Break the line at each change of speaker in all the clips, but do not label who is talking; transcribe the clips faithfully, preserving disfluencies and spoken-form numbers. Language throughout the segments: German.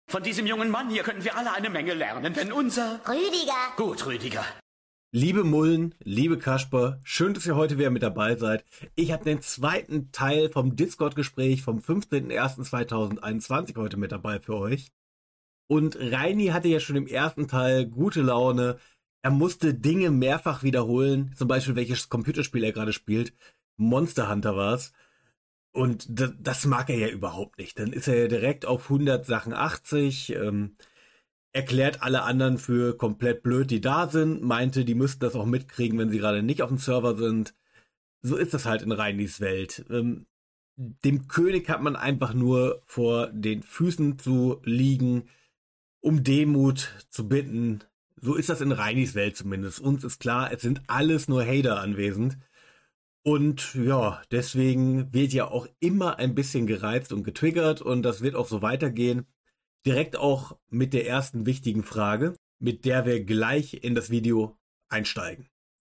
Von diesem jungen Mann hier können wir alle eine Menge lernen, denn unser...
Rüdiger.
Gut, Rüdiger.
Liebe Mullen, liebe Kasper, schön, dass ihr heute wieder mit dabei seid. Ich habe den zweiten Teil vom Discord-Gespräch vom fünfzehnten ersten zweitausendeinundzwanzig heute mit dabei für euch. Und Reini hatte ja schon im ersten Teil gute Laune. Er musste Dinge mehrfach wiederholen, zum Beispiel welches Computerspiel er gerade spielt. Monster Hunter war's. Und das, das mag er ja überhaupt nicht. Dann ist er ja direkt auf hundert Sachen achtzig, ähm, erklärt alle anderen für komplett blöd, die da sind, meinte, die müssten das auch mitkriegen, wenn sie gerade nicht auf dem Server sind. So ist das halt in Reinis Welt. Ähm, dem König hat man einfach nur vor den Füßen zu liegen, um Demut zu bitten. So ist das in Reinis Welt zumindest. Uns ist klar, es sind alles nur Hater anwesend. Und ja, deswegen wird ja auch immer ein bisschen gereizt und getriggert und das wird auch so weitergehen. Direkt auch mit der ersten wichtigen Frage, mit der wir gleich in das Video einsteigen.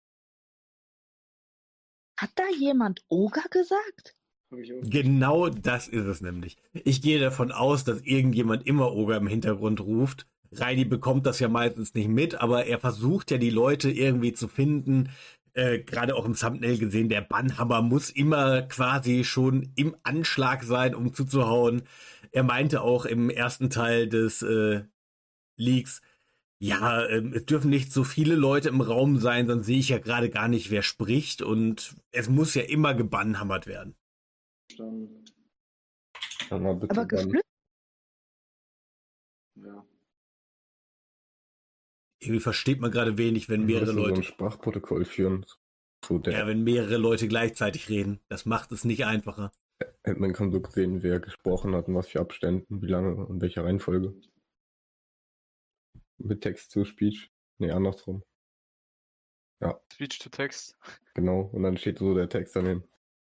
Hat da jemand Oger gesagt?
Genau das ist es nämlich. Ich gehe davon aus, dass irgendjemand immer Oger im Hintergrund ruft. Reini bekommt das ja meistens nicht mit, aber er versucht ja die Leute irgendwie zu finden. Äh, gerade auch im Thumbnail gesehen, der Bannhammer muss immer quasi schon im Anschlag sein, um zuzuhauen. Er meinte auch im ersten Teil des äh, Leaks, ja, ähm, es dürfen nicht so viele Leute im Raum sein, sonst sehe ich ja gerade gar nicht, wer spricht. Und es muss ja immer gebannhammert werden.
Aber geflüstert?
Ja.
Irgendwie versteht man gerade wenig, wenn mehrere
so
Leute...
ein Sprachprotokoll führen. So der
Ja, wenn mehrere Leute gleichzeitig reden. Das macht es nicht einfacher.
Man kann so sehen, wer gesprochen hat, in was für Abständen, wie lange und welcher Reihenfolge. Mit Text zu Speech. Nee, andersrum. Ja,
Speech to Text.
genau. Und dann steht so der Text daneben.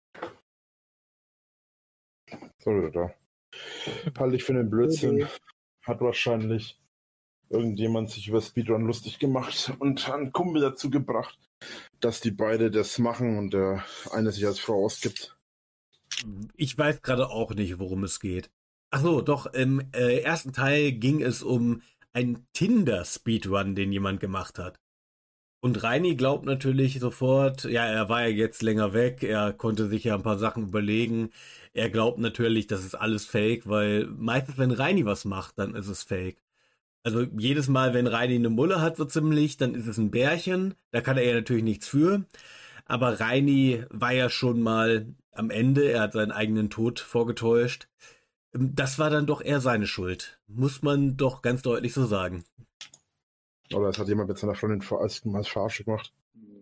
So, da. Halte ich für einen Blödsinn. Hat wahrscheinlich irgendjemand sich über Speedrun lustig gemacht und einen Kumpel dazu gebracht, dass die beide das machen und der eine sich als Frau ausgibt.
Ich weiß gerade auch nicht, worum es geht. Ach so, doch, im äh, ersten Teil ging es um einen Tinder-Speedrun, den jemand gemacht hat. Und Reini glaubt natürlich sofort, ja, er war ja jetzt länger weg, er konnte sich ja ein paar Sachen überlegen. Er glaubt natürlich, das ist alles fake, weil meistens, wenn Reini was macht, dann ist es fake. Also jedes Mal, wenn Reini eine Mulle hat, so ziemlich, dann ist es ein Bärchen. Da kann er ja natürlich nichts für. Aber Reini war ja schon mal am Ende, er hat seinen eigenen Tod vorgetäuscht. Das war dann doch eher seine Schuld. Muss man doch ganz deutlich so sagen.
Oder es hat jemand mit seiner Freundin als, als Verarsche gemacht.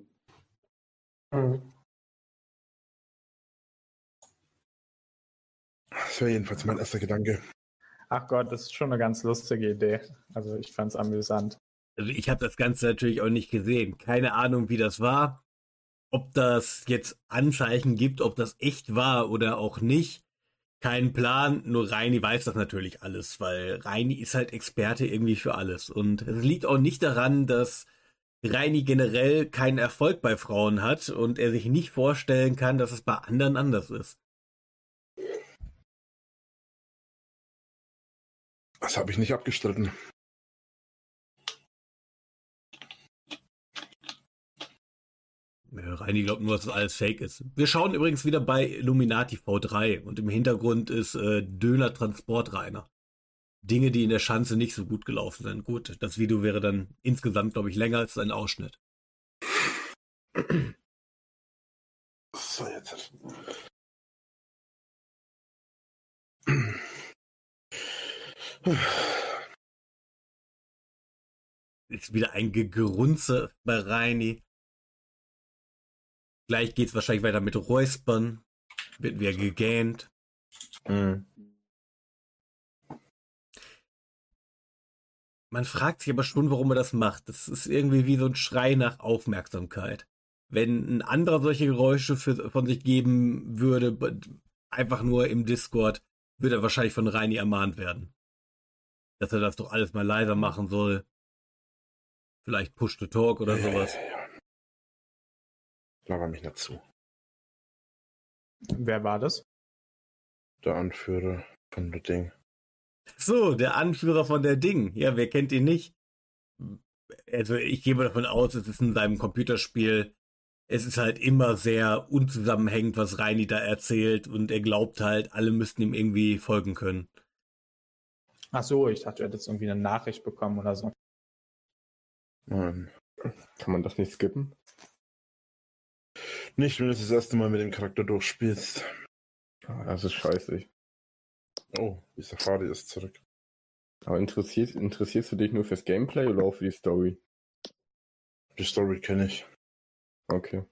Mhm.
Das wäre jedenfalls mein erster Gedanke.
Ach Gott, das ist schon eine ganz lustige Idee. Also ich fand's amüsant.
Also ich habe das Ganze natürlich auch nicht gesehen. Keine Ahnung, wie das war. Ob das jetzt Anzeichen gibt, ob das echt war oder auch nicht. Kein Plan, nur Reini weiß das natürlich alles, weil Reini ist halt Experte irgendwie für alles. Und es liegt auch nicht daran, dass Reini generell keinen Erfolg bei Frauen hat und er sich nicht vorstellen kann, dass es bei anderen anders ist.
Das habe ich nicht abgestritten.
Reini glaubt nur, dass das alles fake ist. Wir schauen übrigens wieder bei Illuminati V drei und im Hintergrund ist äh, Döner Transportrainer. Dinge, die in der Schanze nicht so gut gelaufen sind. Gut, das Video wäre dann insgesamt, glaube ich, länger als ein Ausschnitt.
So, jetzt.
Ist wieder ein Gegrunze bei Reini. Gleich geht's wahrscheinlich weiter mit Räuspern. Wird wieder gegähnt.
Mhm.
Man fragt sich aber schon, warum er das macht. Das ist irgendwie wie so ein Schrei nach Aufmerksamkeit. Wenn ein anderer solche Geräusche für, von sich geben würde, einfach nur im Discord, würde er wahrscheinlich von Reini ermahnt werden. Dass er das doch alles mal leiser machen soll. Vielleicht Push to Talk oder
Ja,
sowas.
ja, ja. Laber mich nicht zu.
Wer war das?
Der Anführer von der Ding.
So, der Anführer von der Ding. Ja, wer kennt ihn nicht? Also ich gehe mal davon aus, es ist in seinem Computerspiel, es ist halt immer sehr unzusammenhängend, was Reini da erzählt und er glaubt halt, alle müssten ihm irgendwie folgen können.
Ach so, ich dachte, du hättest irgendwie eine Nachricht bekommen oder so.
Nein.
Kann man das nicht skippen?
Nicht, wenn du das erste Mal mit dem Charakter durchspielst.
Ah, das ist scheiße.
Oh, die Safari ist zurück.
Aber interessierst, interessierst du dich nur fürs Gameplay oder auch für die Story?
Die Story kenne ich.
Okay.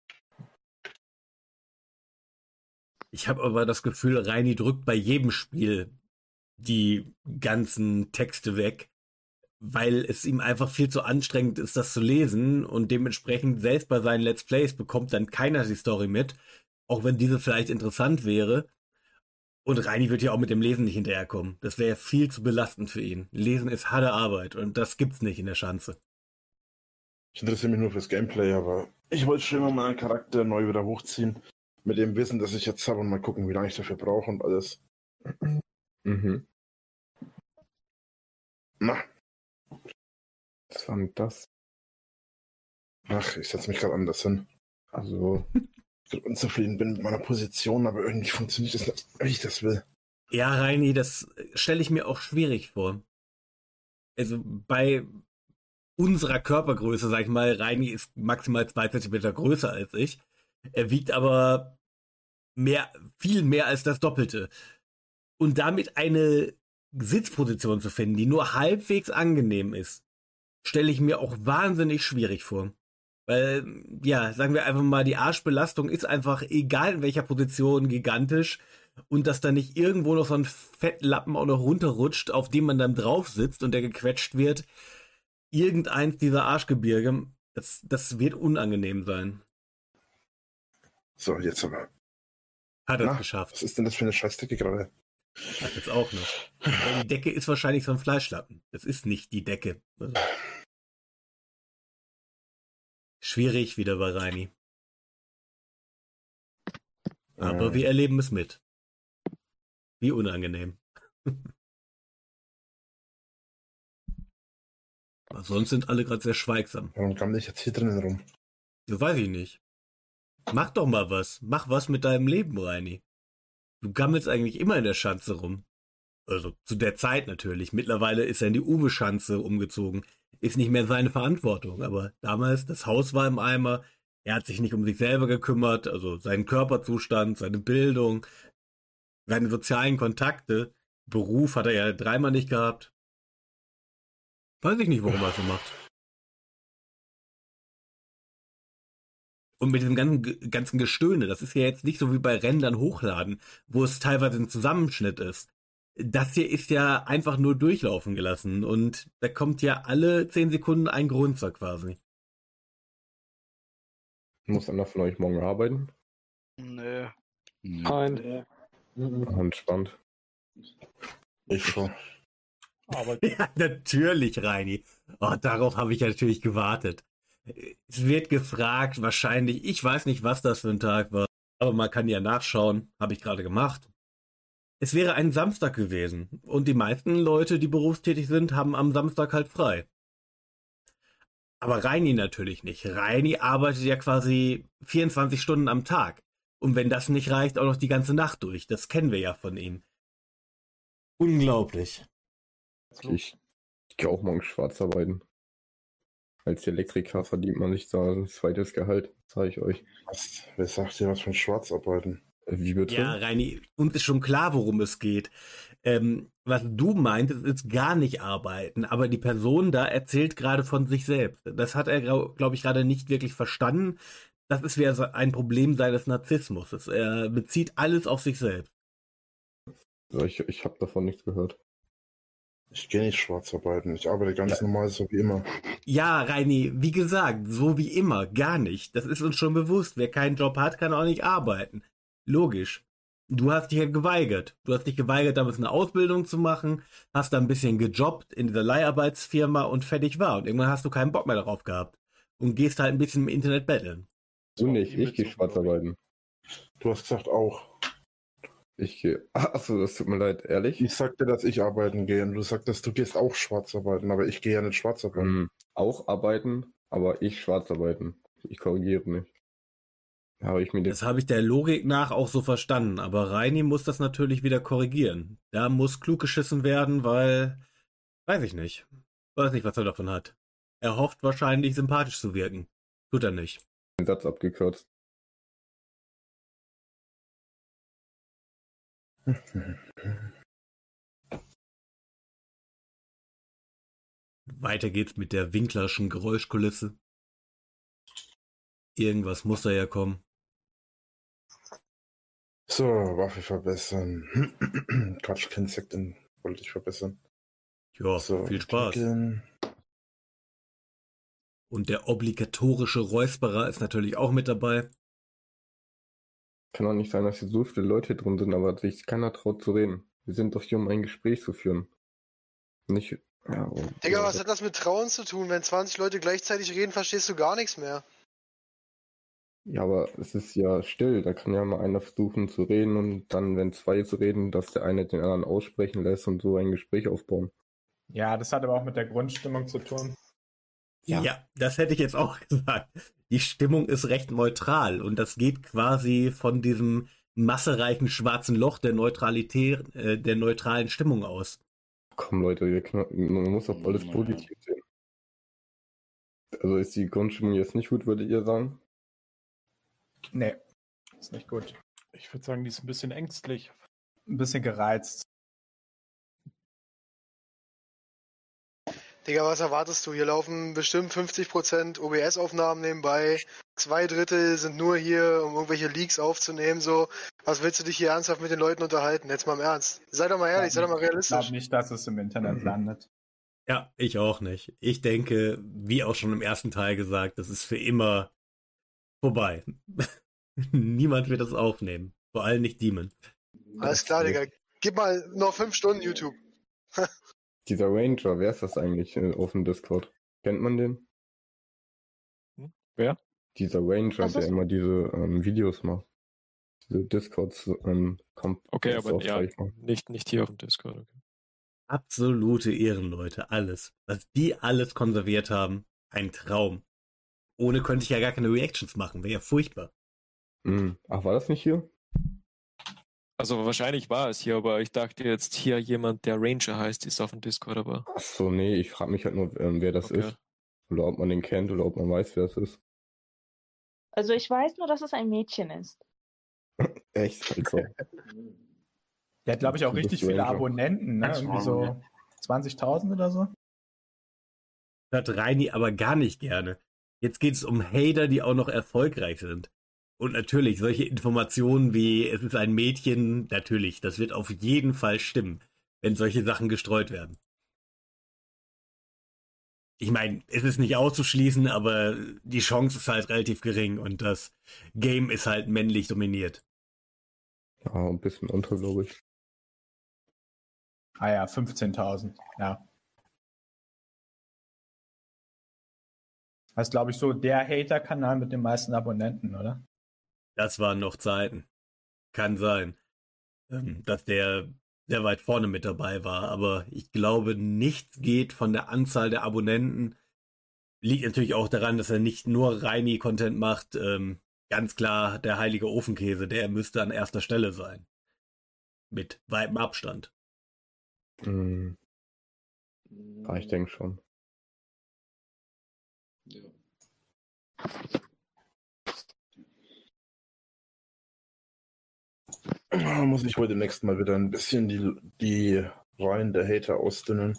Ich habe aber das Gefühl, Reini drückt bei jedem Spiel die ganzen Texte weg, weil es ihm einfach viel zu anstrengend ist, das zu lesen und dementsprechend selbst bei seinen Let's Plays bekommt dann keiner die Story mit, auch wenn diese vielleicht interessant wäre. Und Reini wird ja auch mit dem Lesen nicht hinterherkommen. Das wäre viel zu belastend für ihn. Lesen ist harte Arbeit und das gibt's nicht in der Schanze.
Ich interessiere mich nur fürs Gameplay, aber ich wollte schon immer meinen Charakter neu wieder hochziehen. Mit dem Wissen, das ich jetzt habe und mal gucken, wie lange ich dafür brauche und alles.
Mhm.
Na,
Was war denn das?
ach, ich setze mich gerade anders hin.
Also,
Ich bin unzufrieden bin mit meiner Position, aber irgendwie funktioniert das nicht, wie ich das will.
Ja, Reini, das stelle ich mir auch schwierig vor. Also bei unserer Körpergröße, sag ich mal, Reini ist maximal zwei Zentimeter größer als ich. Er wiegt aber mehr, viel mehr als das Doppelte. Und damit eine Sitzposition zu finden, die nur halbwegs angenehm ist, stelle ich mir auch wahnsinnig schwierig vor. Weil, ja, sagen wir einfach mal, die Arschbelastung ist einfach, egal in welcher Position, gigantisch. Und dass da nicht irgendwo noch so ein Fettlappen auch noch runterrutscht, auf dem man dann drauf sitzt und der gequetscht wird. Irgendeins dieser Arschgebirge, das, das wird unangenehm sein.
So, jetzt aber.
Hat er es
Na,
geschafft.
Was ist denn das für eine Scheißdecke gerade?
Hat jetzt auch noch. Aber die Decke ist wahrscheinlich so ein Fleischlappen. Das ist nicht die Decke. Also schwierig wieder bei Reini. Aber
Äh.
wir erleben es mit. Wie unangenehm. Aber sonst sind alle gerade sehr schweigsam.
Warum gammel ich jetzt hier drinnen rum?
Das weiß ich nicht. Mach doch mal was. Mach was mit deinem Leben, Reini. Du gammelst eigentlich immer in der Schanze rum. Also zu der Zeit natürlich. Mittlerweile ist er in die Uwe-Schanze umgezogen. Ist nicht mehr seine Verantwortung. Aber damals, das Haus war im Eimer. Er hat sich nicht um sich selber gekümmert. Also seinen Körperzustand, seine Bildung, seine sozialen Kontakte. Beruf hat er ja dreimal nicht gehabt. Weiß ich nicht, warum er so macht. Und mit diesem ganzen, ganzen Gestöhne, das ist ja jetzt nicht so wie bei Rendern hochladen, wo es teilweise ein Zusammenschnitt ist. Das hier ist ja einfach nur durchlaufen gelassen und da kommt ja alle zehn Sekunden ein Grunzer quasi.
muss einer von euch morgen arbeiten?
Nö.
Nein.
Ach, entspannt.
Ich schon.
Aber
Ja, natürlich, Reini. Oh, darauf habe ich natürlich gewartet. Es wird gefragt, wahrscheinlich, ich weiß nicht, was das für ein Tag war, aber man kann ja nachschauen, habe ich gerade gemacht. Es wäre ein Samstag gewesen und die meisten Leute, die berufstätig sind, haben am Samstag halt frei. Aber Reini natürlich nicht. Reini arbeitet ja quasi vierundzwanzig Stunden am Tag. Und wenn das nicht reicht, auch noch die ganze Nacht durch. Das kennen wir ja von ihm. Unglaublich.
Ich, ich gehe auch morgen schwarz arbeiten. Als Elektriker verdient man sich da ein zweites Gehalt, sage ich euch.
Was? Wer sagt dir was von Schwarzarbeiten?
Wie bitte?
Ja, Reini, uns ist schon klar, worum es geht. Ähm, was du meintest, ist gar nicht arbeiten, aber die Person da erzählt gerade von sich selbst. Das hat er, glaube glaub ich, gerade nicht wirklich verstanden. Das ist wieder ein Problem seines Narzissmus. Er bezieht alles auf sich selbst.
Also ich ich habe davon nichts gehört.
Ich gehe nicht Schwarzarbeiten. Ich arbeite ganz
Ja.
normal, so wie immer.
Ja, Reini, wie gesagt, so wie immer, gar nicht. Das ist uns schon bewusst. Wer keinen Job hat, kann auch nicht arbeiten. Logisch. Du hast dich ja geweigert. Du hast dich geweigert, damals eine Ausbildung zu machen, hast da ein bisschen gejobbt in dieser Leiharbeitsfirma und fertig war. Und irgendwann hast du keinen Bock mehr darauf gehabt. Und gehst halt ein bisschen im Internet betteln.
Du nicht, ich gehe schwarz arbeiten.
Du hast gesagt auch.
Ich gehe. Achso, das tut mir leid, ehrlich?
Ich sagte, dass ich arbeiten gehe und du sagtest, du gehst auch schwarz arbeiten, aber ich gehe ja nicht schwarz arbeiten.
Mhm. Auch arbeiten, aber ich schwarz arbeiten. Ich korrigiere nicht. Habe ich mir
Das habe ich der Logik nach auch so verstanden, aber Reini muss das natürlich wieder korrigieren. Da muss klug geschissen werden, weil, weiß ich nicht. Weiß nicht, was er davon hat. Er hofft wahrscheinlich, sympathisch zu wirken. Tut er nicht.
den Satz abgekürzt.
Weiter geht's mit der Winklerschen Geräuschkulisse. Irgendwas muss da ja kommen.
So, Waffe verbessern. Quatsch, kein Sekt in wollte ich verbessern.
Ja,
So,
viel Spaß.
entwickeln.
Und der obligatorische Räusperer ist natürlich auch mit dabei.
Kann auch nicht sein, dass hier so viele Leute drin sind, aber sich keiner traut zu reden. Wir sind doch hier, um ein Gespräch zu führen. Nicht. Ja, und,
Digga,
ja,
was hat das mit Trauen zu tun? Wenn zwanzig Leute gleichzeitig reden, verstehst du gar nichts mehr.
ja, aber es ist ja still. Da kann ja mal einer versuchen zu reden und dann, wenn zwei zu reden, dass der eine den anderen aussprechen lässt und so ein Gespräch aufbauen.
Ja, das hat aber auch mit der Grundstimmung zu tun.
Ja. ja, das hätte ich jetzt auch gesagt. Die Stimmung ist recht neutral und das geht quasi von diesem massereichen schwarzen Loch der Neutralität, äh, der neutralen Stimmung aus.
Komm, Leute, wir kn- man muss doch alles positiv sehen. Also ist die Grundstimmung jetzt nicht gut, würdet ihr sagen?
Nee, ist nicht gut.
Ich würde sagen, die ist ein bisschen ängstlich.
Ein bisschen gereizt.
Digga, was erwartest du? Hier laufen bestimmt fünfzig Prozent O B S-Aufnahmen nebenbei. Zwei Drittel sind nur hier, um irgendwelche Leaks aufzunehmen. So, was willst du dich hier ernsthaft mit den Leuten unterhalten? Jetzt mal im Ernst. Sei doch mal ehrlich, sei doch mal
Ich
realistisch.
glaube nicht, dass es im Internet
Mhm.
landet.
Ja, ich auch nicht. Ich denke, wie auch schon im ersten Teil gesagt, das ist für immer vorbei. Niemand wird das aufnehmen. Vor allem nicht Demon.
Alles klar, Digga. Gib mal noch fünf Stunden YouTube.
Dieser Ranger, wer ist das eigentlich äh, auf dem Discord? Kennt man den?
Hm? Wer?
Dieser Ranger,
Was
der
ist-
immer diese ähm, Videos macht. Diese Discords ähm, kommt.
Okay, aber ja,
Aufzeichnung.
nicht, nicht hier auf dem Discord. Okay.
Absolute Ehrenleute, alles. Was die alles konserviert haben, ein Traum. Ohne könnte ich ja gar keine Reactions machen, wäre ja furchtbar.
Mhm. Ach, war das nicht hier?
Also wahrscheinlich war es hier, aber ich dachte jetzt hier jemand, der Ranger heißt, ist auf dem Discord, aber
Ach so, nee, ich frage mich halt nur, ähm, wer das
okay.
ist. Oder ob man den kennt oder ob man weiß, wer es ist.
Also ich weiß nur, dass es ein Mädchen ist.
Echt? Also,
Der hat, glaube ich, auch
Du bist
richtig viele
Ranger.
Abonnenten, ne?
Ganz
Irgendwie
vorne,
so zwanzigtausend oder so.
Hört Reini aber gar nicht gerne. Jetzt geht es um Hater, die auch noch erfolgreich sind. Und natürlich, solche Informationen wie, es ist ein Mädchen, natürlich, das wird auf jeden Fall stimmen, wenn solche Sachen gestreut werden. Ich meine, es ist nicht auszuschließen, aber die Chance ist halt relativ gering und das Game ist halt männlich dominiert.
ja, ein bisschen unter, glaube ich.
Ah ja, fünfzehntausend. Ja. Das ist, glaube ich, so der Hater-Kanal mit den meisten Abonnenten, oder?
Das waren noch Zeiten. Kann sein, ähm, dass der sehr weit vorne mit dabei war, aber ich glaube, nichts geht von der Anzahl der Abonnenten. Liegt natürlich auch daran, dass er nicht nur Reini-Content macht. Ähm, ganz klar, der heilige Ofenkäse, der müsste an erster Stelle sein. Mit weitem Abstand.
Mhm. Ja, ich denke schon.
Muss ich wohl demnächst mal wieder ein bisschen die, die Reihen der Hater ausdünnen.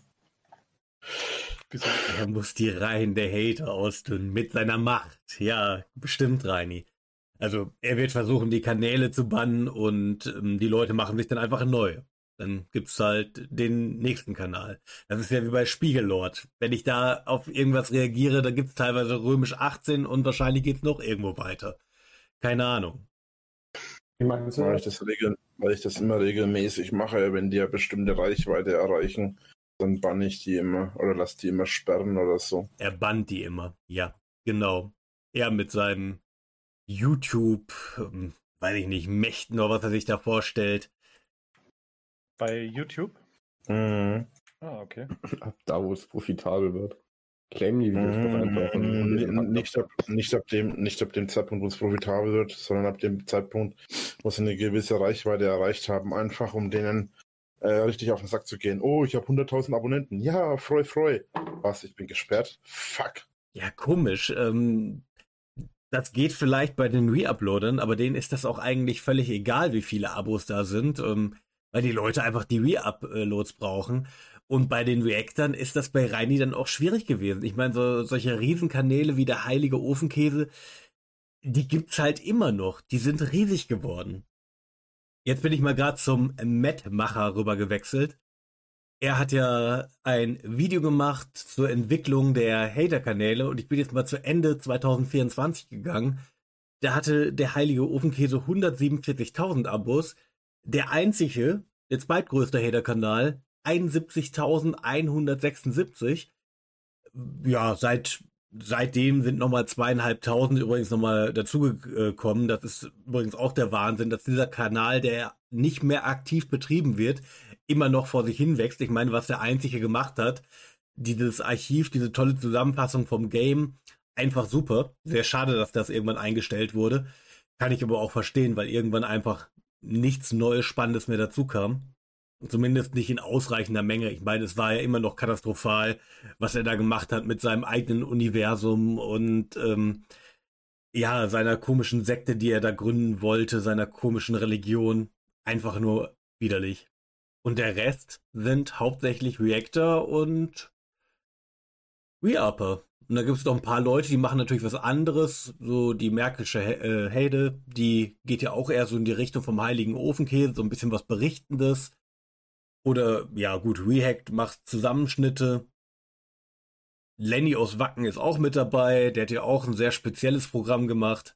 Er muss die Reihen der Hater ausdünnen mit seiner Macht. Ja, bestimmt, Reini. Also, er wird versuchen, die Kanäle zu bannen und ähm, die Leute machen sich dann einfach neu. Dann gibt's halt den nächsten Kanal. Das ist ja wie bei Spiegellord. Wenn ich da auf irgendwas reagiere, dann gibt's teilweise römisch achtzehn und wahrscheinlich geht's noch irgendwo weiter. Keine Ahnung.
Wie meinst du
Weil
das?
ich das, regel, weil ich das immer regelmäßig mache, wenn die ja bestimmte Reichweite erreichen, dann banne ich die immer oder lass die immer sperren oder so.
Er bannt die immer. Ja, genau. Er mit seinem YouTube, ähm, weiß ich nicht, Mächten oder was er sich da vorstellt.
Bei YouTube?
Mhm.
Ah, okay.
Ab da, wo es profitabel wird. Claim die Videos doch einfach. Und
Mhm. Nicht ab, nicht, ab dem, nicht ab dem Zeitpunkt, wo es profitabel wird, sondern ab dem Zeitpunkt, wo sie eine gewisse Reichweite erreicht haben, einfach um denen äh, richtig auf den Sack zu gehen. Oh, ich habe hunderttausend Abonnenten. Ja, freu, freu. Was, ich bin gesperrt? Fuck.
Ja, komisch. Ähm, das geht vielleicht bei den Reuploadern, aber denen ist das auch eigentlich völlig egal, wie viele Abos da sind, ähm, weil die Leute einfach die Reuploads brauchen. Und bei den Reactern ist das bei Reini dann auch schwierig gewesen. Ich meine, so, solche Riesenkanäle wie der heilige Ofenkäse, die gibt's halt immer noch. Die sind riesig geworden. Jetzt bin ich mal gerade zum Matt-Macher rüber gewechselt. Er hat ja ein Video gemacht zur Entwicklung der Hater-Kanäle und ich bin jetzt mal zu Ende zwanzig vierundzwanzig gegangen. Da hatte der heilige Ofenkäse hundertsiebenundvierzigtausend Abos. Der einzige, der zweitgrößte Hater-Kanal, einundsiebzigtausendeinhundertsechsundsiebzig. Ja, seit seitdem sind nochmal zweieinhalbtausend übrigens nochmal dazugekommen. Das ist übrigens auch der Wahnsinn, dass dieser Kanal, der nicht mehr aktiv betrieben wird, immer noch vor sich hin wächst. Ich meine, was der Einzige gemacht hat, dieses Archiv, diese tolle Zusammenfassung vom Game, einfach super. Sehr schade, dass das irgendwann eingestellt wurde. Kann ich aber auch verstehen, weil irgendwann einfach nichts Neues, Spannendes mehr dazu kam. Zumindest nicht in ausreichender Menge. Ich meine, es war ja immer noch katastrophal, was er da gemacht hat mit seinem eigenen Universum und ähm, ja, seiner komischen Sekte, die er da gründen wollte, seiner komischen Religion. Einfach nur widerlich. Und der Rest sind hauptsächlich Reactor und Reupper. Und da gibt es noch ein paar Leute, die machen natürlich was anderes. So die märkische äh, Heide, die geht ja auch eher so in die Richtung vom heiligen Ofenkäse, so ein bisschen was Berichtendes. Oder, ja gut, Rehacked macht Zusammenschnitte. Lenny aus Wacken ist auch mit dabei. Der hat ja auch ein sehr spezielles Programm gemacht.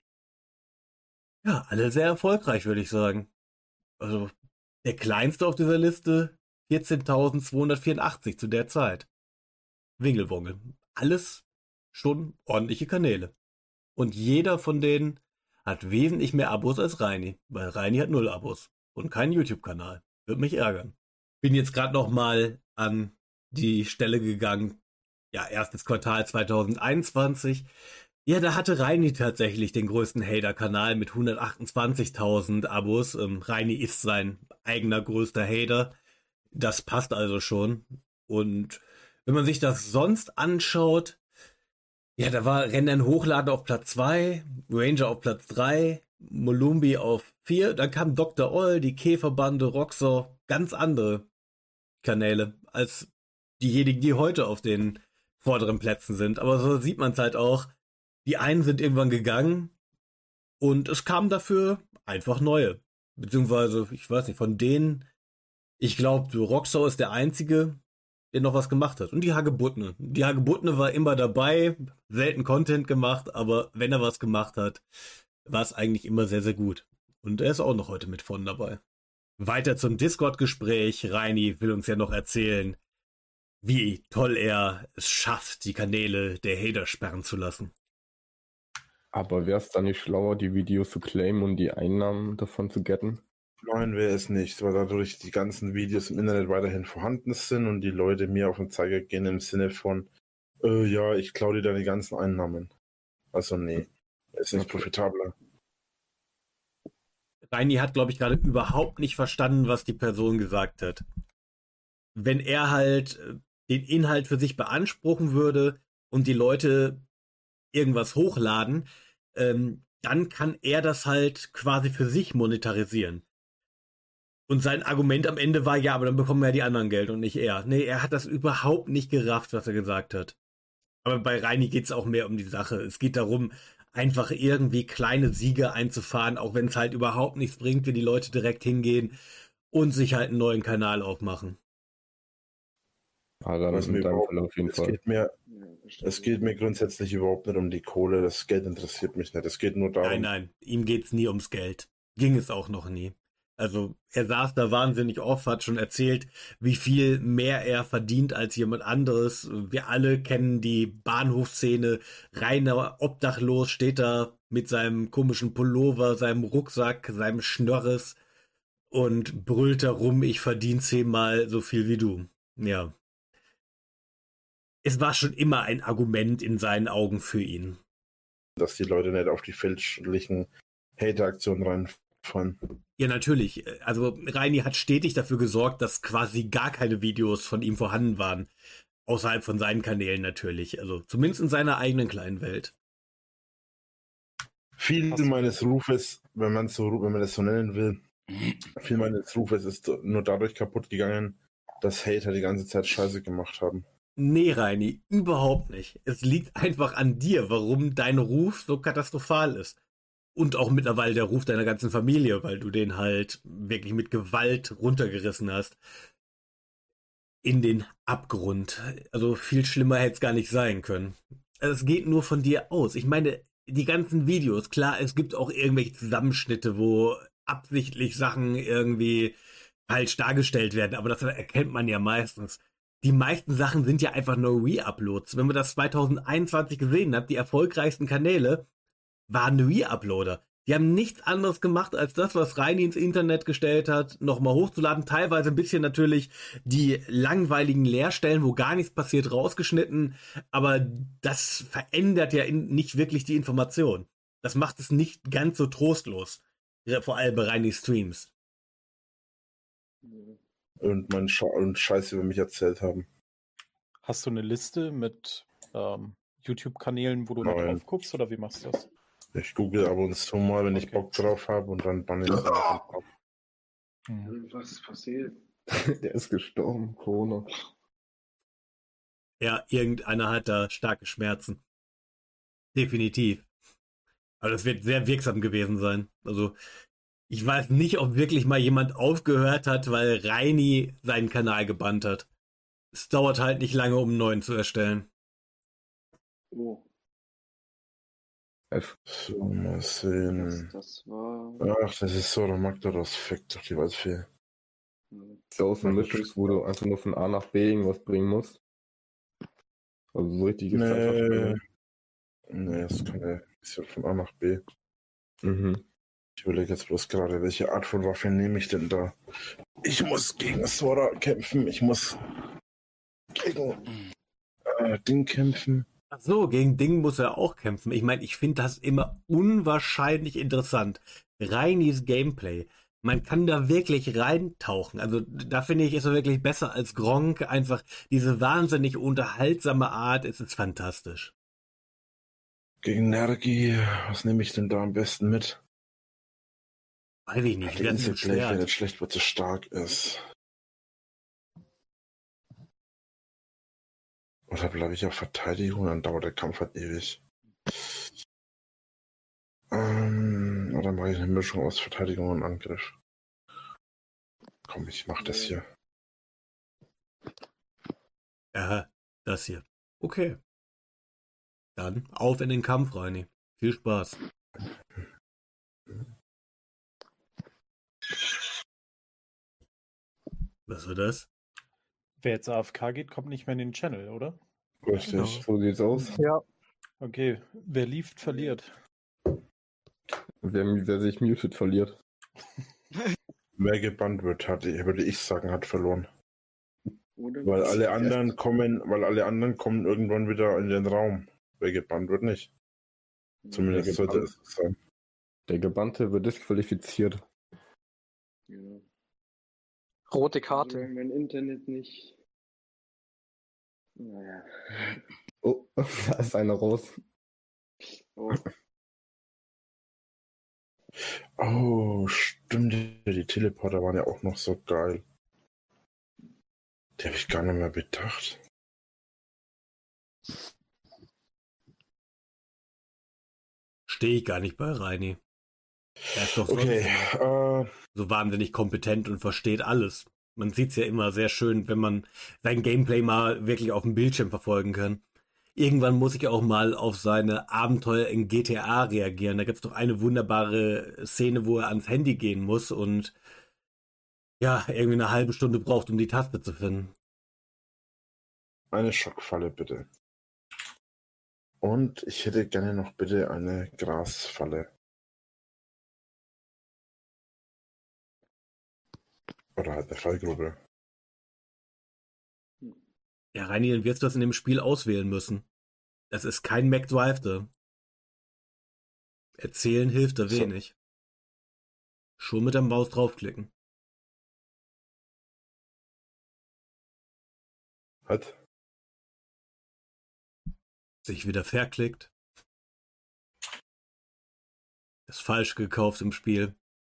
Ja, alle sehr erfolgreich, würde ich sagen. Also, der kleinste auf dieser Liste, vierzehntausendzweihundertvierundachtzig zu der Zeit. Wingelwongel. Alles schon ordentliche Kanäle. Und jeder von denen hat wesentlich mehr Abos als Reini. Weil Reini hat null Abos. Und keinen YouTube-Kanal. Würde mich ärgern. Bin jetzt gerade noch mal an die Stelle gegangen, ja, erstes Quartal zwanzig einundzwanzig. Ja, da hatte Reini tatsächlich den größten Hater-Kanal mit hundertachtundzwanzigtausend Abos. Ähm, Reini ist sein eigener größter Hater. Das passt also schon. Und wenn man sich das sonst anschaut, ja, da war Rendern Hochladen auf Platz zwei, Ranger auf Platz drei, Molumbi auf vier, dann kam Doktor Oll, die Käferbande, Roxor, ganz andere Kanäle als diejenigen, die heute auf den vorderen Plätzen sind. Aber so sieht man es halt auch. Die einen sind irgendwann gegangen und es kamen dafür einfach neue. Beziehungsweise, ich weiß nicht, von denen, ich glaube, Roxor ist der Einzige, der noch was gemacht hat. Und die Hagebuttne. Die Hagebuttne war immer dabei, selten Content gemacht, aber wenn er was gemacht hat, war es eigentlich immer sehr, sehr gut. Und er ist auch noch heute mit vorne dabei. Weiter zum Discord-Gespräch. Reini will uns ja noch erzählen, wie toll er es schafft, die Kanäle der Hater sperren zu lassen.
Aber wäre es dann nicht schlauer, die Videos zu claimen und die Einnahmen davon zu getten?
Nein, wäre es nicht, weil dadurch die ganzen Videos im Internet weiterhin vorhanden sind und die Leute mir auf den Zeiger gehen im Sinne von, äh, ja, ich klaue dir deine ganzen Einnahmen. Also nee, ist nicht profitabler.
Reini hat, glaube ich, gerade überhaupt nicht verstanden, was die Person gesagt hat. Wenn er halt den Inhalt für sich beanspruchen würde und die Leute irgendwas hochladen, ähm, dann kann er das halt quasi für sich monetarisieren. Und sein Argument am Ende war, ja, aber dann bekommen ja die anderen Geld und nicht er. Nee, er hat das überhaupt nicht gerafft, was er gesagt hat. Aber bei Reini geht es auch mehr um die Sache. Es geht darum, einfach irgendwie kleine Siege einzufahren, auch wenn es halt überhaupt nichts bringt, wenn die Leute direkt hingehen und sich halt einen neuen Kanal aufmachen.
Ja, dann
Was
in
mir
deinem
überhaupt-
Fall auf jeden
es
Fall.
geht mir, es geht mir grundsätzlich überhaupt nicht um die Kohle. Das Geld interessiert mich nicht. Es geht nur darum.
Nein, nein, ihm geht's nie ums Geld. Ging es auch noch nie. Also er saß da wahnsinnig oft, hat schon erzählt, wie viel mehr er verdient als jemand anderes. Wir alle kennen die Bahnhofsszene. Reiner obdachlos steht da mit seinem komischen Pullover, seinem Rucksack, seinem Schnörres und brüllt darum, ich verdiene zehnmal so viel wie du. Ja. Es war schon immer ein Argument in seinen Augen für ihn.
Dass die Leute nicht auf die fälschlichen Hater-Aktionen reinfallen.
Ja, natürlich. Also Reini hat stetig dafür gesorgt, dass quasi gar keine Videos von ihm vorhanden waren. Außerhalb von seinen Kanälen natürlich. Also zumindest in seiner eigenen kleinen Welt.
Viel meines Rufes, wenn man so, wenn man das so nennen will, viel meines Rufes ist nur dadurch kaputt gegangen, dass Hater die ganze Zeit Scheiße gemacht haben.
Nee, Reini, überhaupt nicht. Es liegt einfach an dir, warum dein Ruf so katastrophal ist. Und auch mittlerweile der Ruf deiner ganzen Familie, weil du den halt wirklich mit Gewalt runtergerissen hast. In den Abgrund. Also viel schlimmer hätte es gar nicht sein können. Also es geht nur von dir aus. Ich meine, die ganzen Videos, klar, es gibt auch irgendwelche Zusammenschnitte, wo absichtlich Sachen irgendwie falsch dargestellt werden, aber das erkennt man ja meistens. Die meisten Sachen sind ja einfach nur Re-Uploads. Wenn man das zwanzig einundzwanzig gesehen hat, die erfolgreichsten Kanäle waren Re-Uploader. Die haben nichts anderes gemacht, als das, was Reini ins Internet gestellt hat, nochmal hochzuladen. Teilweise ein bisschen natürlich die langweiligen Leerstellen, wo gar nichts passiert, rausgeschnitten. Aber das verändert ja in, nicht wirklich die Information. Das macht es nicht ganz so trostlos. Vor allem bei Reinis Streams.
Und mein Sche und Scheiß über mich erzählt haben.
Hast du eine Liste mit ähm, YouTube-Kanälen, wo du da drauf guckst, oder wie machst du das?
Ich google ab und zu mal, wenn ich Bock drauf habe, und dann banne ich es einfach ab.
Hm. Was ist passiert?
Der ist gestorben, Corona.
Ja, irgendeiner hat da starke Schmerzen. Definitiv. Aber das wird sehr wirksam gewesen sein. Also, ich weiß nicht, ob wirklich mal jemand aufgehört hat, weil Reini seinen Kanal gebannt hat. Es dauert halt nicht lange, um einen neuen zu erstellen.
Oh.
So, mal sehen.
Das, das war.
Ach, das ist so der Magdaros, fick doch die Waldfee.
Ist ja auch so ein Missions, wo du einfach nur von A nach B irgendwas bringen musst. Also so richtiges
Nee. Nee, das kann ja ist ja von A nach B.
Mhm.
Ich überlege jetzt bloß gerade, welche Art von Waffe nehme ich denn da? Ich muss gegen Sora kämpfen, ich muss gegen äh, Ding kämpfen.
Ach so, gegen Ding muss er auch kämpfen. Ich meine, ich finde das immer unwahrscheinlich interessant. Reinis Gameplay. Man kann da wirklich reintauchen. Also da finde ich, ist er wirklich besser als Gronkh. Einfach diese wahnsinnig unterhaltsame Art, es ist fantastisch.
Gegen Nergi, was nehme ich denn da am besten mit?
Weiß ich nicht,
Der
ganz
Insel
schwer.
Blade, wenn er schlecht wird, so stark ist. Oder bleibe ich auf Verteidigung, dann dauert der Kampf halt ewig. Ähm, oder mache ich eine Mischung aus Verteidigung und Angriff? Komm, ich mach das hier.
Ja, das hier. Okay. Dann auf in den Kampf, Reini. Viel Spaß. Was war das?
Wer jetzt A F K geht, kommt nicht mehr in den Channel, oder?
Richtig.
Genau.
So sieht's aus.
Ja. Okay, wer lieft, verliert.
Wer, wer sich mutet, verliert.
Wer gebannt wird, hat, würde ich sagen, hat verloren.
Oder
Weil
was?
alle anderen kommen, weil alle anderen kommen irgendwann wieder in den Raum. Wer gebannt wird, nicht. Zumindest
Wer
sollte
gebannt-
es so sein.
Der Gebannte wird disqualifiziert.
Ja.
Rote
Also,
Karte.
wenn mein Internet nicht. Naja.
Oh, da ist einer raus.
Oh.
Oh, stimmt. Die Teleporter waren ja auch noch so geil. Die habe ich gar nicht mehr bedacht.
Stehe ich gar nicht bei Reini. Er ist doch
Okay,
sonst
äh,
so wahnsinnig kompetent und versteht alles. Man sieht es ja immer sehr schön, wenn man sein Gameplay mal wirklich auf dem Bildschirm verfolgen kann. Irgendwann muss ich auch mal auf seine Abenteuer in G T A reagieren. Da gibt es doch eine wunderbare Szene, wo er ans Handy gehen muss und ja, irgendwie eine halbe Stunde braucht, um die Taste zu finden.
eine Schockfalle bitte. Und ich hätte gerne noch bitte eine Grasfalle. Oder halt der Fallgruppe.
Ja, Reini, dann wirst du das in dem Spiel auswählen müssen. Das ist kein McDrive da. Erzählen hilft da
So.
wenig. Schon mit der Maus draufklicken.
Halt.
Sich wieder verklickt. Ist falsch gekauft im Spiel.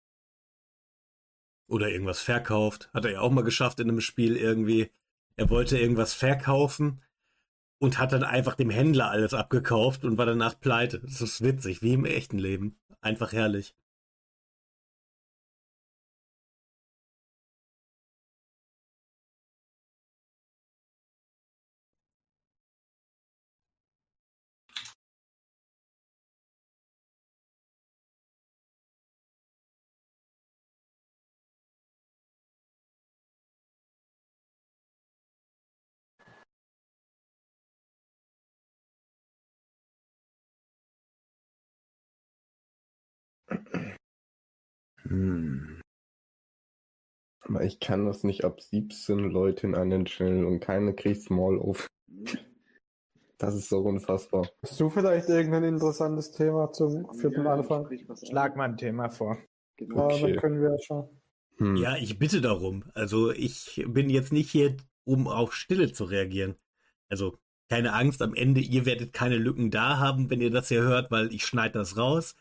Oder irgendwas verkauft. Hat er ja auch mal geschafft in einem Spiel irgendwie. Er wollte irgendwas verkaufen und hat dann einfach dem Händler alles abgekauft und war danach pleite. Das ist witzig, wie im echten Leben. Einfach herrlich.
Hm. Aber ich kann das nicht ab siebzehn Leute in einen Channel und keine kriegt Small auf. Das ist so unfassbar.
Hast du vielleicht irgendein interessantes Thema zum, für den Anfang?
Schlag mal ein Thema vor.
Genau.
Ja,
Okay.
dann können wir ja schon.
Hm.
Ja, ich bitte darum. Also ich bin jetzt nicht hier, um auf Stille zu reagieren. Also keine Angst, am Ende, ihr werdet keine Lücken da haben, wenn ihr das hier hört, weil ich schneide das raus.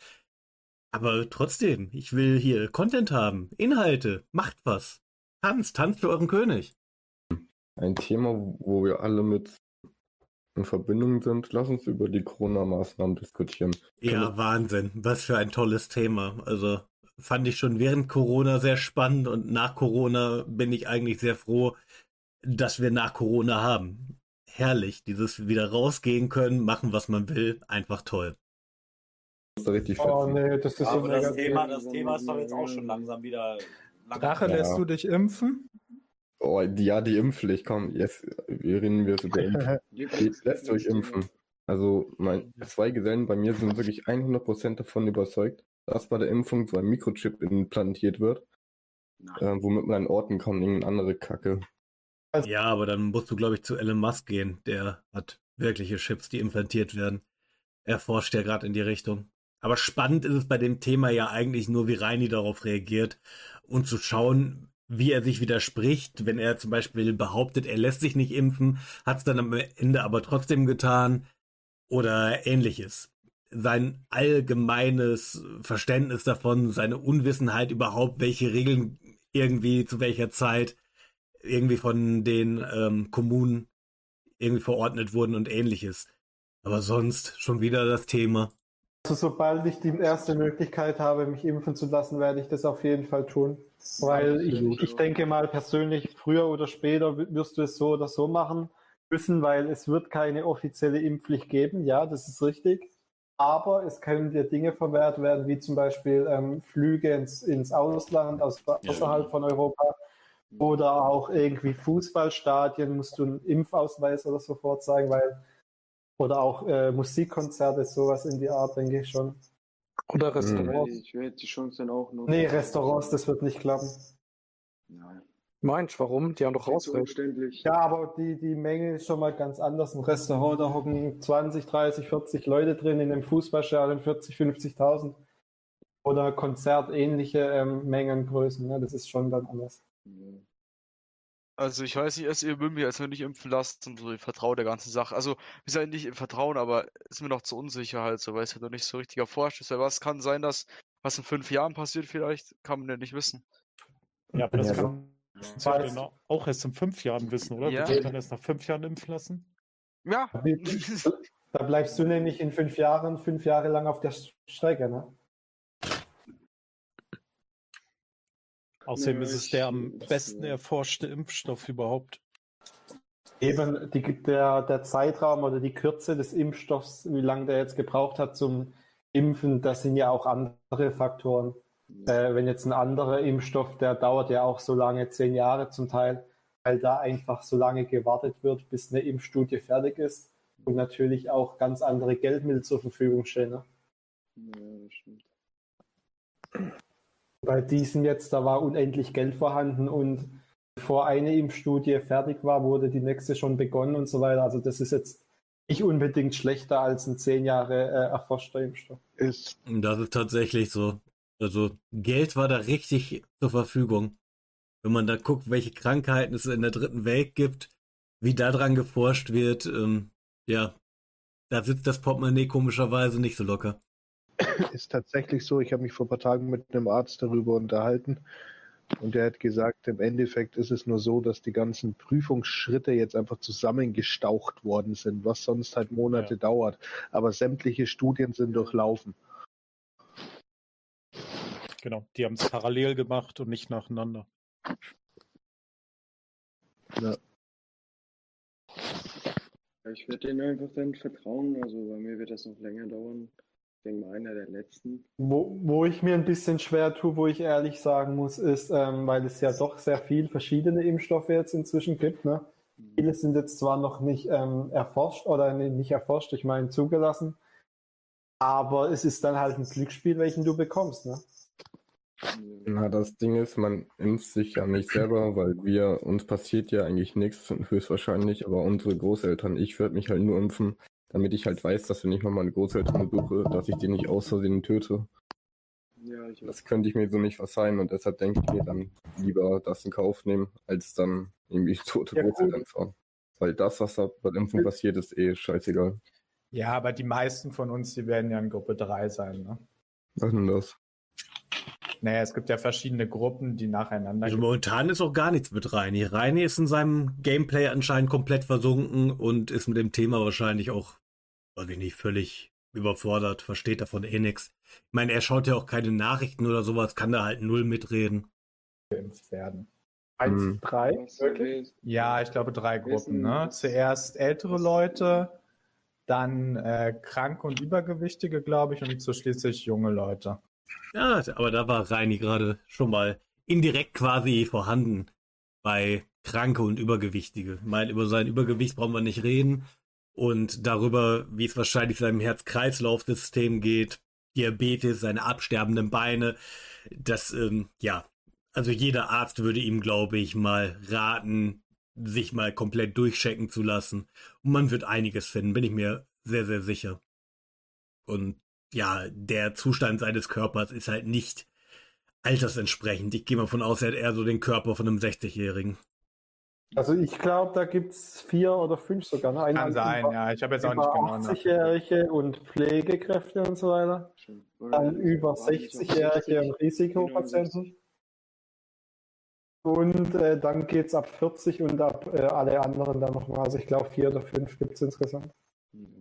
Aber trotzdem, ich will hier Content haben, Inhalte, macht was. Tanzt, tanzt für euren König.
Ein Thema, wo wir alle mit in Verbindung sind. Lass uns über die Corona-Maßnahmen diskutieren.
Ja, Wahnsinn. Was für ein tolles Thema. Also fand ich schon während Corona sehr spannend und nach Corona bin ich eigentlich sehr froh, dass wir nach Corona haben. Herrlich, dieses wieder rausgehen können, machen, was man will, einfach toll.
Das ist da richtig
Oh
fetzen.
nee, das ist so
Aber das
negativ.
Thema, das Thema ist doch jetzt auch schon langsam wieder.
Drache,
Ja.
lässt du dich impfen?
Oh, die, ja, die Impfpflicht, komm, jetzt reden wir über Impfen. Geht- Lässt euch impfen. Also, mein, zwei Gesellen bei mir sind wirklich hundert Prozent davon überzeugt, dass bei der Impfung so ein Mikrochip implantiert wird, äh, womit man an Orten kommt, irgendeine andere Kacke.
Ja, aber dann musst du, glaube ich, zu Elon Musk gehen. Der hat wirkliche Chips, die implantiert werden. Er forscht ja gerade in die Richtung. Aber spannend ist es bei dem Thema ja eigentlich nur, wie Reini darauf reagiert und zu schauen, wie er sich widerspricht, wenn er zum Beispiel behauptet, er lässt sich nicht impfen, hat es dann am Ende aber trotzdem getan oder ähnliches. Sein allgemeines Verständnis davon, seine Unwissenheit überhaupt, welche Regeln irgendwie zu welcher Zeit irgendwie von den ähm, Kommunen irgendwie verordnet wurden und ähnliches. Aber sonst schon wieder das Thema.
Also sobald ich die erste Möglichkeit habe, mich impfen zu lassen, werde ich das auf jeden Fall tun. Weil ich, ich denke mal persönlich, früher oder später wirst du es so oder so machen müssen, weil es wird keine offizielle Impfpflicht geben. Ja, das ist richtig. Aber es können dir Dinge verwehrt werden, wie zum Beispiel ähm, Flüge ins, ins Ausland, aus, außerhalb von Europa. Oder auch irgendwie Fußballstadien musst du einen Impfausweis oder so vorzeigen, weil oder auch äh, Musikkonzerte, sowas in die Art, denke ich schon.
Oder
Restaurants. Ich werde die Chance dann auch nutzen.
Nee, Restaurants, das wird nicht klappen.
Nein.
Meinst du, warum? Die haben doch
Das ist
Ausrecht.
umständlich.
Ja, aber die, die Menge ist schon mal ganz anders. Ein Restaurant, da hocken zwanzig, dreißig, vierzig Leute drin, in einem Fußballstadion vierzig, fünfzigtausend. Oder Konzert, ähnliche ähm, Mengengrößen. Ne? Das ist schon dann anders.
Also ich weiß nicht, also ihr mögt mich als nicht impfen lassen, so ich vertraue der ganzen Sache. Also wir sind nicht im Vertrauen, aber ist mir noch zu unsicher halt so, weil es ja noch nicht so richtig erforscht ist. Weil was kann sein, dass was in fünf Jahren passiert vielleicht, kann man ja nicht wissen.
Ja, aber das
Ja,
kann man ja auch erst in fünf Jahren wissen, oder?
Ja.
Wird sich dann erst nach fünf Jahren impfen lassen?
Ja.
Da bleibst du nämlich in fünf Jahren, fünf Jahre lang auf der Strecke, ne?
Außerdem
Ja,
ist es
ich-
der am
das,
besten
äh,
erforschte Impfstoff überhaupt.
Eben die, der, der Zeitraum oder die Kürze des Impfstoffs, wie lange der jetzt gebraucht hat zum Impfen, das sind ja auch andere Faktoren. Äh, wenn jetzt ein anderer Impfstoff, der dauert ja auch so lange, zehn Jahre zum Teil, weil da einfach so lange gewartet wird, bis eine Impfstudie fertig ist und natürlich auch ganz andere Geldmittel zur Verfügung stehen. Ne?
Ja, das stimmt.
Bei diesen jetzt, da war unendlich Geld vorhanden und bevor eine Impfstudie fertig war, wurde die nächste schon begonnen und so weiter. Also das ist jetzt nicht unbedingt schlechter als ein zehn Jahre äh, erforschter Impfstoff.
Ist. Das ist tatsächlich so. Also Geld war da richtig zur Verfügung. Wenn man da guckt, welche Krankheiten es in der dritten Welt gibt, wie da dran geforscht wird, ähm, ja, da sitzt das Portemonnaie komischerweise nicht so locker.
Ist tatsächlich so. Ich habe mich vor ein paar Tagen mit einem Arzt darüber unterhalten und der hat gesagt, im Endeffekt ist es nur so, dass die ganzen Prüfungsschritte jetzt einfach zusammengestaucht worden sind, was sonst halt Monate ja. dauert. Aber sämtliche Studien sind durchlaufen.
Genau, die haben es parallel gemacht und nicht nacheinander.
Ja.
Ich werde denen einfach dann vertrauen, also bei mir wird das noch länger dauern. Ich denke mal, einer der letzten.
Wo, wo ich mir ein bisschen schwer tue, wo ich ehrlich sagen muss, ist, ähm, weil es ja doch sehr viel verschiedene Impfstoffe jetzt inzwischen gibt. Ne? Mhm. Viele sind jetzt zwar noch nicht ähm, erforscht oder nicht erforscht, ich meine zugelassen, aber es ist dann halt ein Glücksspiel, welchen du bekommst. Ne?
Na, das Ding ist, man impft sich ja nicht selber, weil wir, uns passiert ja eigentlich nichts, höchstwahrscheinlich, aber unsere Großeltern, ich werde mich halt nur impfen, damit ich halt weiß, dass wenn ich mal meine Großeltern besuche, dass ich die nicht aus Versehen töte.
Ja, ich
das könnte ich mir so nicht verzeihen und deshalb denke ich mir dann lieber das in Kauf nehmen, als dann irgendwie tote ja, Großeltern fahren. Weil das, was da bei der Impfung passiert, ist eh scheißegal.
Ja, aber die meisten von uns, die werden ja in Gruppe drei sein, ne?
Was ist denn das?
Naja, es gibt ja verschiedene Gruppen, die nacheinander...
Also momentan ist auch gar nichts mit Reini. Reini ist in seinem Gameplay anscheinend komplett versunken und ist mit dem Thema wahrscheinlich auch, weiß ich nicht, völlig überfordert, versteht davon eh nichts. Ich meine, er schaut ja auch keine Nachrichten oder sowas, kann da halt null mitreden.
Geimpft werden.
Eins, mhm. drei, wirklich?
Ja, ich glaube drei Gruppen, ne? Zuerst ältere Leute, dann äh, Kranke und Übergewichtige, glaube ich, und zu schließlich junge Leute.
Ja, aber da war Reini gerade schon mal indirekt quasi vorhanden bei Kranke und Übergewichtige. Ich meine, über sein Übergewicht brauchen wir nicht reden und darüber, wie es wahrscheinlich seinem Herz-Kreislauf-System geht, Diabetes, seine absterbenden Beine, das, ähm, ja, also jeder Arzt würde ihm, glaube ich, mal raten, sich mal komplett durchchecken zu lassen. Und man wird einiges finden, bin ich mir sehr, sehr sicher. Und ja, der Zustand seines Körpers ist halt nicht altersentsprechend. Ich gehe mal von aus, er hat eher so den Körper von einem sechzigjährigen.
Also ich glaube, da gibt es vier oder fünf sogar. Ne?
Kann sein, über, ja. Ich habe jetzt auch nicht genau
achtzig-Jährige und Pflegekräfte und so weiter. Dann über sechzig-Jährige und Risikopatienten. Und äh, dann geht es ab vierzig und ab äh, alle anderen dann nochmal. Also ich glaube, vier oder fünf gibt es insgesamt.
Mhm.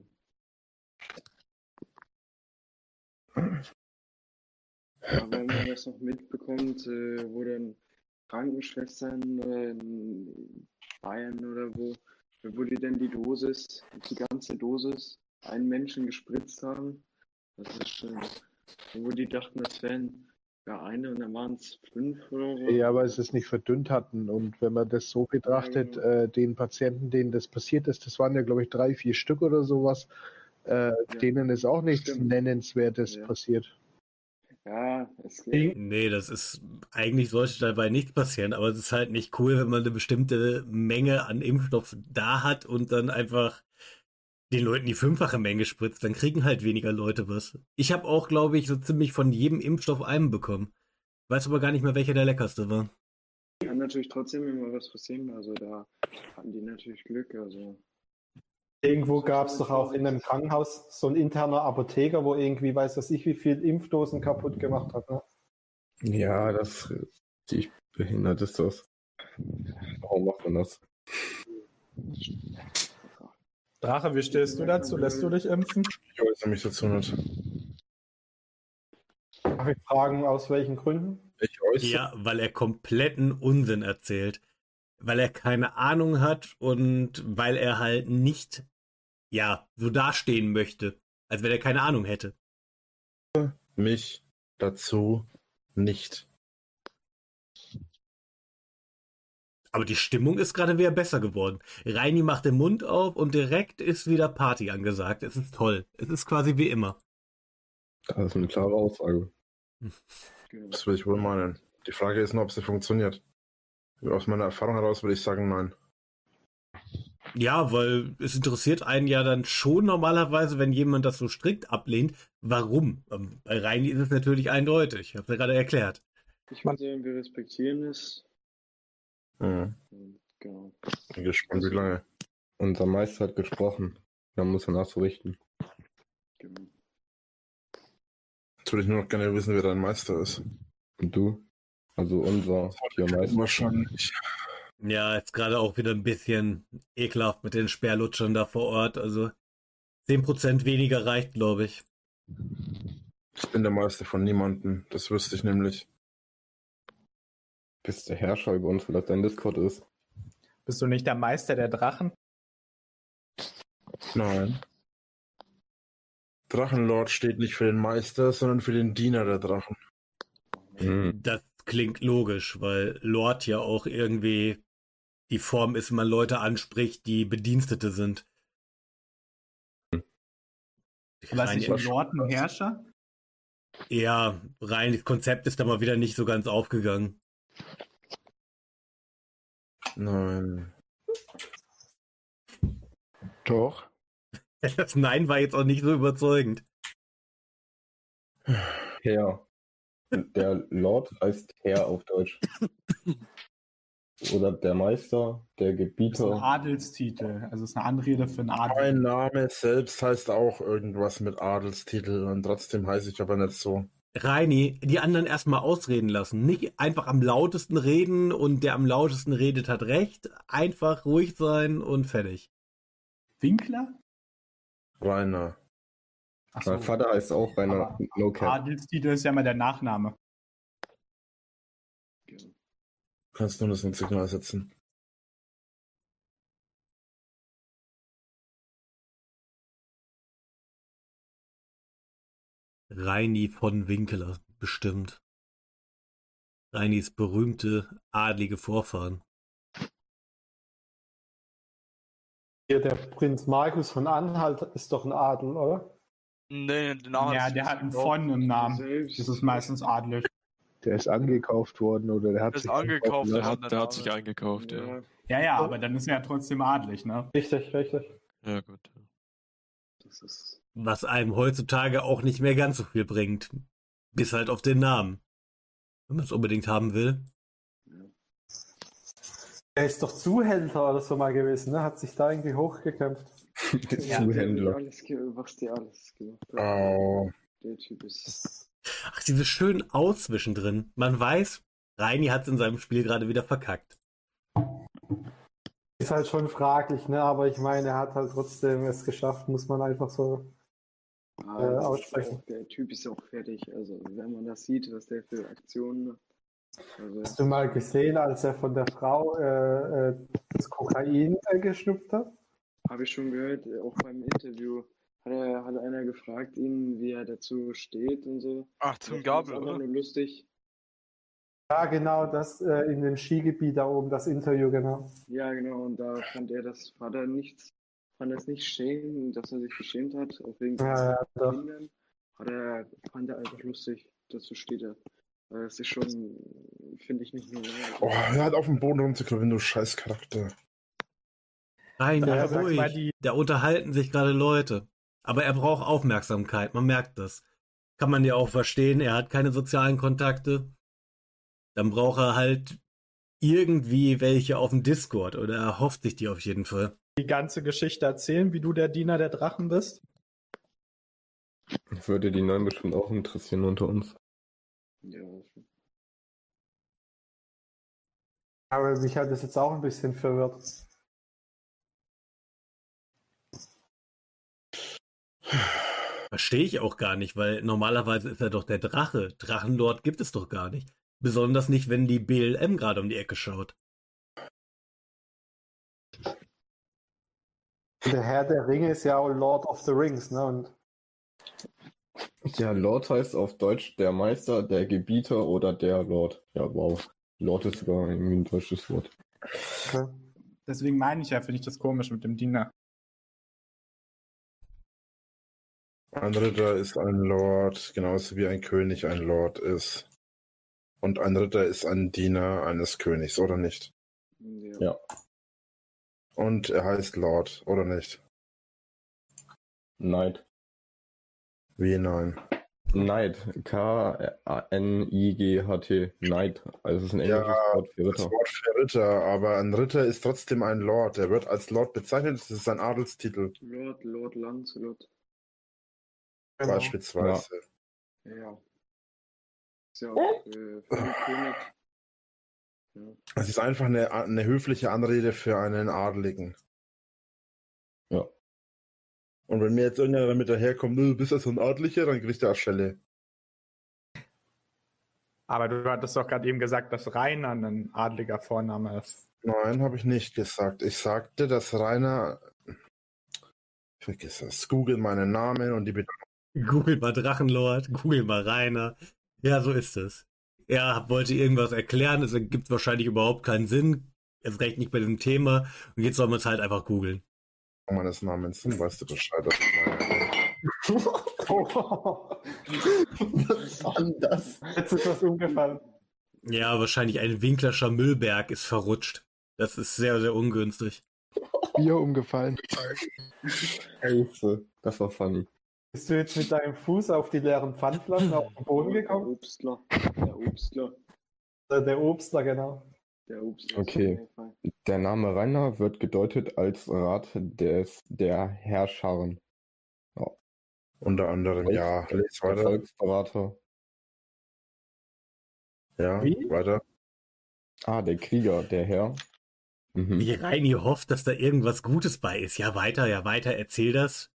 Aber wenn man das noch mitbekommt, äh, wo dann Krankenschwestern äh, in Bayern oder wo, wo die dann die Dosis, die ganze Dosis einen Menschen gespritzt haben, das ist schon, wo die dachten, das wären ja eine und dann waren es fünf oder so.
Ja, aber es ist nicht verdünnt hatten und wenn man das so betrachtet, ja, äh, den Patienten, denen das passiert ist, das waren ja glaube ich drei, vier Stück oder sowas, äh, ja, denen ist auch nichts stimmt. Nennenswertes ja. passiert.
Ja, es geht.
Nee, das ist, eigentlich sollte dabei nichts passieren, aber es ist halt nicht cool, wenn man eine bestimmte Menge an Impfstoff da hat und dann einfach den Leuten die fünffache Menge spritzt, dann kriegen halt weniger Leute was. Ich habe auch, glaube ich, so ziemlich von jedem Impfstoff einen bekommen. Weiß aber gar nicht mehr, welcher der leckerste war.
Kann natürlich trotzdem immer was passieren, also da hatten die natürlich Glück, also.
Irgendwo gab es doch auch in einem Krankenhaus so ein interner Apotheker, wo irgendwie, weiß was ich, wie viel Impfdosen kaputt gemacht hat. Ne?
Ja, das ist behindert ist das. Warum macht man das?
Drache, wie stehst du dazu? Lässt du dich impfen?
Ich äußere mich dazu nicht.
Darf ich fragen, aus welchen Gründen?
Ich äußere.
Ja, weil er kompletten Unsinn erzählt. Weil er keine Ahnung hat und weil er halt nicht, ja, so dastehen möchte, als wenn er keine Ahnung hätte.
Mich dazu nicht.
Aber die Stimmung ist gerade wieder besser geworden. Reini macht den Mund auf und direkt ist wieder Party angesagt. Es ist toll. Es ist quasi wie immer.
Das ist eine klare Aussage.
Das will ich wohl meinen. Die Frage ist nur, ob sie funktioniert. Aus meiner Erfahrung heraus würde ich sagen, nein.
Ja, weil es interessiert einen ja dann schon normalerweise, wenn jemand das so strikt ablehnt, warum? Ähm, Bei Reini ist es natürlich eindeutig. Ich habe es ja gerade erklärt.
Ich würde sagen, wir respektieren es.
Mhm.
Genau.
Bin gespannt, wie lange.
Unser Meister hat gesprochen. Da muss er nachzurichten.
Genau.
Jetzt würde ich nur noch gerne wissen, wer dein Meister ist.
Und du? Also unser Tiermeister.
Wahrscheinlich.
Ja, jetzt gerade auch wieder ein bisschen ekelhaft mit den Sperrlutschern da vor Ort. Also zehn Prozent weniger reicht, glaube ich.
Ich bin der Meister von niemandem. Das wüsste ich nämlich.
Bist der Herrscher über uns, weil das dein Discord ist?
Bist du nicht der Meister der Drachen?
Nein. Drachenlord steht nicht für den Meister, sondern für den Diener der Drachen.
Das klingt logisch, weil Lord ja auch irgendwie die Form ist, wenn man Leute anspricht, die Bedienstete sind.
Aber ist nicht
Rein-
ein Lord ein Herrscher?
Ja, rein das Konzept ist da mal wieder nicht so ganz aufgegangen.
Nein.
Doch.
Das Nein war jetzt auch nicht so überzeugend.
Herr. Der Lord heißt Herr auf Deutsch. Oder der Meister, der
Das ist ein
Gebieter.
Adelstitel. Also es ist eine Anrede für einen Adel.
Mein Name selbst heißt auch irgendwas mit Adelstitel und trotzdem heiße ich aber nicht so.
Reini, die anderen erstmal ausreden lassen. Nicht einfach am lautesten reden und der am lautesten redet hat recht. Einfach ruhig sein und fertig.
Winkler?
Rainer.
Achso.
Mein Vater heißt auch Rainer. No Cap.
Adelstitel ist ja mal der Nachname.
Du kannst nur das Signal setzen.
Reini von Winkler, bestimmt. Reinis berühmte adlige Vorfahren.
Hier, der Prinz Markus von Anhalt ist doch ein Adel, oder?
Nee, den Namen
Ja,
ist-
der hat einen von im Namen. Das ist meistens adelig.
Der ist angekauft worden oder der hat
Der ist
sich
angekauft,
lassen.
Der hat, der hat sich eingekauft, ja.
Ja,
Ja, ja, aber dann ist er ja trotzdem adelig, ne?
Richtig, richtig.
Ja, gut.
das ist.
Was einem heutzutage auch nicht mehr ganz so viel bringt. Bis halt auf den Namen. Wenn man es unbedingt haben will.
Er ist doch Zuhälter oder so mal gewesen, ne? Hat sich da irgendwie hochgekämpft.
Zuhändler.
Alles, ge- was der alles gemacht hat.
Oh.
Der Typ ist.
Ach, diese schönen Aus zwischendrin. Man weiß, Reini hat es in seinem Spiel gerade wieder verkackt.
Ist halt schon fraglich, ne? Aber ich meine, er hat halt trotzdem es geschafft, muss man einfach so
Ah,
äh,
das ist
aussprechen.
auch, der Typ ist auch fertig. Also, wenn man das sieht, was der für Aktionen macht. Also,
Hast du mal gesehen, als er von der Frau äh, äh, das Kokain äh, geschnupft hat?
habe ich schon gehört, äh, auch beim Interview hat, er, hat einer gefragt ihn, wie er dazu steht und so.
Ach,
Ich
Tim
fand
Gabel,
das einfach
oder?
nur lustig.
Ja, genau, das äh, in dem Skigebiet da oben, das Interview, genau.
Ja, genau, und da fand er das, fand er nichts, fand er es nicht schämen, dass er sich geschämt hat, auch wegen
Ja, ja, doch.
Kindern. Hat er, fand er einfach lustig, dazu steht er. Weil Das ist schon, finde ich nicht normal.
Oh, hör halt auf den Boden rumzuklopfen, du scheiß Charakter.
Reini,
Ja, sag
ruhig.
mal, die-
Da unterhalten sich gerade Leute. Aber er braucht Aufmerksamkeit, man merkt das. Kann man ja auch verstehen, er hat keine sozialen Kontakte. Dann braucht er halt irgendwie welche auf dem Discord oder er hofft sich die auf jeden Fall.
Die ganze Geschichte erzählen, wie du der Diener der Drachen bist?
Würde die Neuen bestimmt auch interessieren unter uns.
Ja,
Aber mich hat das jetzt auch ein bisschen verwirrt.
Verstehe ich auch gar nicht, weil normalerweise ist er doch der Drache. Drachenlord gibt es doch gar nicht. Besonders nicht, wenn die B L M gerade um die Ecke schaut.
Der Herr der Ringe ist ja auch Lord of the Rings, ne? Und
Ja, Lord heißt auf Deutsch der Meister, der Gebieter oder der Lord. Ja, wow. Lord ist sogar irgendwie ein deutsches Wort.
okay.
Deswegen meine ich ja, finde ich das komisch mit dem Diener.
Ein Ritter ist ein Lord, genauso wie ein König ein Lord ist. Und ein Ritter ist ein Diener eines Königs, oder nicht?
Ja.
Ja.
Und er heißt Lord, oder nicht?
Knight.
Wie nein?
Knight. K N I G H T. Knight. Also es ist ein englisches
Ja,
Wort für
das
Ritter.
Wort für Ritter, aber ein Ritter ist trotzdem ein Lord. Er wird als Lord bezeichnet, das ist sein Adelstitel.
Lord, Lord Lancelot.
Genau.
Beispielsweise.
Ja. Ist ja auch äh, für den König. Ja.
Es ist einfach eine, eine höfliche Anrede für einen Adeligen.
Ja.
Und wenn mir jetzt irgendeiner damit daherkommt, du bist ja so ein Adeliger, dann kriegt er eine Schelle.
Aber du hattest doch gerade eben gesagt, dass Rainer ein adliger Vorname ist.
Nein, habe ich nicht gesagt. Ich sagte, dass Rainer. Vergiss das. Google meinen Namen und die Bedeutung.
Google mal Drachenlord, Google mal Rainer. Ja, so ist es. Er wollte irgendwas erklären, es ergibt wahrscheinlich überhaupt keinen Sinn. Erst recht nicht bei diesem Thema. Und jetzt soll man es halt einfach googeln.
Meines Namens, dann weißt du Bescheid, was ich meine.
Was war denn das?
Jetzt ist was umgefallen.
Ja, wahrscheinlich ein Winklerscher Müllberg ist verrutscht. Das ist sehr, sehr ungünstig.
Bier umgefallen.
Scheiße. Das war funny.
Bist du jetzt mit deinem Fuß auf die leeren Pfandflaschen auf den Boden
Der
gekommen?
Obstler. Der Obstler.
Der, der Obstler, genau.
Der Obstler.
Okay. Der Name Rainer wird gedeutet als Rat des, der Herrscharen. Ja.
Unter anderem, ja. Les weiter.
Volksberater.
Ja,
Wie?
weiter.
Ah, der Krieger, der Herr. Mhm.
Wie Reini hofft, dass da irgendwas Gutes bei ist. Ja, weiter, ja, weiter, erzähl das.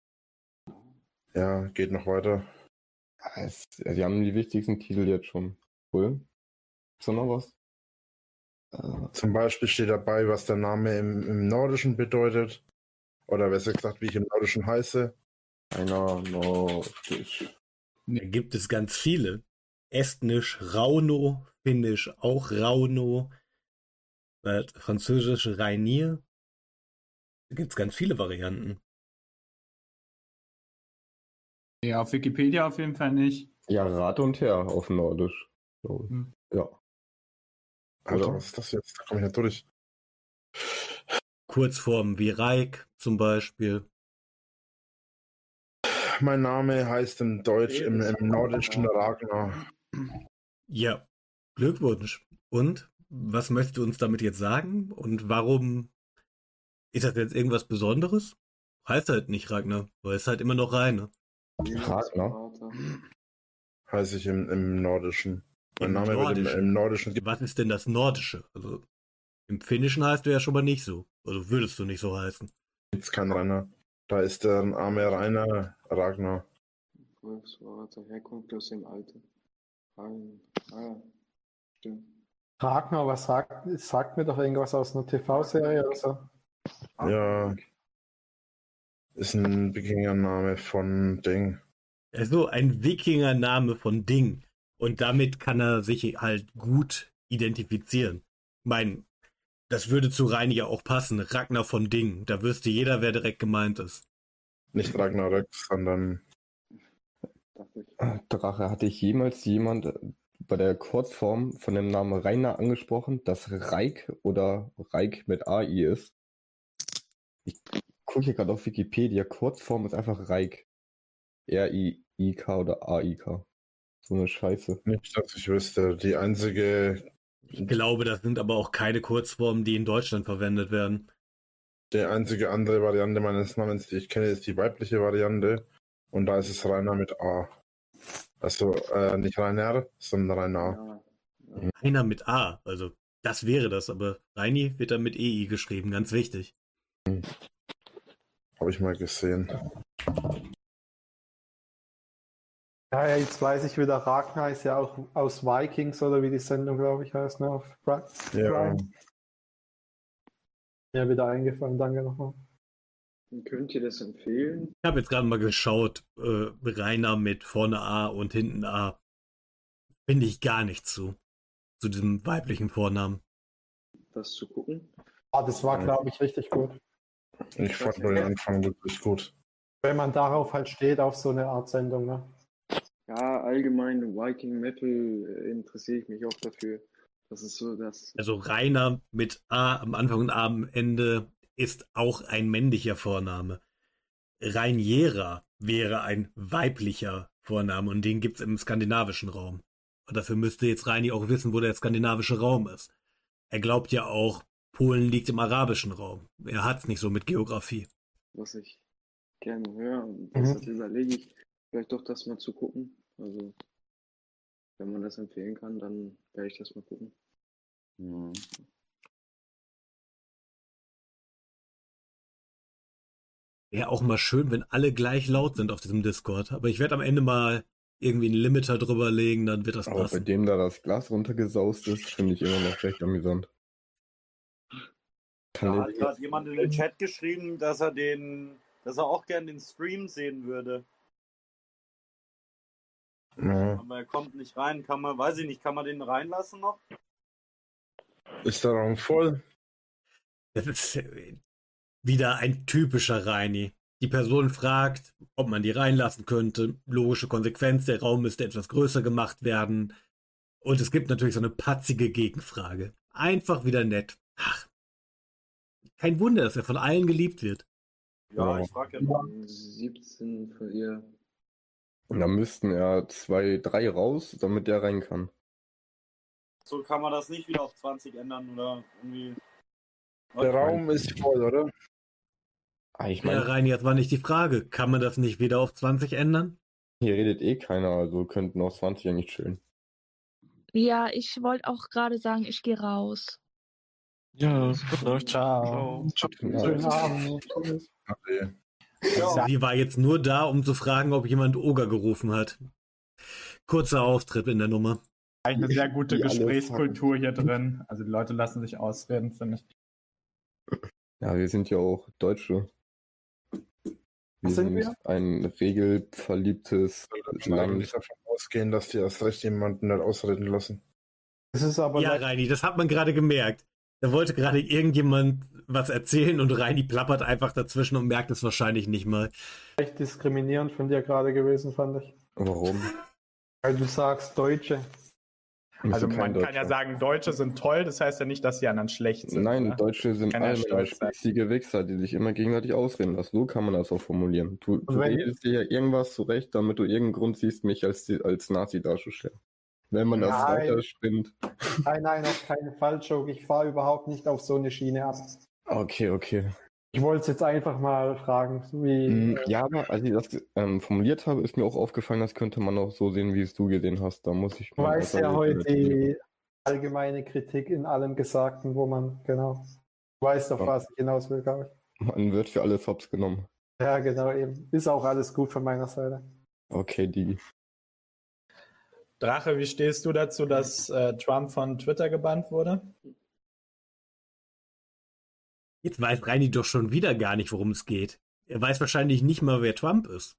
Ja, geht noch weiter.
Es, sie haben die wichtigsten Titel jetzt schon. Cool. Ist da noch was? Äh,
Zum Beispiel steht dabei, was der Name im, im Nordischen bedeutet. Oder besser gesagt, wie ich im Nordischen heiße.
Einer Nordisch.
Da gibt es ganz viele. Estnisch Rauno, Finnisch auch Rauno, äh, Französisch Rainier. Da gibt es ganz viele Varianten.
Ja, auf Wikipedia auf jeden Fall nicht.
Ja, Rat und Herr auf Nordisch. So.
Hm.
Ja.
Alter,
Oder?
was ist das jetzt? Da komme ich nicht durch.
Kurzformen wie Reik zum Beispiel.
Mein Name heißt im Deutsch, im, im Nordischen Ragnar.
Ja, Glückwunsch. Und was möchtest du uns damit jetzt sagen? Und warum ist das jetzt irgendwas Besonderes? Heißt halt nicht Ragnar, weil es halt immer noch Rainer.
Ragnar?
Heiße ich im, im Nordischen. Mein
Im
Name wird im,
Nordischen.
im Nordischen.
Was ist denn das Nordische? Also im Finnischen heißt du ja schon mal nicht so. Also würdest du nicht so heißen.
Gibt es kein Rainer. Da ist der arme Rainer Ragnar.
Volksvater, Herkunft aus dem Alten. Ragen. Ah, stimmt.
Ragnar, was sagt, sagt mir doch irgendwas aus einer T V-Serie oder so?
Ja. Ist ein Wikingername von Ding.
Also ein Wikingername von Ding. Und damit kann er sich halt gut identifizieren. Ich meine, das würde zu Reini ja auch passen. Ragnar von Ding. Da wüsste jeder, wer direkt gemeint ist.
Nicht Ragnarök, sondern
Drache, hatte ich jemals jemand bei der Kurzform von dem Namen Rainer angesprochen, dass Reik oder Reik mit A I ist? Ich gucke hier gerade auf Wikipedia. Kurzform ist einfach Reik. R I I K oder A I K. So eine Scheiße.
Nicht, dass ich wüsste. Die einzige.
Ich glaube, das sind aber auch keine Kurzformen, die in Deutschland verwendet werden.
Die einzige andere Variante meines Namens, die ich kenne, ist die weibliche Variante. Und da ist es Rainer mit A. Also äh, nicht Rainer, sondern Rainer.
Rainer mit A. Also das wäre das, aber Reini wird dann mit E I geschrieben. Ganz wichtig.
Habe ich mal gesehen.
Ja, ja, jetzt weiß ich wieder, Ragnar ist ja auch aus Vikings oder wie die Sendung, glaube ich, heißt, ne? Auf Prime.
Ja.
Ja, wieder eingefallen, danke nochmal.
Könnt ihr das empfehlen?
Ich habe jetzt gerade mal geschaut, äh, Rainer mit vorne A und hinten A. Finde ich gar nicht zu. Zu diesem weiblichen Vornamen.
Das zu gucken?
Ah, das war, glaube ich, richtig gut.
Ich fand nur den Anfang wirklich gut.
Wenn man darauf halt steht, auf so eine Art Sendung, ne?
Ja, ja, allgemein Viking Metal äh, interessiere ich mich auch dafür. Das ist so das.
Also Rainer mit A am Anfang und A am Ende ist auch ein männlicher Vorname. Rainiera wäre ein weiblicher Vorname und den gibt's im skandinavischen Raum. Und dafür müsste jetzt Reini auch wissen, wo der skandinavische Raum ist. Er glaubt ja auch, Polen liegt im arabischen Raum. Er hat's nicht so mit Geografie.
Was ich gerne höre. Und
Mhm.
deshalb überlege ich, vielleicht doch das mal zu gucken. Also, wenn man das empfehlen kann, dann werde ich das mal gucken.
Mhm.
Wäre auch mal schön, wenn alle gleich laut sind auf diesem Discord. Aber ich werde am Ende mal irgendwie einen Limiter drüber legen, dann wird das
Aber bei
passen.
dem da das Glas runtergesaust ist, finde ich immer noch recht amüsant. Kann
Da
der
hat gerade jemand in den Chat geschrieben, dass er den, dass er auch gerne den Stream sehen würde.
Ja.
Aber er kommt nicht rein. Kann man, weiß ich nicht, kann man den reinlassen noch?
Ist der Raum voll?
Das ist äh, wieder ein typischer Reini. Die Person fragt, ob man die reinlassen könnte. Logische Konsequenz, der Raum müsste etwas größer gemacht werden. Und es gibt natürlich so eine patzige Gegenfrage. Einfach wieder nett. Ach, kein Wunder, dass er von allen geliebt wird.
Ja, ich frage ja mal.
siebzehn von ihr.
Und da müssten ja zwei, drei raus, damit der rein kann.
So kann man das nicht wieder auf zwanzig ändern oder irgendwie.
Der Raum ist voll, oder?
Ah, ich
Ja,
meine,
Reini, jetzt war nicht die Frage. Kann man das nicht wieder auf zwanzig ändern?
hier redet eh keiner, also könnten auch zwanzig ja nicht chillen.
Ja, ich wollte auch gerade sagen, ich gehe raus.
Ja, gute Nacht.
Ciao.
Schönen Abend.
Also, sie war jetzt nur da, um zu fragen, ob jemand Oger gerufen hat. Kurzer Auftritt in der Nummer.
Eigentlich eine sehr gute
Die alle
Gesprächskultur hier drin. Also die Leute lassen sich ausreden, finde ich.
Ja, wir sind ja auch Deutsche. Wir
Was sind
sind
wir?
ein regelverliebtes
Ich kann
Land.
nicht davon ausgehen, dass die erst recht jemanden nicht ausreden lassen.
Das ist aber
Ja,
leicht,
Reini, das hat man gerade gemerkt. Da wollte gerade irgendjemand was erzählen und Reini plappert einfach dazwischen und merkt es wahrscheinlich nicht mal.
leicht diskriminierend von dir gerade gewesen, fand ich.
Warum?
Weil du sagst Deutsche.
Bist
Also
du
man
kein
kann ja
Deutscher?
sagen, Deutsche sind toll, das heißt ja nicht, dass die anderen schlecht sind.
Nein,
oder?
Deutsche sind
Kann ja
allgemein
stolz sein.
spießige Wichser, die sich immer gegenseitig ausreden lassen. So kann man das auch formulieren. Du, du
wenn-
redest dir ja irgendwas zurecht, damit du irgendeinen Grund siehst, mich als, als Nazi darzustellen. Wenn man das
Nein.
weiterspinnt.
Nein, nein, auf keinen Fall, Joke. Ich fahre überhaupt nicht auf so eine Schiene ab.
Okay, okay.
Ich wollte es jetzt einfach mal fragen, wie.
Mm, Ja, aber als ich das ähm, formuliert habe, ist mir auch aufgefallen, das könnte man auch so sehen, wie es du gesehen hast. Da muss ich
Du
mal
weißt
einfach
ja
mit-
heute
mit-
die allgemeine Kritik in allem Gesagten, wo man, genau. Du weißt, auf
Ja.
was ich hinaus will, glaube ich.
Man wird für alles hops genommen.
Ja, genau, eben. Ist auch alles gut von meiner Seite.
Okay, die.
Drache, wie stehst du dazu, dass äh, Trump von Twitter gebannt wurde?
Jetzt weiß Reini doch schon wieder gar nicht, worum es geht. Er weiß wahrscheinlich nicht mal, wer Trump ist.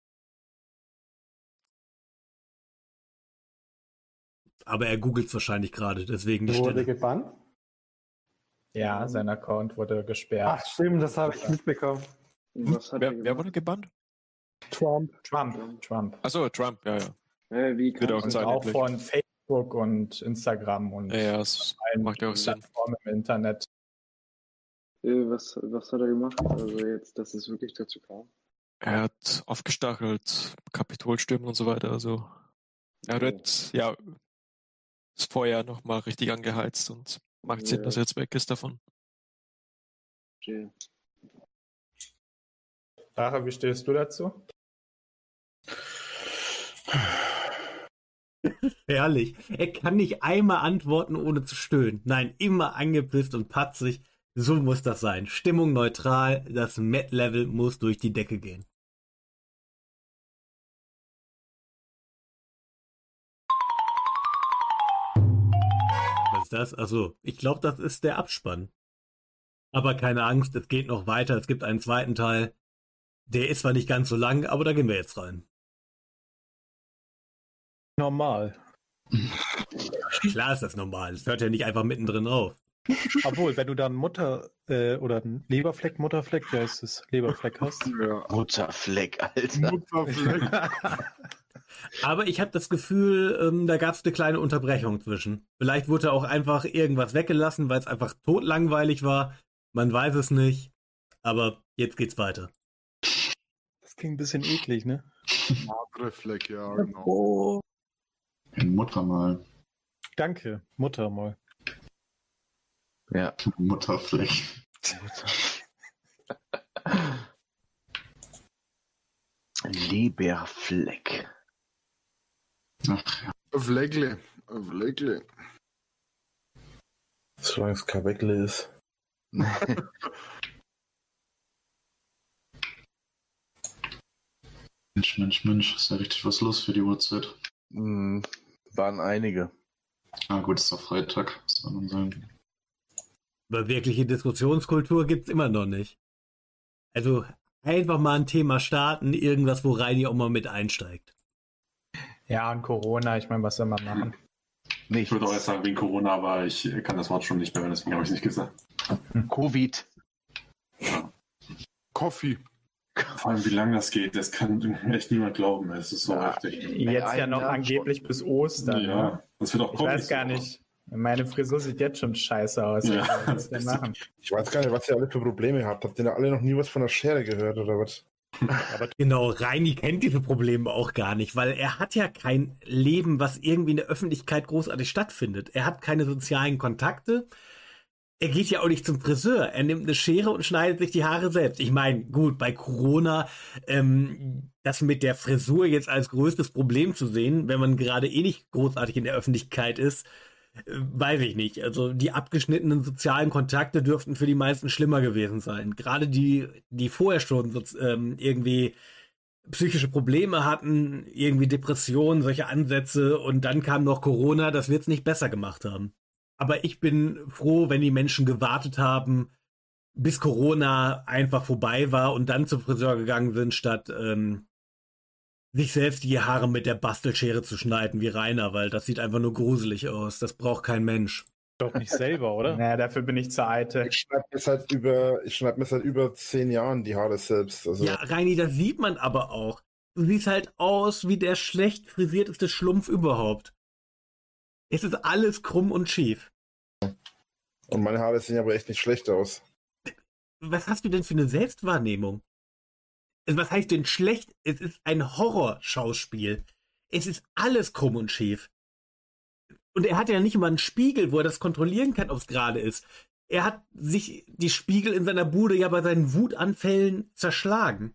Aber er googelt es wahrscheinlich gerade, deswegen die
Wurde
Stille.
gebannt?
Ja, sein Account wurde gesperrt.
Ach, stimmt, das habe ich mitbekommen.
Was hat
Wer,
er
wer
gemacht?
wurde gebannt?
Trump.
Trump, Trump.
Achso, Trump, ja, ja.
Äh, wie
Wird auch
kann
sein,
Auch
endlich.
von Facebook und Instagram und
Ja, ja, das
allen
macht ja auch Sinn.
Plattformen im Internet.
äh, was, was hat er gemacht? Also jetzt, dass es wirklich dazu kam.
Er hat aufgestachelt, Kapitolstürmen und so weiter. Also er hat
Oh.
jetzt, ja, das Feuer nochmal richtig angeheizt und macht Sinn,
Ja.
dass er jetzt weg ist davon.
Verstehe.
Drache, wie stehst du dazu?
Herrlich. Er kann nicht einmal antworten, ohne zu stöhnen. Nein, immer angepisst und patzig. So muss das sein. Stimmung neutral, das Met-Level muss durch die Decke gehen. Was ist das? Achso, ich glaube, das ist der Abspann. Aber keine Angst, es geht noch weiter. Es gibt einen zweiten Teil. Der ist zwar nicht ganz so lang, aber da gehen wir jetzt rein.
Normal.
Klar ist das normal. Es hört ja nicht einfach mittendrin auf.
Obwohl, wenn du dann Mutter äh, oder einen Leberfleck, Mutterfleck, wie heißt es? Leberfleck hast.
Mutterfleck, Alter.
Mutterfleck.
Aber ich habe das Gefühl, ähm, da gab es eine kleine Unterbrechung zwischen. Vielleicht wurde auch einfach irgendwas weggelassen, weil es einfach totlangweilig war. Man weiß es nicht. Aber jetzt geht's weiter.
Das klingt ein bisschen eklig, ne?
Mordrefleck, ja, genau.
Oh.
Muttermal.
Danke, Mutter mal.
Ja. Mutterfleck.
Leberfleck.
Ach ja.
Fleckle. Fleckle.
Solange es kein Weckle ist.
Mensch, Mensch, Mensch, ist ja richtig was los für die Uhrzeit.
Mm, waren einige.
Ah gut, ist doch Freitag, was soll man sagen.
Aber wirkliche Diskussionskultur gibt's immer noch nicht. Also einfach mal ein Thema starten, irgendwas, wo Reini auch mal mit einsteigt.
Ja, und Corona, ich meine, was soll man machen?
Ich würde auch erst sagen wegen Corona, aber ich kann das Wort schon nicht mehr, deswegen habe ich es nicht gesagt.
Covid.
Ja.
Coffee.
Vor allem, wie lange das geht, das kann echt niemand glauben. Es ist so ja, heftig.
Jetzt ja noch angeblich bis Ostern.
Ja,
ne?
das wird auch
Ich weiß gar nicht. Meine Frisur sieht jetzt schon scheiße aus.
Ja,
was wir machen.
Ich weiß gar nicht, was ihr alle für Probleme habt. Habt ihr da alle noch nie was von der Schere gehört oder was?
Aber genau, Reini kennt diese Probleme auch gar nicht, weil er hat ja kein Leben, was irgendwie in der Öffentlichkeit großartig stattfindet. Er hat keine sozialen Kontakte. Er geht ja auch nicht zum Friseur. Er nimmt eine Schere und schneidet sich die Haare selbst. Ich meine, gut, bei Corona, ähm, das mit der Frisur jetzt als größtes Problem zu sehen, wenn man gerade eh nicht großartig in der Öffentlichkeit ist, äh, weiß ich nicht. Also die abgeschnittenen sozialen Kontakte dürften für die meisten schlimmer gewesen sein. Gerade die, die vorher schon so, ähm, irgendwie psychische Probleme hatten, irgendwie Depressionen, solche Ansätze und dann kam noch Corona, das wird's nicht besser gemacht haben. Aber ich bin froh, wenn die Menschen gewartet haben, bis Corona einfach vorbei war und dann zum Friseur gegangen sind, statt ähm, sich selbst die Haare mit der Bastelschere zu schneiden wie Rainer, weil das sieht einfach nur gruselig aus. Das braucht kein Mensch.
Doch nicht selber, oder?
Naja, dafür bin ich zu eitel.
Ich schneide mir seit über, ich schneide mir seit über zehn Jahren die Haare selbst. Also.
Ja, Reini, das sieht man aber auch. Du siehst halt aus wie der schlecht frisierteste Schlumpf überhaupt. Es ist alles krumm und schief.
Und meine Haare sehen aber echt nicht schlecht aus.
Was hast du denn für eine Selbstwahrnehmung? Also was heißt denn schlecht? Es ist ein Horrorschauspiel. Es ist alles krumm und schief. Und er hat ja nicht mal einen Spiegel, wo er das kontrollieren kann, ob es gerade ist. Er hat sich die Spiegel in seiner Bude ja bei seinen Wutanfällen zerschlagen.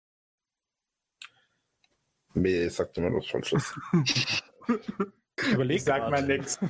Nee, sagt immer was Falsches.
Überleg, sag mal nix.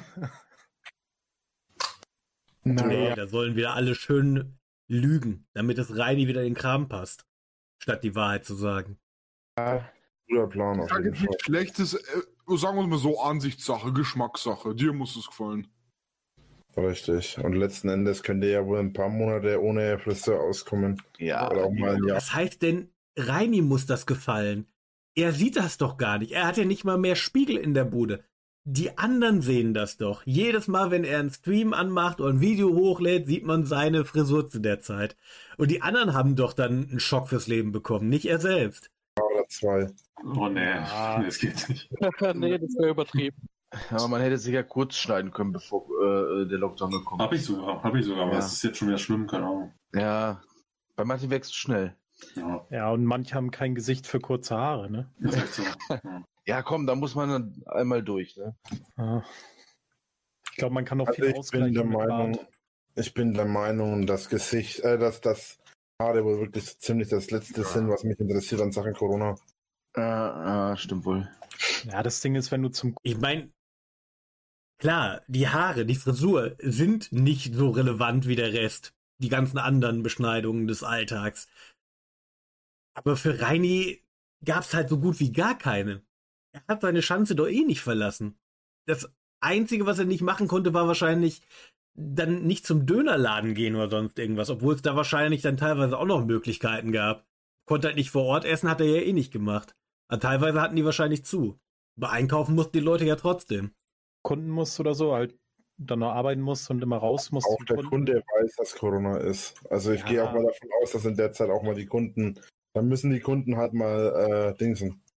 Nee, da sollen wieder alle schön lügen, damit es Reini wieder in den Kram passt, statt die Wahrheit zu sagen.
Guter Plan auf
Ich sage
jeden
jetzt
Fall.
nicht schlechtes, äh, sagen wir mal so, Ansichtssache, Geschmackssache. Dir muss es gefallen.
Richtig. Und letzten Endes könnt ihr ja wohl ein paar Monate ohne Friseur auskommen.
Ja.
Oder auch mal ein Jahr.
Was heißt denn, Reini muss das gefallen? Er sieht das doch gar nicht. Er hat ja nicht mal mehr Spiegel in der Bude. Die anderen sehen das doch. Jedes Mal, wenn er einen Stream anmacht oder ein Video hochlädt, sieht man seine Frisur zu der Zeit. Und die anderen haben doch dann einen Schock fürs Leben bekommen, nicht er selbst.
Oder zwei.
Oh nee,
Ja.
das geht nicht.
Nee, das wäre übertrieben.
Aber man hätte sich ja kurz schneiden können, bevor äh, der Lockdown gekommen ist.
Hab ich sogar, hab ich sogar, aber
Ja.
es ist jetzt schon wieder schlimm, keine Ahnung.
Ja, bei manchen wächst es schnell.
Ja,
Ja, und manche haben kein Gesicht für kurze Haare, ne?
das ist echt so. Ja.
Ja, komm, da muss man dann einmal durch. Ne?
Ah. Ich glaube, man kann auch
Also
viel
ich bin
ausgleichen
der
mit
Meinung,
Bart.
ich bin der Meinung, das Gesicht, äh, dass das Haare wohl wirklich so ziemlich das Letzte sind, was mich interessiert an Sachen Corona.
Ja, äh, stimmt wohl.
Ja, das Ding ist, wenn du zum...
Ich meine, klar, die Haare, die Frisur sind nicht so relevant wie der Rest. Die ganzen anderen Beschneidungen des Alltags. Aber für Reini gab's halt so gut wie gar keine. Er hat seine Chance doch eh nicht verlassen. Das Einzige, was er nicht machen konnte, war wahrscheinlich dann nicht zum Dönerladen gehen oder sonst irgendwas, obwohl es da wahrscheinlich dann teilweise auch noch Möglichkeiten gab. Konnte halt nicht vor Ort essen, hat er ja eh nicht gemacht. Aber teilweise hatten die wahrscheinlich zu. Aber einkaufen mussten die Leute ja trotzdem.
Kunden musst oder so, halt dann noch arbeiten musst und immer raus musst.
Auch der Kunde weiß, dass Corona ist. Also ich
Ja.
gehe auch mal davon aus, dass in der Zeit auch mal die Kunden, dann müssen die Kunden halt mal äh, dingsen.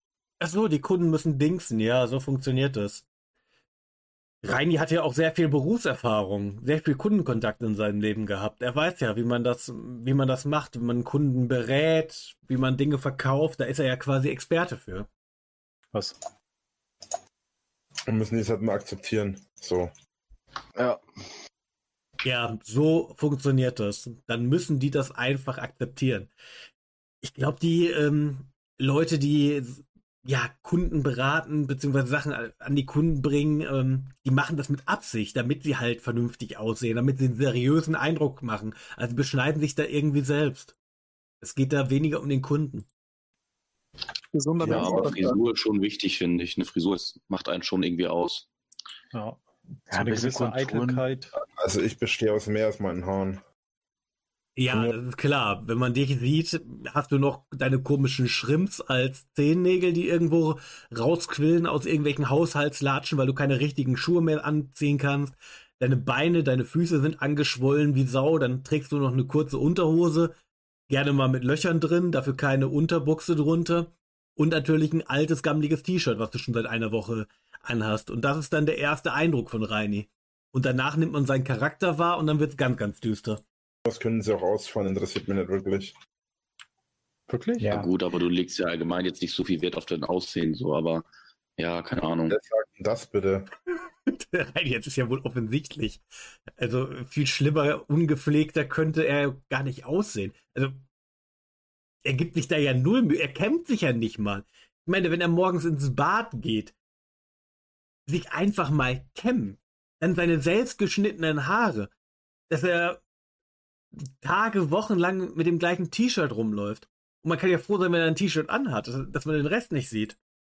Ach so, die Kunden müssen dingsen, ja, so funktioniert das. Reini hat ja auch sehr viel Berufserfahrung, sehr viel Kundenkontakt in seinem Leben gehabt. Er weiß ja, wie man das, wie man das macht, wie man Kunden berät, wie man Dinge verkauft. Da ist er ja quasi Experte für.
Was?
Wir müssen das halt mal akzeptieren. So.
Ja.
Ja, so funktioniert das. Dann müssen die das einfach akzeptieren. Ich glaube, die ähm, Leute, die ja Kunden beraten, beziehungsweise Sachen an die Kunden bringen, ähm, die machen das mit Absicht, damit sie halt vernünftig aussehen, damit sie einen seriösen Eindruck machen. Also beschneiden sich da irgendwie selbst. Es geht da weniger um den Kunden.
Ja, aber Frisur ist schon wichtig, finde ich. Eine Frisur ist, macht einen schon irgendwie aus.
Ja. So
Ja,
eine
bisschen
gewisse
Konturen.
Eitelkeit.
Also ich bestehe aus mehr als meinen Haaren.
Ja, das ist klar. Wenn man dich sieht, hast du noch deine komischen Shrimps als Zehennägel, die irgendwo rausquillen aus irgendwelchen Haushaltslatschen, weil du keine richtigen Schuhe mehr anziehen kannst. Deine Beine, deine Füße sind angeschwollen wie Sau. Dann trägst du noch eine kurze Unterhose, gerne mal mit Löchern drin, dafür keine Unterbuchse drunter. Und natürlich ein altes, gammeliges T-Shirt, was du schon seit einer Woche anhast. Und das ist dann der erste Eindruck von Reini. Und danach nimmt man seinen Charakter wahr und dann wird's ganz, ganz düster.
Das können sie auch ausfahren, interessiert mich nicht wirklich.
Wirklich?
Ja. Gut, aber du legst ja allgemein jetzt nicht so viel Wert auf dein Aussehen, so, aber ja, keine Ahnung.
Wer sagt denn das bitte?
Reini, jetzt ist ja wohl offensichtlich. Also viel schlimmer, ungepflegter könnte er gar nicht aussehen. Also er gibt sich da ja null Mühe, er kämmt sich ja nicht mal. Ich meine, wenn er morgens ins Bad geht, sich einfach mal kämmen, dann seine selbstgeschnittenen Haare, dass er Tage, Wochen lang mit dem gleichen T-Shirt rumläuft. Und man kann ja froh sein, wenn er ein T-Shirt anhat, dass man den Rest nicht sieht.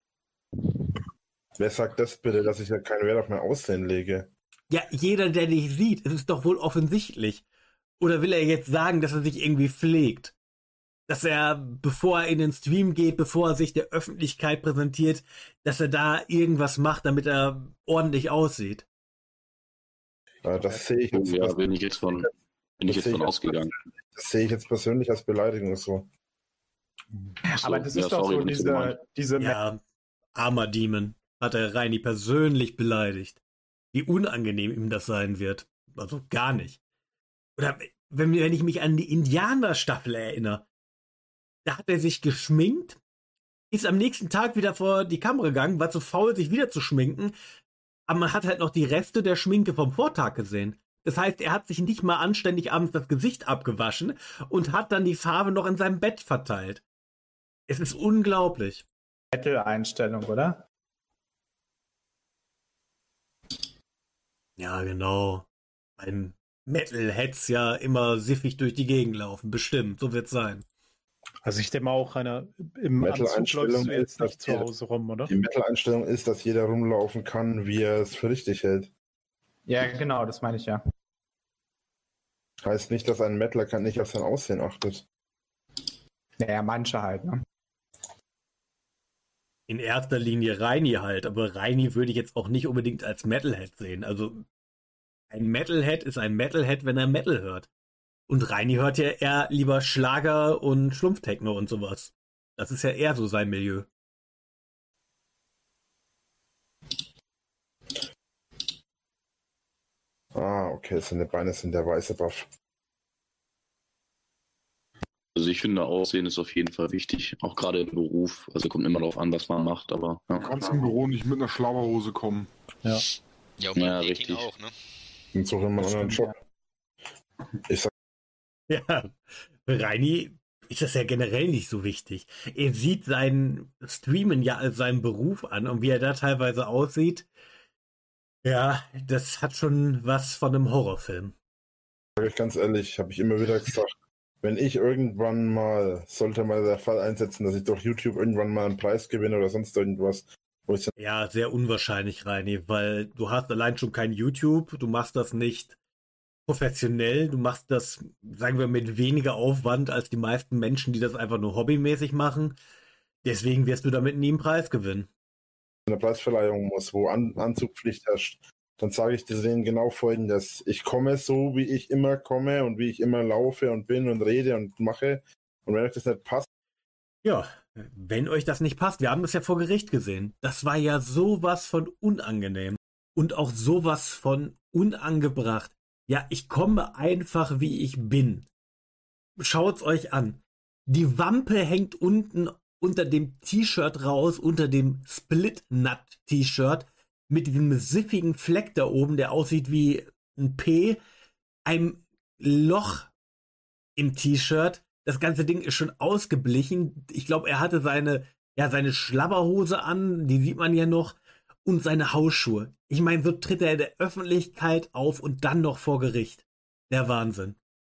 Wer sagt das bitte, dass ich ja keinen Wert auf mein Aussehen lege?
Ja, jeder, der dich sieht, es ist doch wohl offensichtlich. Oder will er jetzt sagen, dass er sich irgendwie pflegt? Dass er, bevor er in den Stream geht, bevor er sich der Öffentlichkeit präsentiert, dass er da irgendwas macht, damit er ordentlich aussieht?
Ja, das sehe ich jetzt.
Ja, bin ich jetzt von, bin ich
das
jetzt
sehe
von
ich
ausgegangen.
Das sehe ich jetzt persönlich als Beleidigung so.
So,
Aber das
ja,
ist doch
sorry,
so
wenn ich so
diese,
gemeint.
diese... Ja, armer Demon. Hat er Reini persönlich beleidigt. Wie unangenehm ihm das sein wird. Also gar nicht. Oder wenn, wenn ich mich an die Indianer-Staffel erinnere, da hat er sich geschminkt, ist am nächsten Tag wieder vor die Kamera gegangen, war zu faul, sich wieder zu schminken, aber man hat halt noch die Reste der Schminke vom Vortag gesehen. Das heißt, er hat sich nicht mal anständig abends das Gesicht abgewaschen und hat dann die Farbe noch in seinem Bett verteilt. Es ist unglaublich.
Metal-Einstellung, oder?
Ja, genau. Beim Metal-Heads ja immer siffig durch die Gegend laufen. Bestimmt, so wird's sein.
Also ich denke mal auch, einer im Anzug läufst
Metal-Einstellung
du jetzt
ist, dass
nicht zu
jeder-
Hause rum, oder?
Die Metal-Einstellung ist, dass jeder rumlaufen kann, wie er es für richtig hält.
Ja, genau, das meine ich ja.
Heißt nicht, dass ein Metaler kann nicht auf sein Aussehen achtet.
Naja, manche halt, ne?
In erster Linie Reini halt, aber Reini würde ich jetzt auch nicht unbedingt als Metalhead sehen. Also ein Metalhead ist ein Metalhead, wenn er Metal hört. Und Reini hört ja eher lieber Schlager und Schlumpftechno und sowas. Das ist ja eher so sein Milieu.
Ah, okay, seine Beine sind der weiße Buff.
Also ich finde, Aussehen ist auf jeden Fall wichtig, auch gerade im Beruf. Also kommt immer darauf an, was man macht, aber ja.
Du kannst im Büro nicht mit einer Schlabberhose kommen.
Ja.
Ja, auf
Ja,
ja,
richtig.
auch, ne?
Und so in einem anderen Job. Ich sag,
Ja, für Reini ist das ja generell nicht so wichtig. Er sieht seinen Streamen ja als seinen Beruf an und wie er da teilweise aussieht, ja, das hat schon was von einem Horrorfilm.
sag ich ganz ehrlich, habe ich immer wieder gesagt, wenn ich irgendwann mal, sollte mal der Fall einsetzen, dass ich durch YouTube irgendwann mal einen Preis gewinne oder sonst irgendwas, wo ich dann,
Ja, sehr unwahrscheinlich, Reini, weil du hast allein schon kein YouTube, du machst das nicht professionell, du machst das, sagen wir, mit weniger Aufwand als die meisten Menschen, die das einfach nur hobbymäßig machen. Deswegen wirst du damit nie einen Preis gewinnen.
eine Preisverleihung muss, wo An Anzugpflicht herrscht, dann sage ich denen genau Folgendes. Ich komme so, wie ich immer komme und wie ich immer laufe und bin und rede und mache. Und wenn euch das nicht passt,
Ja, wenn euch das nicht passt, wir haben das ja vor Gericht gesehen. Das war ja sowas von unangenehm und auch sowas von unangebracht. Ja, ich komme einfach, wie ich bin. Schaut's euch an. Die Wampe hängt unten unter dem T-Shirt raus, unter dem Split-Nut-T-Shirt mit diesem siffigen Fleck da oben, der aussieht wie ein P, einem Loch im T-Shirt. Das ganze Ding ist schon ausgeblichen. Ich glaube, er hatte seine, ja, seine Schlabberhose an, die sieht man ja noch, und seine Hausschuhe. Ich meine, so tritt er in der Öffentlichkeit auf und dann noch vor Gericht. Der Wahnsinn.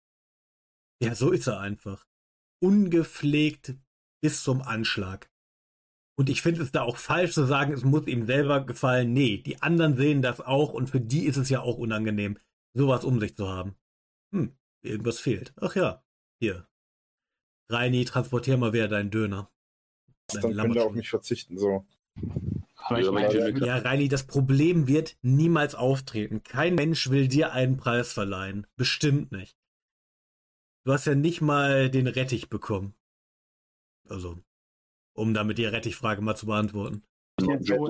Ja, so ist er einfach. Ungepflegt bis zum Anschlag. Und ich finde es da auch falsch zu sagen, es muss ihm selber gefallen. Nee, die anderen sehen das auch und für die ist es ja auch unangenehm, sowas um sich zu haben. Hm, irgendwas fehlt. Ach ja, hier. Reini, transportier mal wieder deinen Döner.
Dann könnt ihr auf mich verzichten, so.
Aber ich meine, ja, Reini, das Problem wird niemals auftreten. Kein Mensch will dir einen Preis verleihen. Bestimmt nicht. Du hast ja nicht mal den Rettich bekommen. Also, um damit die Rettichfrage mal zu beantworten.
Ich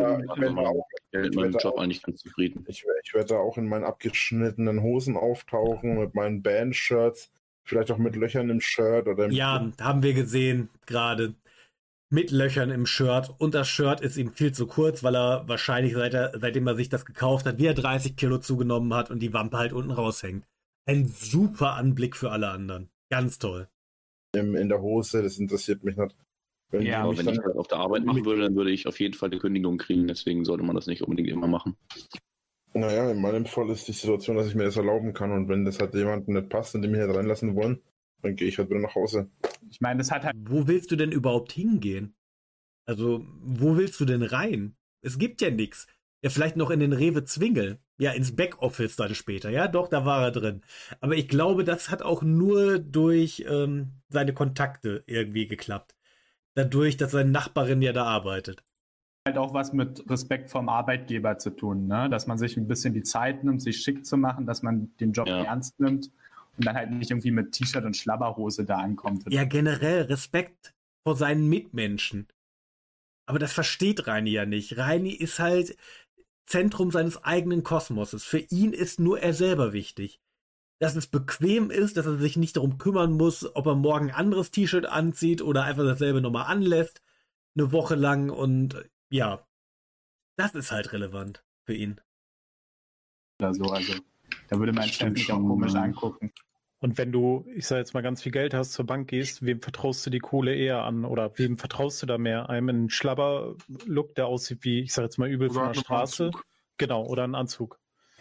werde
meinem Job eigentlich ganz zufrieden.
Ich, ich werde da auch in meinen abgeschnittenen Hosen auftauchen, mit meinen Band-Shirts, vielleicht auch mit Löchern im Shirt oder im
Ja, haben wir gesehen, gerade. Mit Löchern im Shirt. Und das Shirt ist ihm viel zu kurz, weil er wahrscheinlich, seit er, seitdem er sich das gekauft hat, wieder dreißig Kilo zugenommen hat und die Wampe halt unten raushängt. Ein super Anblick für alle anderen. Ganz toll.
In, in der Hose, das interessiert mich nicht. Wenn,
ja, aber wenn ich das auf der Arbeit machen würde, dann würde ich auf jeden Fall eine Kündigung kriegen. Deswegen sollte man das nicht unbedingt immer machen.
Naja, in meinem Fall ist die Situation, dass ich mir das erlauben kann. Und wenn das halt jemandem nicht passt und die mich halt reinlassen wollen, dann gehe ich halt wieder nach Hause.
Ich meine, das hat halt...
Wo willst du denn überhaupt hingehen? Also, wo willst du denn rein? Es gibt ja nichts. Ja, vielleicht noch in den Rewe Zwingel. Ja, ins Backoffice dann später. Ja, doch, da war er drin. Aber ich glaube, das hat auch nur durch ähm, seine Kontakte irgendwie geklappt. Dadurch, dass seine Nachbarin ja da arbeitet.
Halt auch was mit Respekt vom Arbeitgeber zu tun, ne? Dass man sich ein bisschen die Zeit nimmt, sich schick zu machen, dass man den Job ja. ernst nimmt und dann halt nicht irgendwie mit T-Shirt und Schlabberhose da ankommt.
Ja, generell Respekt vor seinen Mitmenschen. Aber das versteht Reini ja nicht. Reini ist halt Zentrum seines eigenen Kosmoses. Für ihn ist nur er selber wichtig. Dass es bequem ist, dass er sich nicht darum kümmern muss, ob er morgen ein anderes T-Shirt anzieht oder einfach dasselbe nochmal anlässt, eine Woche lang. Und ja, das ist halt relevant für ihn.
Oder so, also da würde mein Chef mich auch komisch angucken.
Und wenn du, ich sag jetzt mal, ganz viel Geld hast, zur Bank gehst, wem vertraust du die Kohle eher an? Oder wem vertraust du da mehr? Einem einen Schlabber-Look, der aussieht wie, ich sag jetzt mal, übel von der Straße? Anzug. Genau, oder einen Anzug.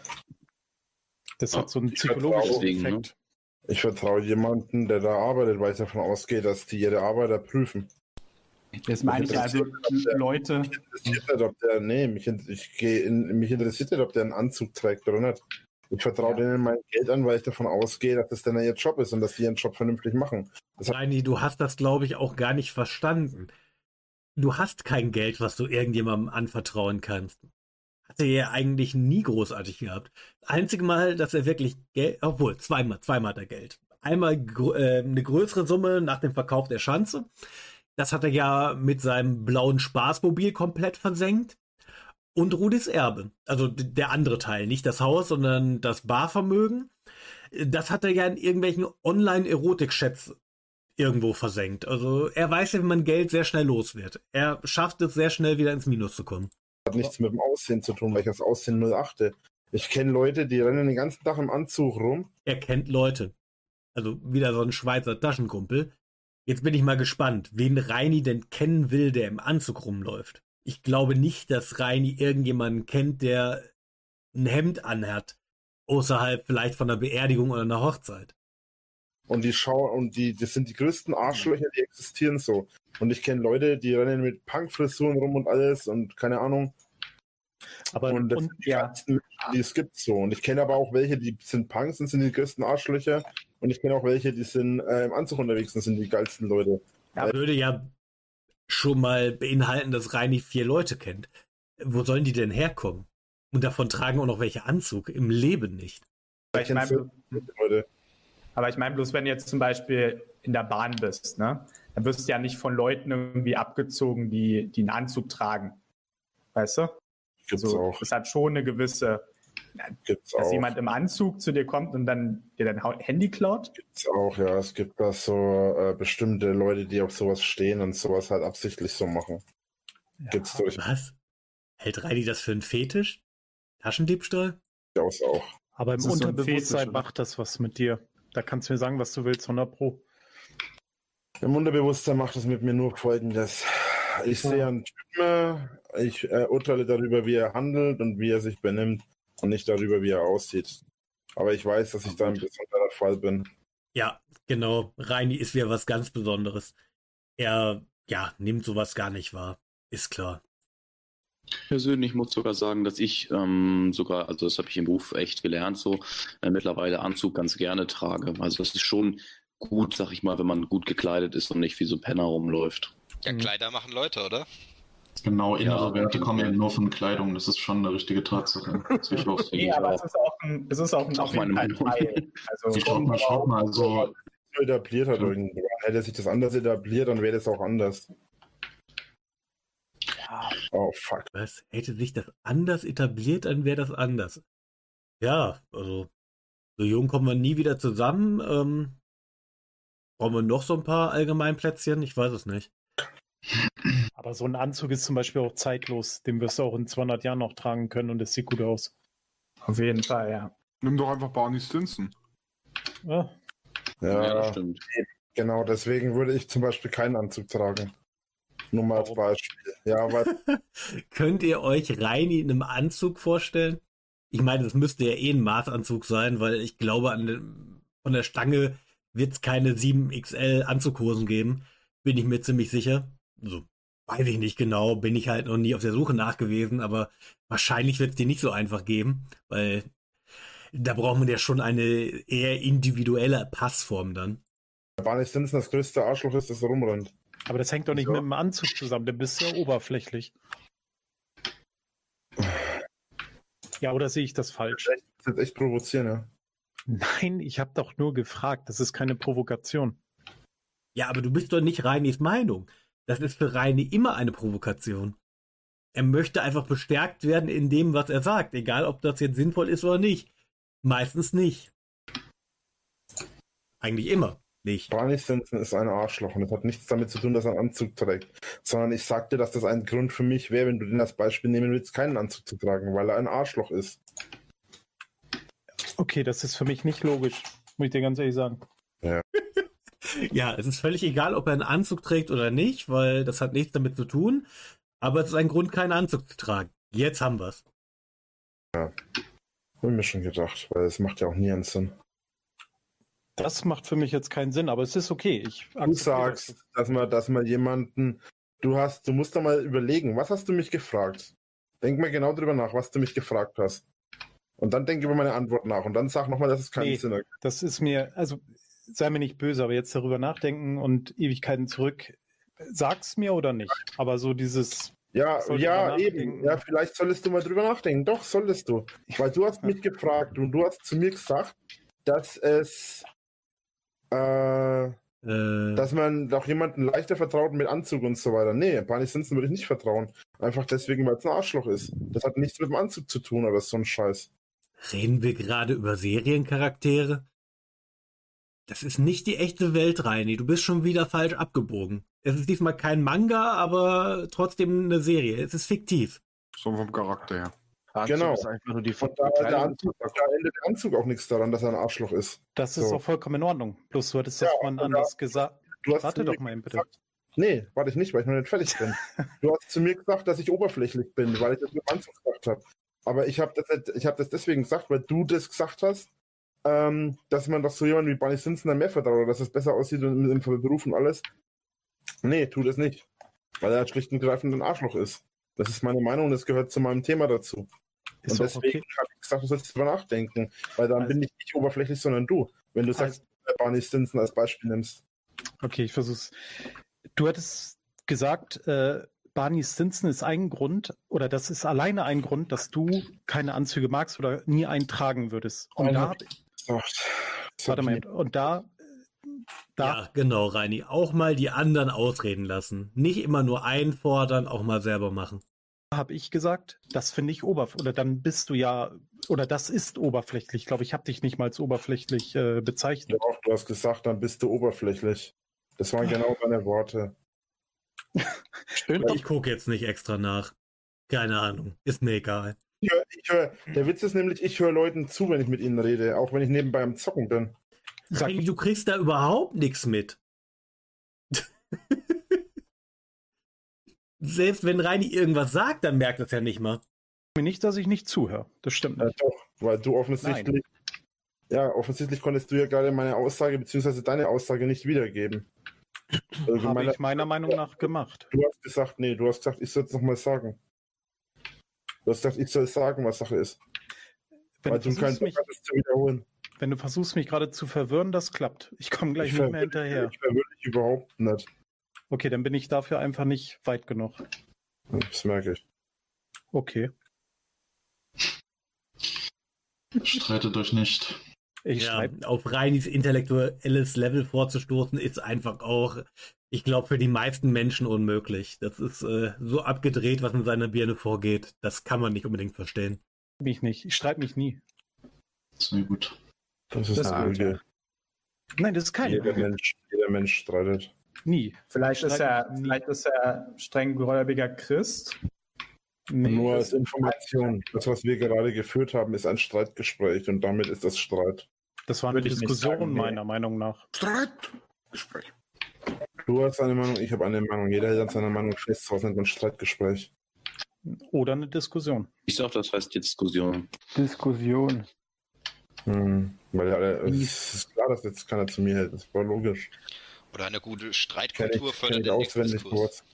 Das ja, hat so einen psychologischen Effekt.
Ne? Ich vertraue jemanden, der da arbeitet, weil ich davon ausgehe, dass die ihre Arbeiter prüfen.
Das meine ich also, der, Leute...
Mich interessiert nicht, ob der, nee, mich, ich geh in, mich interessiert nicht, ob der einen Anzug trägt oder nicht. Ich vertraue ja. denen mein Geld an, weil ich davon ausgehe, dass das dann ihr Job ist und dass die ihren Job vernünftig machen.
Reini, du hast das, glaube ich, auch gar nicht verstanden. Du hast kein Geld, was du irgendjemandem anvertrauen kannst. Hat er ja eigentlich nie großartig gehabt. Das einzige Mal, dass er wirklich Geld, obwohl, zweimal, zweimal hat er Geld. Einmal gr- äh, eine größere Summe nach dem Verkauf der Schanze. Das hat er ja mit seinem blauen Spaßmobil komplett versenkt. Und Rudis Erbe, also der andere Teil, nicht das Haus, sondern das Barvermögen, das hat er ja in irgendwelchen Online-Erotik-Chats irgendwo versenkt. Also er weiß ja, wie man Geld sehr schnell los wird. Er schafft es sehr schnell wieder ins Minus zu kommen.
Hat nichts mit dem Aussehen zu tun, weil ich das Aussehen null achte. Ich kenne Leute, die rennen den ganzen Tag im Anzug rum.
Er kennt Leute. Also wieder so ein Schweizer Taschenkumpel. Jetzt bin ich mal gespannt, wen Reini denn kennen will, der im Anzug rumläuft. Ich glaube nicht, dass Reini irgendjemanden kennt, der ein Hemd anhat, außerhalb vielleicht von einer Beerdigung oder einer Hochzeit.
Und die Schau und die, das sind die größten Arschlöcher, die existieren so. Und ich kenne Leute, die rennen mit Punkfrisuren rum und alles und keine Ahnung.
Aber
und das
und,
sind die
ja.
Menschen, die es gibt so. Und ich kenne aber auch welche, die sind Punks und sind die größten Arschlöcher. Und ich kenne auch welche, die sind äh, im Anzug unterwegs und sind die geilsten Leute.
Ja, würde ja schon mal beinhalten, dass Reini vier Leute kennt. Wo sollen die denn herkommen? Und davon tragen auch noch welche Anzug. Im Leben nicht.
Ich mein, aber ich meine bloß, wenn du jetzt zum Beispiel in der Bahn bist, ne?
dann wirst du ja nicht von Leuten irgendwie abgezogen, die, die einen Anzug tragen. Weißt du?
Gibt's
also,
auch.
es hat schon eine gewisse,
Gibt's
dass
auch.
jemand im Anzug zu dir kommt und dann dir dein Ha- Handy klaut.
Gibt's auch, ja. Es gibt da so äh, bestimmte Leute, die auf sowas stehen und sowas halt absichtlich so machen. Gibt's durch.
Was? Hält Reini das für einen Fetisch? Taschendiebstahl?
Ja, auch.
Aber im
Das ist so ein
Unterbewusstsein
Fetisch, oder?
macht das was mit dir. Da kannst du mir sagen, was du willst, hundert Pro.
Im Unterbewusstsein macht es mit mir nur Folgendes. Ich sehe einen Typen, ich äh, urteile darüber, wie er handelt und wie er sich benimmt und nicht darüber, wie er aussieht. Aber ich weiß, dass ich da ein besonderer Fall bin.
Ja, genau. Reini ist wieder was ganz Besonderes. Er, ja, nimmt sowas gar nicht wahr. Ist klar.
Persönlich muss sogar sagen, dass ich ähm, sogar, also das habe ich im Beruf echt gelernt, so äh, mittlerweile Anzug ganz gerne trage. Also das ist schon gut, sag ich mal, wenn man gut gekleidet ist und nicht wie so ein Penner rumläuft.
Ja, Kleider machen Leute, oder?
Genau, innere
Ja.
Werte kommen eben nur von Kleidung. Das ist schon eine richtige Tatsache. Das will ich auch
Nee, aber es ist auch ein, es ist auch ein
Auch meine
ein
Meinung.
Teil. Also,
Schaut mal, schaut mal, also
So etabliert hat irgendwo. Hätte sich das anders etabliert, dann wäre das auch anders. Oh, fuck.
Was? Hätte sich das anders etabliert, dann wäre das anders. Ja, also, so jung kommen wir nie wieder zusammen. Ähm, brauchen wir noch so ein paar Allgemeinplätzchen? Ich weiß es nicht.
Aber so ein Anzug ist zum Beispiel auch zeitlos. Den wirst du auch in zweihundert Jahren noch tragen können und es sieht gut aus.
Auf jeden Fall, ja.
Nimm doch einfach Barney Stinson.
Ja.
Ja,
Ja, das stimmt.
genau, deswegen würde ich zum Beispiel keinen Anzug tragen. Nur mal als Beispiel. Ja, weil
Könnt ihr euch Reini in einem Anzug vorstellen? Ich meine, das müsste ja eh ein Maßanzug sein, weil ich glaube, an dem, von der Stange wird es keine sieben X L Anzughosen geben. Bin ich mir ziemlich sicher. Also, weiß ich nicht genau, bin ich halt noch nie auf der Suche nach gewesen, aber wahrscheinlich wird es die nicht so einfach geben, weil da braucht man ja schon eine eher individuelle Passform dann.
Barney Stinson das größte Arschloch ist, das da rumrennt.
Aber das hängt doch nicht
Ja.
mit dem Anzug zusammen, dann bist du ja oberflächlich. Ja, oder sehe ich das falsch?
Das ist jetzt echt provozieren, ja.
Nein, ich habe doch nur gefragt. Das ist keine Provokation.
Ja, aber du bist doch nicht Reinis Meinung. Das ist für Reini immer eine Provokation. Er möchte einfach bestärkt werden in dem, was er sagt, egal ob das jetzt sinnvoll ist oder nicht. Meistens nicht. Eigentlich immer nicht.
Barney Stinson ist ein Arschloch und das hat nichts damit zu tun, dass er einen Anzug trägt. Sondern ich sagte, dass das ein Grund für mich wäre, wenn du den als Beispiel nehmen willst, keinen Anzug zu tragen, weil er ein Arschloch ist.
Okay, das ist für mich nicht logisch, muss ich dir ganz ehrlich sagen.
Ja.
Ja, es ist völlig egal, ob er einen Anzug trägt oder nicht, weil das hat nichts damit zu tun. Aber es ist ein Grund, keinen Anzug zu tragen. Jetzt haben wir's.
Ja. Hab ich mir schon gedacht, weil es macht ja auch nie einen Sinn.
Das macht für mich jetzt keinen Sinn, aber es ist okay. Ich
Du sagst, dass man, dass man jemanden, du hast, du musst da mal überlegen, was hast du mich gefragt? Denk mal genau drüber nach, was du mich gefragt hast. Und dann denk über meine Antwort nach und dann sag nochmal, dass es keinen
Nee,
Sinn ergibt.
das ist mir, also sei mir nicht böse, aber jetzt darüber nachdenken und Ewigkeiten zurück, sag's mir oder nicht. Aber so dieses.
Ja,
soll
ja,
drüber
eben.
nachdenken.
Ja, vielleicht solltest du mal drüber nachdenken. Doch, solltest du. Weil du hast mich gefragt und du hast zu mir gesagt, dass es, äh, dass man doch jemanden leichter vertraut mit Anzug und so weiter. Nee, Barney Stinson würde ich nicht vertrauen. Einfach deswegen, weil es ein Arschloch ist. Das hat nichts mit dem Anzug zu tun oder so ein Scheiß.
Reden wir gerade über Seriencharaktere? Das ist nicht die echte Welt, Reini. Du bist schon wieder falsch abgebogen. Es ist diesmal kein Manga, aber trotzdem eine Serie. Es ist fiktiv.
So vom Charakter her.
Anzug
Genau.
ist einfach nur die
Und da, der Anzug, da ändert der Anzug auch nichts daran, dass er ein Arschloch ist.
Das ist
So.
auch vollkommen in Ordnung. Bloß du hattest das
Ja,
vorhin
und
anders
da-
gesagt.
Du hast
Warte
zu
doch
mir
mal eben bitte.
gesagt- Nee, warte ich nicht, weil ich noch nicht fertig bin. Du hast zu mir gesagt, dass ich oberflächlich bin, weil ich das mit dem Anzug gesagt habe. Aber ich habe das, nicht- ich hab das deswegen gesagt, weil du das gesagt hast, ähm, dass man doch so jemanden wie Barney Stinson dann mehr vertraut, oder dass es besser aussieht und im Beruf und alles. Nee, tu das nicht. Weil er schlicht und greifend ein Arschloch ist. Das ist meine Meinung und das gehört zu meinem Thema dazu.
Ist
und
auch
deswegen
okay.
habe ich gesagt, du sollst drüber nachdenken. Weil dann
Also-
bin ich nicht oberflächlich, sondern du. Wenn du sagst, äh, Barney Stinson als Beispiel nimmst.
Okay, ich versuch's. Du hattest gesagt, äh, Barney Stinson ist ein Grund, oder das ist alleine ein Grund, dass du keine Anzüge magst oder nie einen tragen würdest. Und
Nein,
da,
hab ich gesagt. Das
warte
hab
mal,
ich
und da
Da. Ja, genau, Reini. Auch mal die anderen ausreden lassen. Nicht immer nur einfordern, auch mal selber machen.
Habe ich gesagt, das finde ich oberflächlich. Oder dann bist du ja, oder das ist oberflächlich. Ich glaube, ich habe dich nicht mal als oberflächlich äh, bezeichnet.
Ja, du hast gesagt, dann bist du oberflächlich. Das waren genau deine Worte.
Ich gucke jetzt nicht extra nach. Keine Ahnung. Ist mir egal.
Ich hör, ich hör, der Witz ist nämlich, ich höre Leuten zu, wenn ich mit ihnen rede, auch wenn ich nebenbei am Zocken bin.
Reini, du kriegst da überhaupt nichts mit. Selbst wenn Reini irgendwas sagt, dann merkt das ja nicht mal.
Mir nicht, dass ich nicht zuhöre. Das stimmt nicht.
Ja, doch, weil du offensichtlich, Nein. ja, offensichtlich konntest du ja gerade meine Aussage bzw. deine Aussage nicht wiedergeben.
Also Habe meine, ich meiner Meinung nach gemacht.
Du hast gesagt, nee, du hast gesagt, ich soll es nochmal sagen. Du hast gesagt, ich soll sagen, was Sache ist.
Wenn
weil
du
du keinen Bock hattest zu wiederholen.
Wenn du versuchst, mich gerade zu verwirren, das klappt. Ich komme gleich
ich
nicht mehr hinterher.
Ich verwirre dich überhaupt nicht.
Okay, dann bin ich dafür einfach nicht weit genug.
Das merke ich.
Okay.
Streitet euch nicht.
Ich ja, auf Reinis intellektuelles Level vorzustoßen, ist einfach auch, ich glaube, für die meisten Menschen unmöglich. Das ist äh, so abgedreht, was in seiner Birne vorgeht. Das kann man nicht unbedingt verstehen.
Mich nicht. Ich streite mich nie.
Sehr gut.
Das ist eine Lüge.
Nein, das ist keine
jeder Mensch, jeder Mensch streitet.
Nie.
Vielleicht ist, er, vielleicht ist er strenggläubiger Christ.
Nee, nur als Information. Das, was wir gerade geführt haben, ist ein Streitgespräch und damit ist das Streit.
Das war eine Diskussion sagen, meiner nee. Meinung nach.
Streitgespräch. Du hast eine Meinung, ich habe eine Meinung. Jeder hält an seiner Meinung fest, was nennt man Streitgespräch.
Oder eine Diskussion.
Ich sag, das heißt Diskussion.
Diskussion.
Hm, weil ja, es ist klar, dass jetzt keiner zu mir hält. Das war logisch.
Oder eine gute Streitkultur
fördert den Diskurs.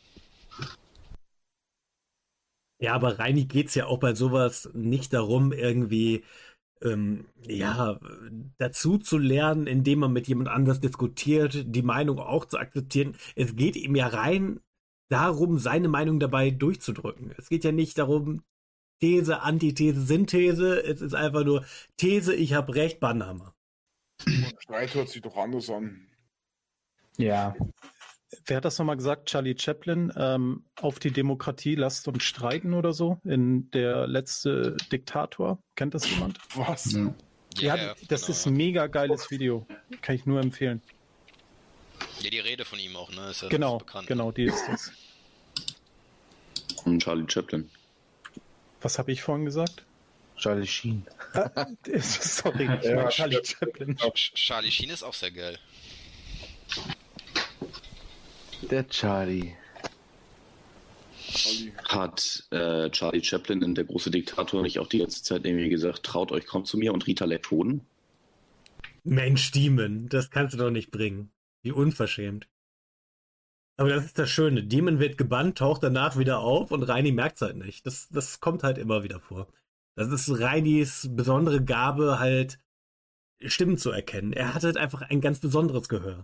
Ja, aber Reini geht's ja auch bei sowas nicht darum, irgendwie ähm, ja, dazu zu lernen, indem man mit jemand anders diskutiert, die Meinung auch zu akzeptieren. Es geht ihm ja rein darum, seine Meinung dabei durchzudrücken. Es geht ja nicht darum, These, Antithese, Synthese. Es ist einfach nur These, ich habe recht, Bannhammer.
Streit hört sich doch anders an.
Ja. Wer hat das nochmal gesagt? Charlie Chaplin, ähm, auf die Demokratie lasst uns streiten oder so, in Der letzte Diktator. Kennt das jemand?
Was?
Ja, ja, ja das genau. ist ein mega geiles Video. Kann ich nur empfehlen.
Ja, die Rede von ihm auch, ne? Ist ja
genau,
bekannt,
genau,
ne?
die ist das.
Und Charlie Chaplin.
Was habe ich vorhin gesagt?
Charlie Sheen.
Ah, sorry,
ja,
Charlie Chaplin.
Charlie Sheen ist auch sehr geil.
Der Charlie.
Hat äh, Charlie Chaplin in Der große Diktator nicht auch die ganze Zeit irgendwie gesagt, traut euch, kommt zu mir und Rita lädt Hoden?
Mensch, Demon, das kannst du doch nicht bringen. Wie unverschämt. Aber das ist das Schöne. Demon wird gebannt, taucht danach wieder auf und Reini merkt es halt nicht. Das, das kommt halt immer wieder vor. Das ist Reinis besondere Gabe, halt Stimmen zu erkennen. Er hat halt einfach ein ganz besonderes Gehör.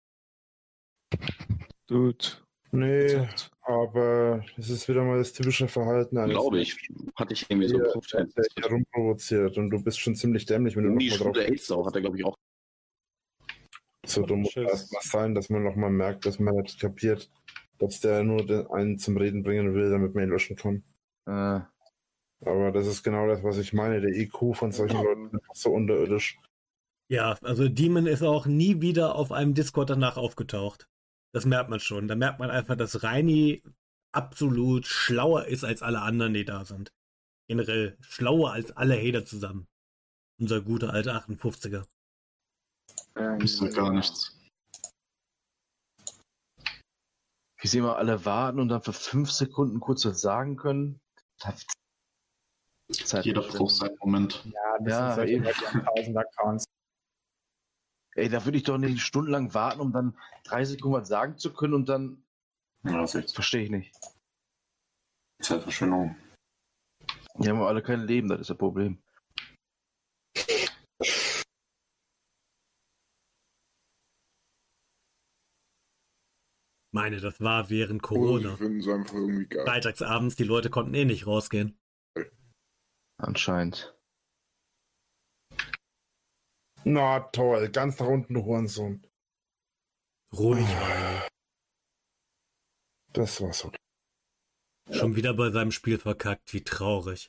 Gut. Nee, aber es ist wieder mal das typische Verhalten eines.
Glaube ich. Hatte ich irgendwie so im Kopf.
Der dich herumprovoziert und du bist schon ziemlich dämlich, wenn du
Die
nochmal drauf
gehst. Hat er, glaube ich, auch.
So dumm muss erst mal sein, dass man nochmal merkt, dass man nicht kapiert, dass der nur den einen zum Reden bringen will, damit man ihn löschen kann.
Äh.
Aber das ist genau das, was ich meine. Der I Q von solchen Leuten ist einfach so unterirdisch.
Ja, also Demon ist auch nie wieder auf einem Discord danach aufgetaucht. Das merkt man schon. Da merkt man einfach, dass Reini absolut schlauer ist als alle anderen, die da sind. Generell schlauer als alle Hater zusammen. Unser guter alter achtundfünfziger.
Ich sag gar nichts.
Wie sie immer alle warten und dann für fünf Sekunden kurz was sagen können.
Jeder braucht seinen Moment.
Ja, das
Ja,
sind
eben.
solche tausend-Accounts.
Ey, da würde ich doch nicht stundenlang warten, um dann drei Sekunden was sagen zu können und dann.
Ja, das ist
verstehe ich nicht.
Zeitverschwendung.
Die haben alle kein Leben, das ist das Problem.
Meine, das war während Corona.
Ich finde es einfach irgendwie geil.
Freitagsabends, die Leute konnten eh nicht rausgehen.
Anscheinend.
Na toll, ganz nach unten, du Hurensohn.
Ruhig, Reini.
Das war's so.
Schon wieder bei seinem Spiel verkackt, wie traurig.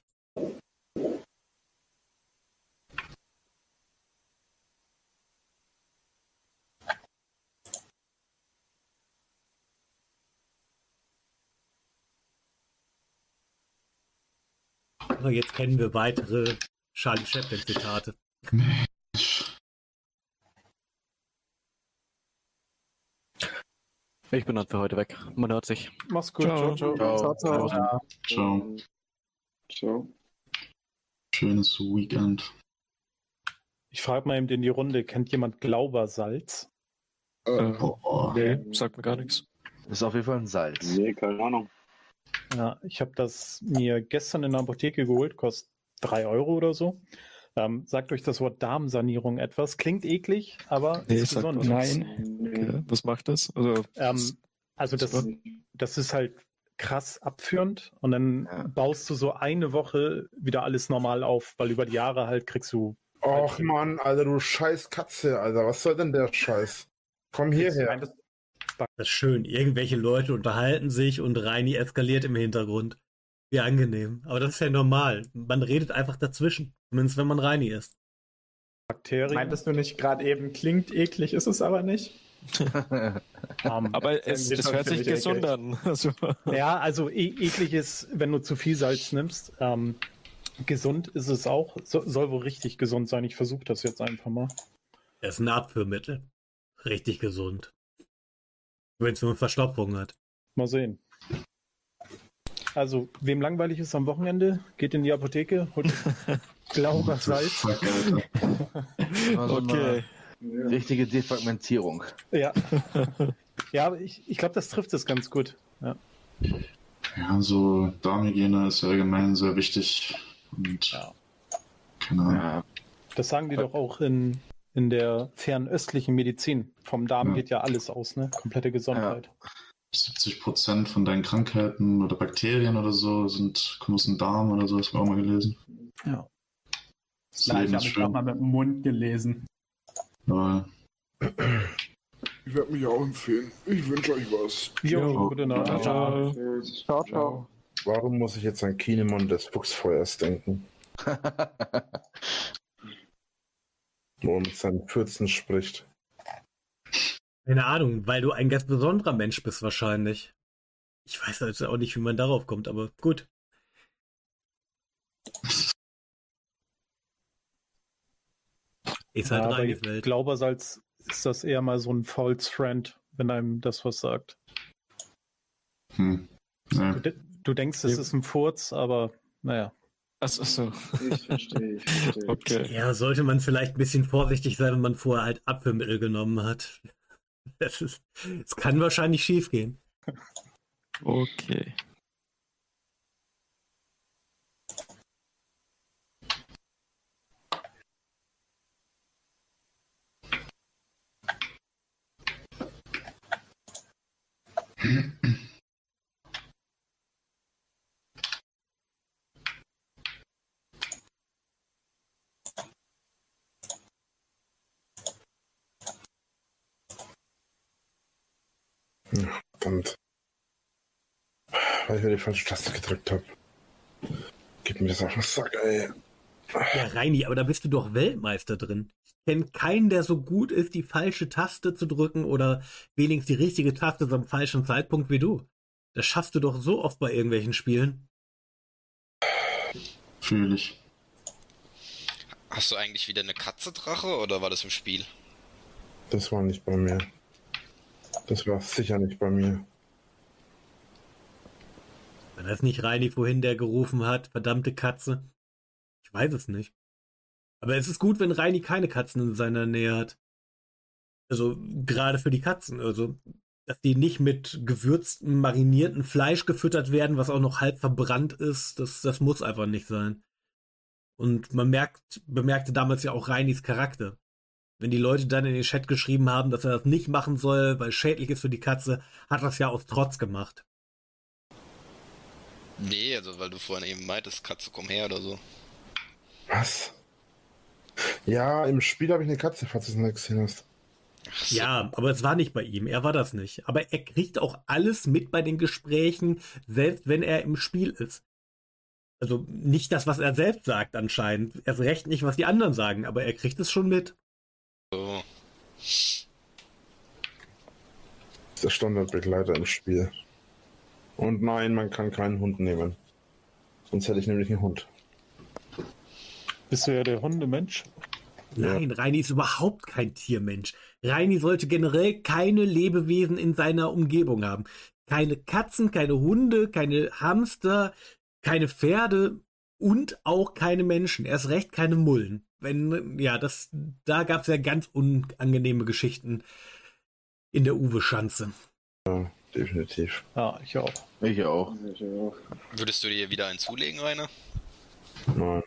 Aber jetzt kennen wir weitere Charlie Chaplin-Zitate.
Ich bin dann für heute weg. Man hört sich.
Mach's gut. Ciao, ciao.
Ciao, ciao.
ciao.
Ciao.
Ciao.
Schönes Weekend.
Ich frage mal eben in die Runde, kennt jemand Glaubersalz?
Äh, oh,
nee, sagt mir gar nichts.
Das ist auf jeden Fall ein Salz.
Nee, keine Ahnung.
Ja, ich habe das mir gestern in der Apotheke geholt, kostet drei Euro oder so. Ähm, sagt euch das Wort Darmsanierung etwas? Klingt eklig, aber
Nee,
ist
sagt
gesund.
mir nichts. Okay. Was macht das? Also,
Ähm, also das, das ist halt krass abführend und dann baust du so eine Woche wieder alles normal auf, weil über die Jahre halt kriegst du...
Och Mann, Alter, du scheiß Katze, Alter. Was soll denn der Scheiß? Komm hierher.
Das ist schön. Irgendwelche Leute unterhalten sich und Reini eskaliert im Hintergrund. Wie angenehm. Aber das ist ja normal. Man redet einfach dazwischen. Zumindest wenn man Reini ist.
Bakterien. Meintest du nicht gerade eben, klingt eklig, ist es aber nicht?
Um,
aber es, es hört sich gesund an. Also.
Ja, also e eklig ist, wenn du zu viel Salz nimmst. Ähm, gesund ist es auch. So, soll wohl richtig gesund sein. Ich versuche das jetzt einfach mal.
Das ist ein Abführmittel. Richtig gesund. Wenn es nur Verstopfung hat.
Mal sehen. Also, wem langweilig ist am Wochenende, geht in die Apotheke, holt Glaubersalz.
Also
Okay.
eine richtige Defragmentierung.
Ja. Ja, aber ich, ich glaube, das trifft es ganz gut. Ja.
Ja, so Darmhygiene ist ja allgemein sehr wichtig. Und
ja.
keine Ahnung.
Das sagen die doch auch in, in der fernöstlichen Medizin. Vom Darm
Ja.
geht ja alles aus, ne? Komplette Gesundheit.
siebzig Prozent von deinen Krankheiten oder Bakterien oder so sind, kommen aus dem Darm oder so, das haben wir auch mal gelesen.
Ja.
Das
Nein,
Leben
ich
ist
habe es auch
schön.
mal mit dem Mund gelesen.
Ja.
Ich werde mich auch empfehlen. Ich wünsche euch was.
Jo, gute Nacht.
Ciao.
Ciao, ciao.
Warum muss ich jetzt an Kinemon des Fuchsfeuers denken? Wo er mit seinen Pfützen spricht.
Keine Ahnung, weil du ein ganz besonderer Mensch bist wahrscheinlich. Ich weiß also auch nicht, wie man darauf kommt, aber gut. Ist halt
Ja, bei
Reinis Welt.
Glaubersalz ist das eher mal so ein False Friend, wenn einem das was sagt.
Hm. Ja.
Du, de du denkst, es ist ein Furz, aber naja.
Achso, so.
Ich verstehe, ich verstehe.
Okay.
Ja, sollte man vielleicht ein bisschen vorsichtig sein, wenn man vorher halt Abführmittel genommen hat. Das ist, es kann wahrscheinlich schief gehen.
Okay.
Ja, verdammt. Weil ich mir die falsche Taste gedrückt habe. Gib mir das auf den Sack, ey.
Ja, Reini, aber da bist du doch Weltmeister drin. Ich kenne keinen, der so gut ist, die falsche Taste zu drücken oder wenigstens die richtige Taste zum falschen Zeitpunkt wie du. Das schaffst du doch so oft bei irgendwelchen Spielen.
Fühl ich.
Hast du eigentlich wieder eine Katze Drache oder war das im Spiel?
Das war nicht bei mir. Das war sicher nicht bei mir.
War das nicht Reini vorhin, der gerufen hat, verdammte Katze? Ich weiß es nicht. Aber es ist gut, wenn Reini keine Katzen in seiner Nähe hat. Also gerade für die Katzen. Also, dass die nicht mit gewürztem, marinierten Fleisch gefüttert werden, was auch noch halb verbrannt ist, das, das muss einfach nicht sein. Und man merkt, bemerkte damals ja auch Reinis Charakter. Wenn die Leute dann in den Chat geschrieben haben, dass er das nicht machen soll, weil es schädlich ist für die Katze, hat er das ja aus Trotz gemacht.
Nee, also weil du vorhin eben meintest, Katze, komm her oder so.
Was? Ja, im Spiel habe ich eine Katze, falls du es nicht gesehen hast.
So. Ja, aber es war nicht bei ihm. Er war das nicht. Aber er kriegt auch alles mit bei den Gesprächen, selbst wenn er im Spiel ist. Also nicht das, was er selbst sagt anscheinend. Erst recht nicht, was die anderen sagen, aber er kriegt es schon mit.
So.
Das ist der Standardbegleiter im Spiel. Und nein, man kann keinen Hund nehmen. Sonst hätte ich nämlich einen Hund.
Bist du ja der Hundemensch?
Nein, ja. Reini ist überhaupt kein Tiermensch. Reini sollte generell keine Lebewesen in seiner Umgebung haben. Keine Katzen, keine Hunde, keine Hamster, keine Pferde und auch keine Menschen. Erst recht keine Mullen. Wenn, ja, das, da gab es ja ganz unangenehme Geschichten in der Uwe-Schanze.
Ja, definitiv.
Ja, ich auch.
Ich auch.
Ich auch.
Würdest du dir wieder einen zulegen, Rainer?
Nein.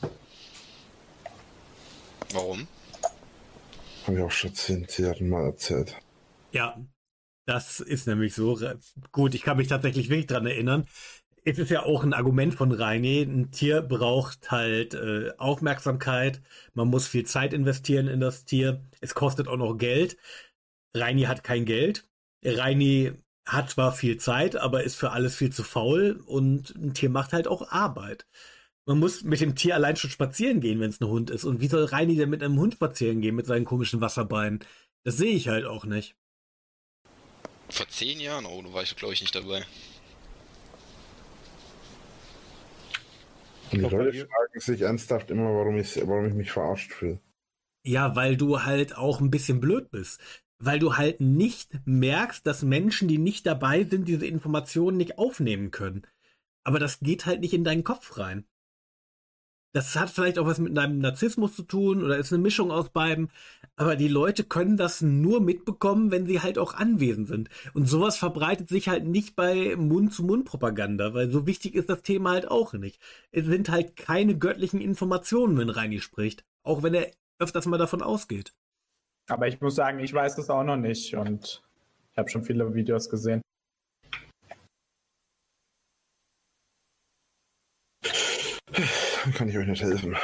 Warum?
Habe ich auch schon zehn Zigaretten mal erzählt.
Ja, das ist nämlich so. Gut, ich kann mich tatsächlich wirklich dran erinnern. Es ist ja auch ein Argument von Reini. Ein Tier braucht halt äh, Aufmerksamkeit. Man muss viel Zeit investieren in das Tier. Es kostet auch noch Geld. Reini hat kein Geld. Reini hat zwar viel Zeit, aber ist für alles viel zu faul. Und ein Tier macht halt auch Arbeit. Man muss mit dem Tier allein schon spazieren gehen, wenn es ein Hund ist. Und wie soll Reini denn mit einem Hund spazieren gehen, mit seinen komischen Wasserbeinen? Das sehe ich halt auch nicht.
Vor zehn Jahren? Oh, da war ich, glaube ich, nicht dabei.
Und die Leute fragen sich ernsthaft immer, warum ich, warum ich mich verarscht fühle.
Ja, weil du halt auch ein bisschen blöd bist. Weil du halt nicht merkst, dass Menschen, die nicht dabei sind, diese Informationen nicht aufnehmen können. Aber das geht halt nicht in deinen Kopf rein. Das hat vielleicht auch was mit deinem Narzissmus zu tun oder ist eine Mischung aus beiden. Aber die Leute können das nur mitbekommen, wenn sie halt auch anwesend sind. Und sowas verbreitet sich halt nicht bei Mund-zu-Mund-Propaganda, weil so wichtig ist das Thema halt auch nicht. Es sind halt keine göttlichen Informationen, wenn Reini spricht. Auch wenn er öfters mal davon ausgeht.
Aber ich muss sagen, ich weiß das auch noch nicht und ich habe schon viele Videos gesehen.
Kann ich euch nicht helfen.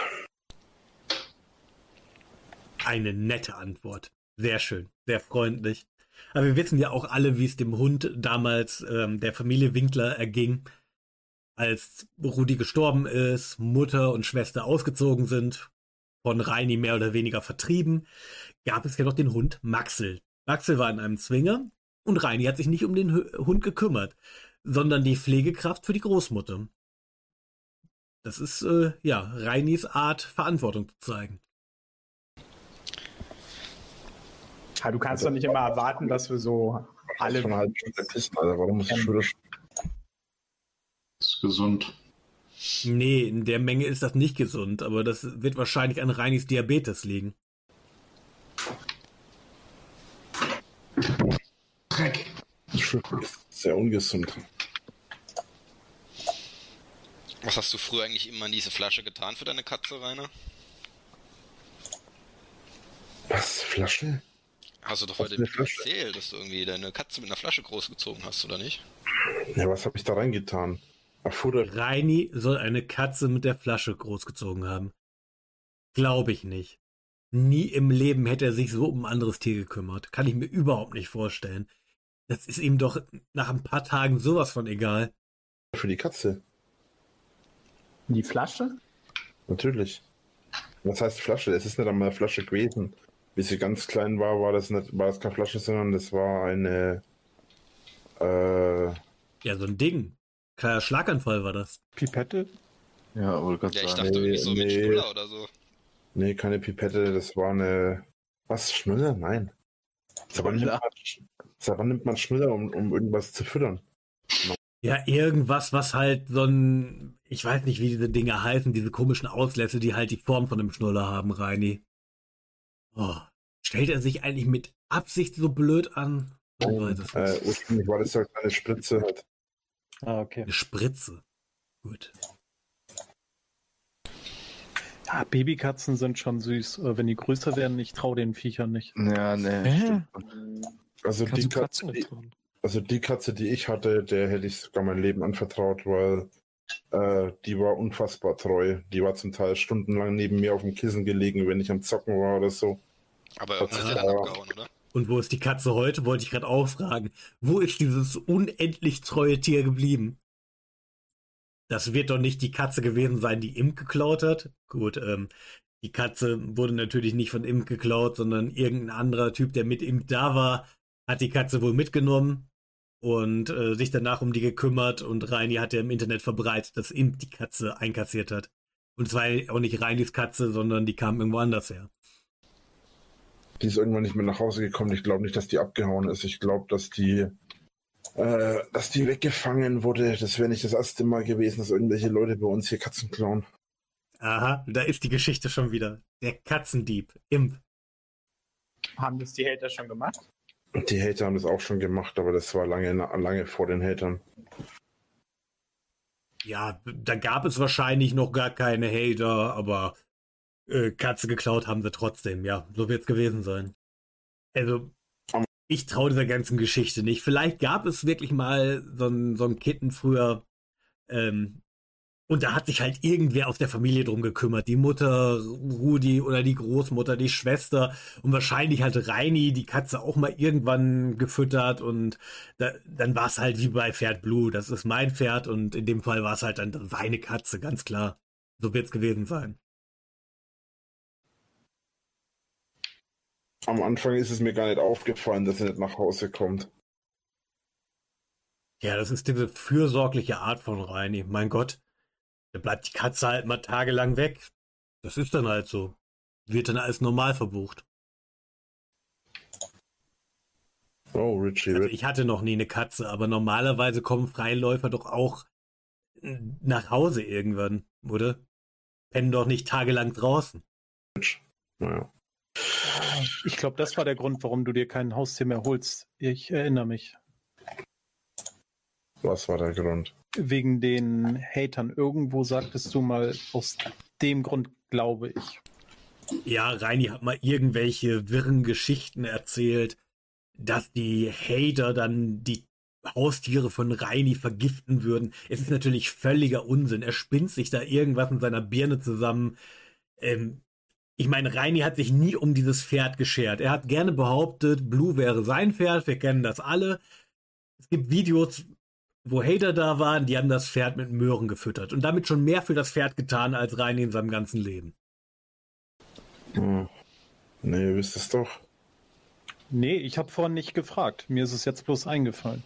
Eine nette Antwort. Sehr schön, sehr freundlich. Aber wir wissen ja auch alle, wie es dem Hund damals ähm, der Familie Winkler erging, als Rudi gestorben ist, Mutter und Schwester ausgezogen sind, von Reini mehr oder weniger vertrieben, gab es ja noch den Hund Maxel. Maxel war in einem Zwinger und Reini hat sich nicht um den Hund gekümmert, sondern die Pflegekraft für die Großmutter. Das ist, äh, ja, Reinis Art, Verantwortung zu zeigen.
Ja, du kannst doch nicht immer erwarten, dass wir so alle...
Schon halb Pissen, Alter. Warum muss ich schon wieder...
Das ist gesund.
Nee, in der Menge ist das nicht gesund, aber das wird wahrscheinlich an Reinis Diabetes liegen.
Dreck. Sehr ungesund.
Was hast du früher eigentlich immer in diese Flasche getan für deine Katze, Rainer?
Was? Flasche?
Hast du doch
Was
heute
Flasche?
erzählt, dass du irgendwie deine Katze mit einer Flasche großgezogen hast, oder nicht?
Ja, was habe ich da reingetan? Futter.
Reini soll eine Katze mit der Flasche großgezogen haben. Glaube ich nicht. Nie im Leben hätte er sich so um ein anderes Tier gekümmert. Kann ich mir überhaupt nicht vorstellen. Das ist ihm doch nach ein paar Tagen sowas von egal.
Für die Katze.
Die Flasche?
Natürlich. Was heißt Flasche? Es ist nicht einmal eine Flasche gewesen. Wie sie ganz klein war, war das nicht, war das keine Flasche, sondern das war eine äh,
ja, so ein Ding. Kleiner Schlaganfall war das.
Pipette?
Ja, aber
Ja, ich dachte irgendwie so mit Schnuller oder so.
Nee, keine Pipette, das war eine... Was? Schnuller? Nein. Seit wann nimmt man, seit wann nimmt man Schnuller, um, um irgendwas zu füttern?
Ja, irgendwas, was halt so ein... Ich weiß nicht, wie diese Dinger heißen, diese komischen Auslässe, die halt die Form von einem Schnuller haben, Reini. Oh, stellt er sich eigentlich mit Absicht so blöd an? Ich weiß es
äh, ursprünglich war das ja eine Spritze halt.
Ah, okay.
Eine Spritze. Gut.
Ja, Babykatzen sind schon süß. Wenn die größer werden, ich traue den Viechern nicht.
Ja, ne.
Hä?
Also die, Katze, die, also die Katze, die ich hatte, der hätte ich sogar mein Leben anvertraut, weil äh, die war unfassbar treu. Die war zum Teil stundenlang neben mir auf dem Kissen gelegen, wenn ich am Zocken war oder so.
Aber irgendwann ist er dann abgehauen, oder?
Und wo ist die Katze heute, wollte ich gerade auch fragen. Wo ist dieses unendlich treue Tier geblieben? Das wird doch nicht die Katze gewesen sein, die Imp geklaut hat. Gut, ähm, die Katze wurde natürlich nicht von Imp geklaut, sondern irgendein anderer Typ, der mit Imp da war, hat die Katze wohl mitgenommen und äh, sich danach um die gekümmert. Und Reini hat ja im Internet verbreitet, dass Imp die Katze einkassiert hat. Und zwar auch nicht Reinis Katze, sondern die kam irgendwo anders her.
Die ist irgendwann nicht mehr nach Hause gekommen. Ich glaube nicht, dass die abgehauen ist. Ich glaube, dass die, äh, dass die weggefangen wurde. Das wäre nicht das erste Mal gewesen, dass irgendwelche Leute bei uns hier Katzen klauen.
Aha, da ist die Geschichte schon wieder. Der Katzendieb, Imp.
Haben das die Hater schon gemacht?
Die Hater haben das auch schon gemacht, aber das war lange, lange vor den Hatern.
Ja, da gab es wahrscheinlich noch gar keine Hater, aber äh, Katze geklaut haben sie trotzdem. Ja, so wird es gewesen sein. Also, ich traue dieser ganzen Geschichte nicht. Vielleicht gab es wirklich mal so ein, so ein Kitten früher, ähm, und da hat sich halt irgendwer aus der Familie drum gekümmert. Die Mutter, Rudi oder die Großmutter, die Schwester. Und wahrscheinlich hat Reini die Katze auch mal irgendwann gefüttert. Und da, dann war es halt wie bei Pferd Blue. Das ist mein Pferd. Und in dem Fall war es halt dann seine Katze, ganz klar. So wird es gewesen sein.
Am Anfang ist es mir gar nicht aufgefallen, dass er nicht nach Hause kommt.
Ja, das ist diese fürsorgliche Art von Reini. Mein Gott. Da bleibt die Katze halt mal tagelang weg. Das ist dann halt so. Wird dann als normal verbucht.
Oh, Richie.
Also ich hatte noch nie eine Katze, aber normalerweise kommen Freiläufer doch auch nach Hause irgendwann, oder? Pennen doch nicht tagelang draußen.
Naja.
Ich glaube, das war der Grund, warum du dir kein Haustier mehr holst. Ich erinnere mich.
Was war der Grund?
Wegen den Hatern. Irgendwo sagtest du mal, aus dem Grund glaube ich.
Ja, Reini hat mal irgendwelche wirren Geschichten erzählt, dass die Hater dann die Haustiere von Reini vergiften würden. Es ist natürlich völliger Unsinn. Er spinnt sich da irgendwas in seiner Birne zusammen. Ähm, ich meine, Reini hat sich nie um dieses Pferd geschert. Er hat gerne behauptet, Blue wäre sein Pferd. Wir kennen das alle. Es gibt Videos, wo Hater da waren, die haben das Pferd mit Möhren gefüttert und damit schon mehr für das Pferd getan als Reini in seinem ganzen Leben.
Hm. Nee, ihr wisst es doch.
Nee, ich habe vorhin nicht gefragt. Mir ist es jetzt bloß eingefallen.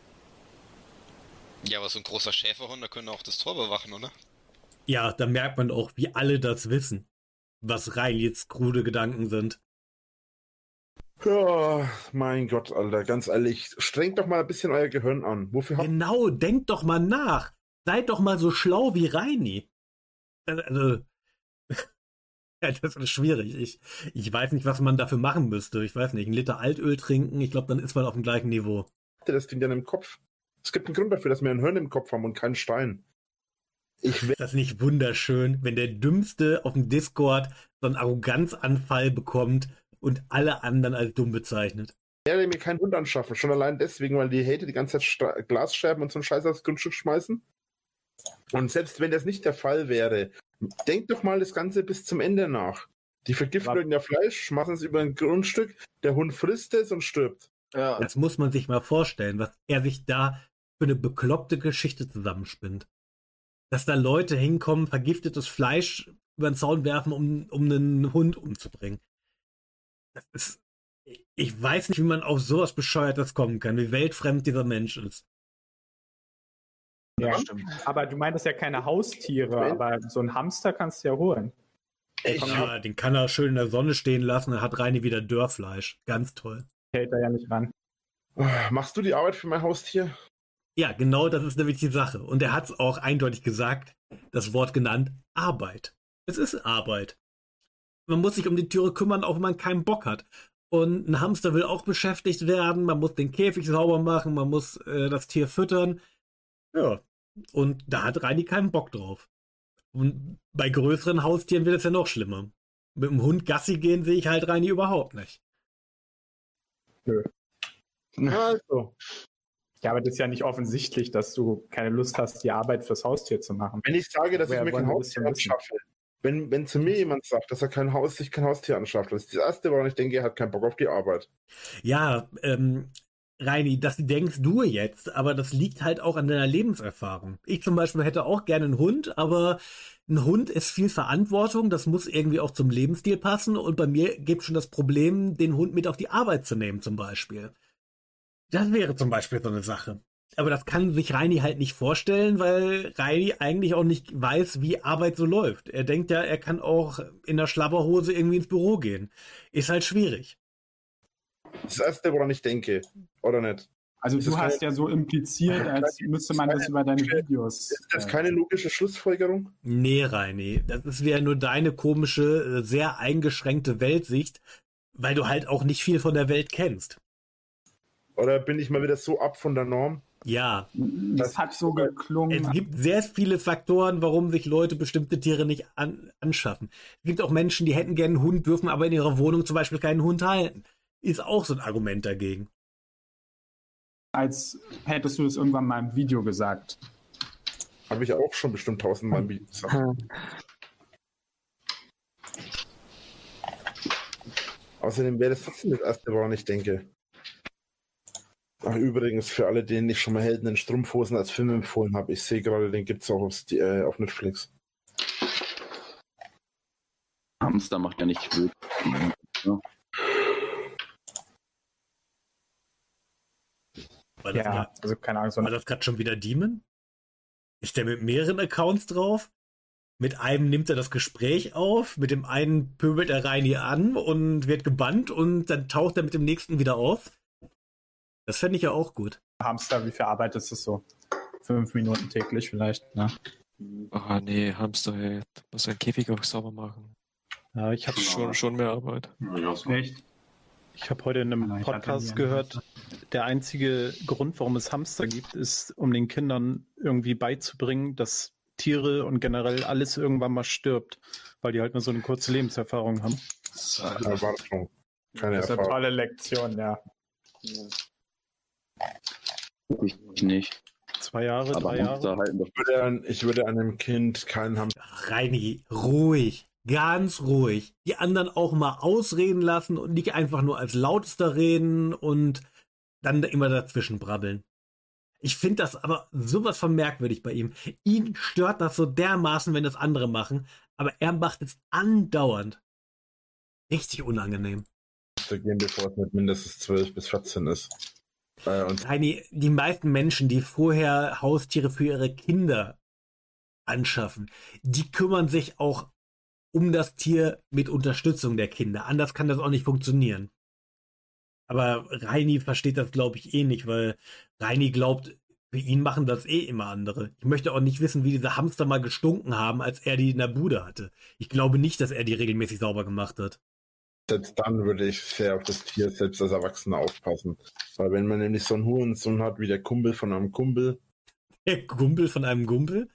Ja, aber so ein großer Schäferhund, der könnte auch das Tor bewachen, oder?
Ja, da merkt man auch, wie alle das wissen, was Reinis krude Gedanken sind.
Ja, mein Gott, Alter, ganz ehrlich, strengt doch mal ein bisschen euer Gehirn an. Wofür habt
Genau, denkt doch mal nach. Seid doch mal so schlau wie Reini. Also, ja, das ist schwierig. Ich, ich weiß nicht, was man dafür machen müsste. Ich weiß nicht, einen Liter Altöl trinken, ich glaube, dann ist man auf dem gleichen Niveau.
ihr das Ding dann im Kopf? Es gibt einen Grund dafür, dass wir ein Hirn im Kopf haben und keinen Stein. Ich
ist das nicht wunderschön, wenn der Dümmste auf dem Discord so einen Arroganzanfall bekommt und alle anderen als dumm bezeichnet?
Ich werde mir keinen Hund anschaffen, schon allein deswegen, weil die Hater die ganze Zeit Sta- Glasscherben und so einen Scheiß aufs Grundstück schmeißen. Und selbst wenn das nicht der Fall wäre, denkt doch mal das Ganze bis zum Ende nach. Die vergiften irgendein Fleisch, schmeißen es über ein Grundstück, der Hund frisst es und stirbt.
Ja. Das muss man sich mal vorstellen, was er sich da für eine bekloppte Geschichte zusammenspinnt. Dass da Leute hinkommen, vergiftetes Fleisch über den Zaun werfen, um, um einen Hund umzubringen. Das ist, ich weiß nicht, wie man auf sowas Bescheuertes kommen kann, wie weltfremd dieser Mensch ist.
Ja, stimmt. Aber du meintest ja keine Haustiere, aber so einen Hamster kannst du ja holen.
Ja, den kann er schön in der Sonne stehen lassen, er hat Reini wieder Dörrfleisch. Ganz toll.
Hält er ja nicht ran.
Machst du die Arbeit für mein Haustier?
Ja, genau, das ist nämlich die Sache. Und er hat es auch eindeutig gesagt, das Wort genannt, Arbeit. Es ist Arbeit. Man muss sich um die Tiere kümmern, auch wenn man keinen Bock hat. Und ein Hamster will auch beschäftigt werden, man muss den Käfig sauber machen, man muss äh, das Tier füttern. Ja, und da hat Reini keinen Bock drauf. Und bei größeren Haustieren wird es ja noch schlimmer. Mit dem Hund Gassi gehen sehe ich halt Reini überhaupt nicht.
Nö.
Also.
Ja, aber das ist ja nicht offensichtlich, dass du keine Lust hast, die Arbeit fürs Haustier zu machen.
Wenn ich sage, dass
Woher
ich mir
wollen
kein
wir das denn
Haustier
wissen?
anschaffe, wenn, wenn zu mir jemand sagt, dass er kein Haus, sich kein Haustier anschafft, das ist das Erste, woran ich denke, er hat keinen Bock auf die Arbeit.
Ja, ähm, Reini, das denkst du jetzt, aber das liegt halt auch an deiner Lebenserfahrung. Ich zum Beispiel hätte auch gerne einen Hund, aber ein Hund ist viel Verantwortung, das muss irgendwie auch zum Lebensstil passen und bei mir gibt es schon das Problem, den Hund mit auf die Arbeit zu nehmen zum Beispiel. Das wäre zum Beispiel so eine Sache. Aber das kann sich Reini halt nicht vorstellen, weil Reini eigentlich auch nicht weiß, wie Arbeit so läuft. Er denkt ja, er kann auch in der Schlabberhose irgendwie ins Büro gehen. Ist halt schwierig.
Das Erste, woran ich denke, oder nicht?
Also
ist
du
das
hast
keine,
ja so impliziert, als müsste man das über deine Videos...
Ist das keine logische Schlussfolgerung?
Nee, Reini, das ist wieder nur deine komische, sehr eingeschränkte Weltsicht, weil du halt auch nicht viel von der Welt kennst.
Oder bin ich mal wieder so ab von der Norm?
Ja.
Das hat so geklungen.
Es gibt sehr viele Faktoren, warum sich Leute bestimmte Tiere nicht an, anschaffen. Es gibt auch Menschen, die hätten gerne einen Hund, dürfen aber in ihrer Wohnung zum Beispiel keinen Hund halten. Ist auch so ein Argument dagegen.
Als hättest du es irgendwann mal im Video gesagt.
Habe ich auch schon bestimmt tausendmal im Video gesagt. Außerdem wäre das trotzdem das Erste, woran ich denke. Ach, übrigens, für alle, denen ich schon mal Helden in Strumpfhosen als Film empfohlen habe, ich sehe gerade, den gibt es auch auf, äh, auf Netflix.
Hamster macht ja nicht wild. Ja.
War das
Ja,
grad,
also keine Ahnung. So
war das gerade schon wieder Demon? Ist der mit mehreren Accounts drauf? Mit einem nimmt er das Gespräch auf, mit dem einen pöbelt er Reini an und wird gebannt und dann taucht er mit dem nächsten wieder auf. Das fände ich ja auch gut.
Hamster, wie viel Arbeit ist das so? Fünf Minuten täglich vielleicht, ne?
Ah, nee, Hamster, ey. Du musst einen Käfig auch sauber machen.
Ja, ich habe
schon, schon mehr Arbeit.
Ja, so.
Echt?
Ich habe heute in einem
Ja, ich hatte
Podcast
nie
gehört, der einzige Grund, warum es Hamster gibt, ist, um den Kindern irgendwie beizubringen, dass Tiere und generell alles irgendwann mal stirbt, weil die halt nur so eine kurze Lebenserfahrung haben.
Erwartung. Keine
Das ist eine
Erfahrung.
tolle Lektion, ja.
Ich nicht.
Zwei Jahre,
Aber
drei
Hamster
Jahre.
halten doch.
Ich würde, an, ich würde einem Kind keinen Hamster.
Reini, ruhig. Ganz ruhig. Die anderen auch mal ausreden lassen und nicht einfach nur als Lautster reden und dann immer dazwischen brabbeln. Ich finde das aber sowas von merkwürdig bei ihm. Ihn stört das so dermaßen, wenn das andere machen, aber er macht es andauernd. Richtig unangenehm.
Zu gehen, bevor es mit mindestens zwölf bis vierzehn ist. Äh, und
Reini, die meisten Menschen, die vorher Haustiere für ihre Kinder anschaffen, die kümmern sich auch um das Tier mit Unterstützung der Kinder. Anders kann das auch nicht funktionieren. Aber Reini versteht das, glaube ich, eh nicht, weil Reini glaubt, für ihn machen das eh immer andere. Ich möchte auch nicht wissen, wie diese Hamster mal gestunken haben, als er die in der Bude hatte. Ich glaube nicht, dass er die regelmäßig sauber gemacht hat.
selbst dann würde ich sehr auf das Tier selbst als Erwachsener aufpassen. Weil wenn man nämlich so einen Hurensohn hat wie der Kumpel von einem Kumpel.
Der Kumpel von einem Kumpel?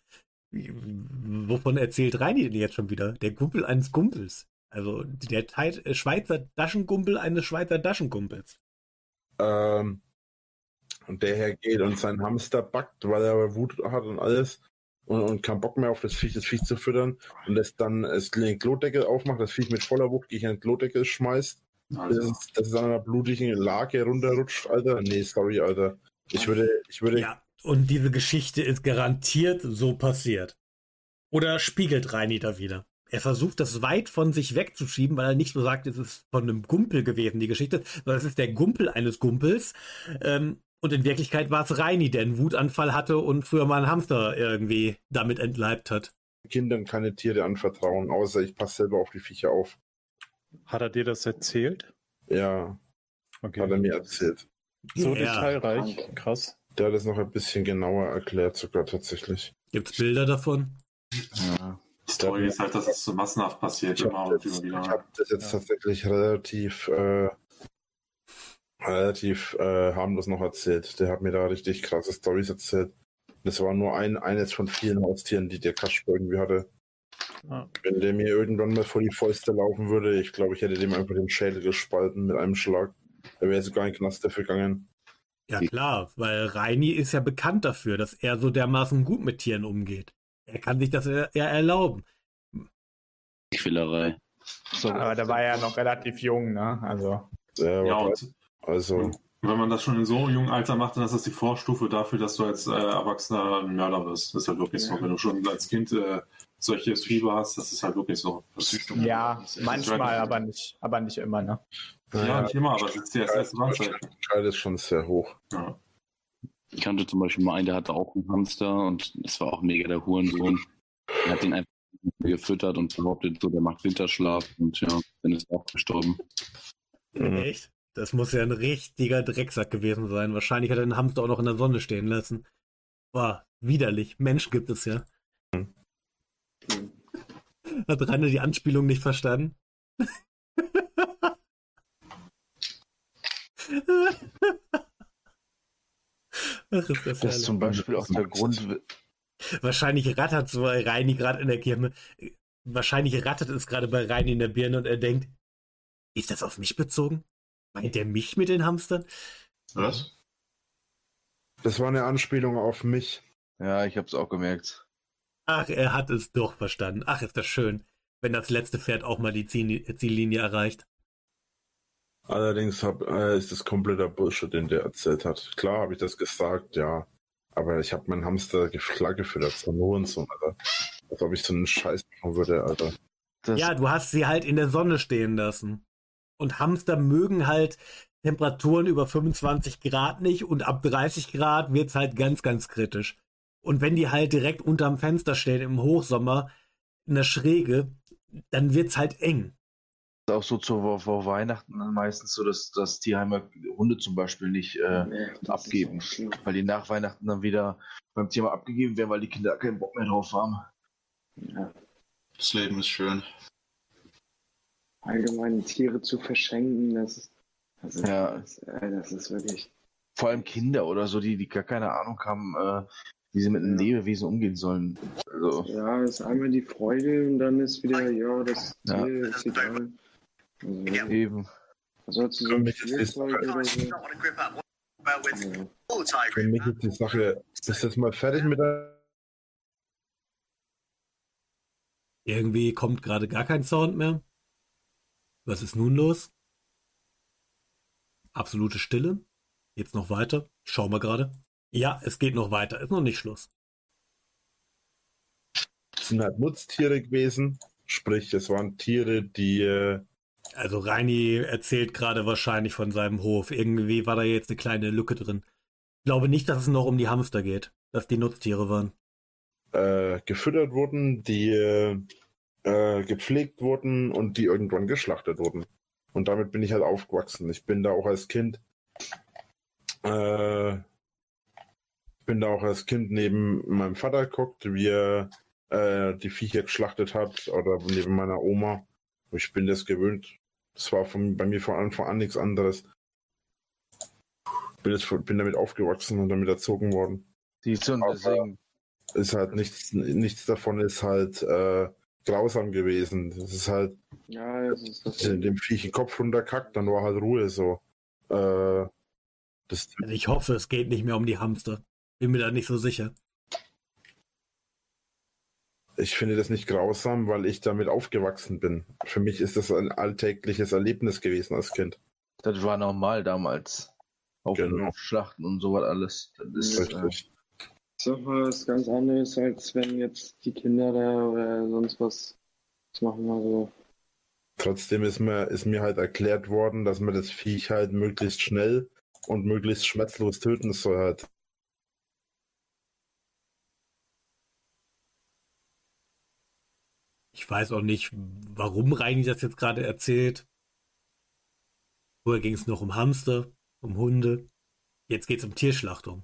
Wovon erzählt Reini denn jetzt schon wieder? Der Kumpel eines Kumpels. Also der Teil, Schweizer Taschenkumpel eines Schweizer Taschenkumpels.
Ähm, und der hergeht und seinen Hamster backt, weil er aber Wut hat und alles und, und keinen Bock mehr auf das Viech, das Viech zu füttern und lässt dann es den Klodeckel aufmacht, das Viech mit voller Wucht gegen den Klodeckel schmeißt,
Also.
das, ist, das ist an einer blutigen Lage runterrutscht, Alter. Nee, sorry, Alter. Ich würde, ich würde...
Ja, und diese Geschichte ist garantiert so passiert. Oder spiegelt Reini da wieder? Er versucht, das weit von sich wegzuschieben, weil er nicht so sagt, es ist von einem Gumpel gewesen, die Geschichte, sondern es ist der Gumpel eines Gumpels. Ähm, und in Wirklichkeit war es Reini, der einen Wutanfall hatte und früher mal einen Hamster irgendwie damit entleibt hat.
Kindern keine Tiere anvertrauen, außer ich passe selber auf die Viecher auf.
Hat er dir das erzählt?
Ja,
okay.
Hat er mir erzählt.
So
Ja.
detailreich, krass.
Der hat es noch ein bisschen genauer erklärt, sogar tatsächlich.
Gibt's Bilder davon?
Ja. Die Story ist halt, dass es so massenhaft passiert,
Ich
immer
habe
und
das,
immer wieder.
ich hab das jetzt ja. tatsächlich relativ, äh, relativ äh, harmlos noch erzählt. Der hat mir da richtig krasse Storys erzählt. Das war nur ein eines von vielen Haustieren, die der Kasper irgendwie hatte.
Ah.
Wenn der mir irgendwann mal vor die Fäuste laufen würde, ich glaube, ich hätte dem einfach den Schädel gespalten mit einem Schlag. Er wäre sogar in den Knast dafür gegangen.
Ja klar, weil Reini ist ja bekannt dafür, dass er so dermaßen gut mit Tieren umgeht. Er kann sich das ja erlauben.
Quälerei.
So, aber da war er ja noch relativ jung, ne? Also.
Ja,
Ja,
aber
und
also,
wenn man das schon in so einem jungen Alter macht, dann ist das die Vorstufe dafür, dass du als äh, Erwachsener ein Mörder wirst. Das ist halt wirklich so. Wenn du schon als Kind äh, solche Triebe hast, das ist halt wirklich so. Das ist
Ja, manchmal, aber nicht, aber nicht immer, ne?
Ja,
Ja,
nicht immer, aber das ist die erste Warnzeichen.
die Wahrscheinlichkeit ist schon sehr hoch.
Ja.
Ich kannte zum Beispiel mal einen, der hatte auch einen Hamster und das war auch mega der Hurensohn. Er hat den einfach gefüttert und behauptet, so, der macht Winterschlaf und ja, dann ist er auch gestorben.
Echt? Das muss ja ein richtiger Drecksack gewesen sein. Wahrscheinlich hat er den Hamster auch noch in der Sonne stehen lassen. Boah, widerlich. Mensch gibt es ja. Hat Rainer die Anspielung nicht verstanden? Ach, ist das
Das ist
herrlich.
zum Beispiel auch der Grund.
Wahrscheinlich rattert es bei Reini gerade in der Kirme. Wahrscheinlich rattert es gerade bei Reini in der Birne und er denkt, ist das auf mich bezogen? Meint er mich mit den Hamstern?
Was?
Das war eine Anspielung auf mich.
Ja, ich hab's auch gemerkt.
Ach, er hat es doch verstanden. Ach, ist das schön, wenn das letzte Pferd auch mal die Ziel Ziellinie erreicht.
Allerdings hab, äh, ist das kompletter Bullshit, den der erzählt hat. Klar habe ich das gesagt, ja. Aber ich habe meinen Hamster geflaggt gefüttert, so nur und so, Alter. Als ob ich so einen Scheiß machen würde, Alter.
Das
Ja, du hast sie halt in der Sonne stehen lassen. Und Hamster mögen halt Temperaturen über fünfundzwanzig Grad nicht und ab dreißig Grad wird's halt ganz, ganz kritisch. Und wenn die halt direkt unterm Fenster stehen im Hochsommer, in der Schräge, dann wird's halt eng.
ist auch so zu vor, vor Weihnachten meistens so, dass, dass Tierheime Hunde zum Beispiel nicht äh,
Nee, das ist
abgeben.
auch schlimm.
Weil die nach Weihnachten dann wieder beim Tierheim abgegeben werden, weil die Kinder keinen Bock mehr drauf haben.
Ja.
Das Leben ist schön.
Allgemein Tiere zu verschenken, das ist, das ist,
Ja.
das, äh, das ist wirklich.
Vor allem Kinder oder so, die, die gar keine Ahnung haben, äh, wie sie mit einem Lebewesen umgehen sollen. Also,
Ja, ist einmal die Freude und dann ist wieder, ja, das
Ja.
Tier ist egal. Also,
eben.
also zu so
Für
einem
mich ist das,
Spielzeug oder so. Ja.
für mich ist die Sache, ist das mal fertig mit der...
Irgendwie kommt gerade gar kein Sound mehr. Was ist nun los? Absolute Stille. Jetzt noch weiter. Ich schau mal gerade. Ja, es geht noch weiter. Ist noch nicht Schluss.
Es sind halt Nutztiere gewesen. Sprich, es waren Tiere, die... Äh,
Also Reini erzählt gerade wahrscheinlich von seinem Hof. Irgendwie war da jetzt eine kleine Lücke drin. Ich glaube nicht, dass es noch um die Hamster geht. Dass die Nutztiere waren.
äh, gefüttert wurden, die äh, gepflegt wurden und die irgendwann geschlachtet wurden. Und damit bin ich halt aufgewachsen. Ich bin da auch als Kind äh, bin da auch als Kind neben meinem Vater geguckt, wie er äh, die Viecher geschlachtet hat oder neben meiner Oma. Ich bin das gewöhnt. Das war von, bei mir von Anfang an nichts anderes. Bin, jetzt, bin damit aufgewachsen und damit erzogen worden.
Siehst du, und deswegen.
Ist halt nichts, nichts davon ist halt äh, grausam gewesen. Das ist halt
Ja, das ist das.
dem Viech den Kopf runterkackt, dann war halt Ruhe so. Äh, das,
Also ich hoffe, es geht nicht mehr um die Hamster. Bin mir da nicht so sicher.
ich finde das nicht grausam, weil ich damit aufgewachsen bin. Für mich ist das ein alltägliches Erlebnis gewesen als Kind.
Das war normal damals. Auf
Genau.
Schlachten und sowas alles. Das ist, äh,
Richtig.
Ist doch was ganz anderes, als wenn jetzt die Kinder da oder sonst was. Das machen wir so.
Trotzdem ist mir, ist mir halt erklärt worden, dass man das Viech halt möglichst schnell und möglichst schmerzlos töten soll halt.
Ich weiß auch nicht, warum Reini das jetzt gerade erzählt. Vorher ging es noch um Hamster, um Hunde. Jetzt geht es um Tierschlachtung.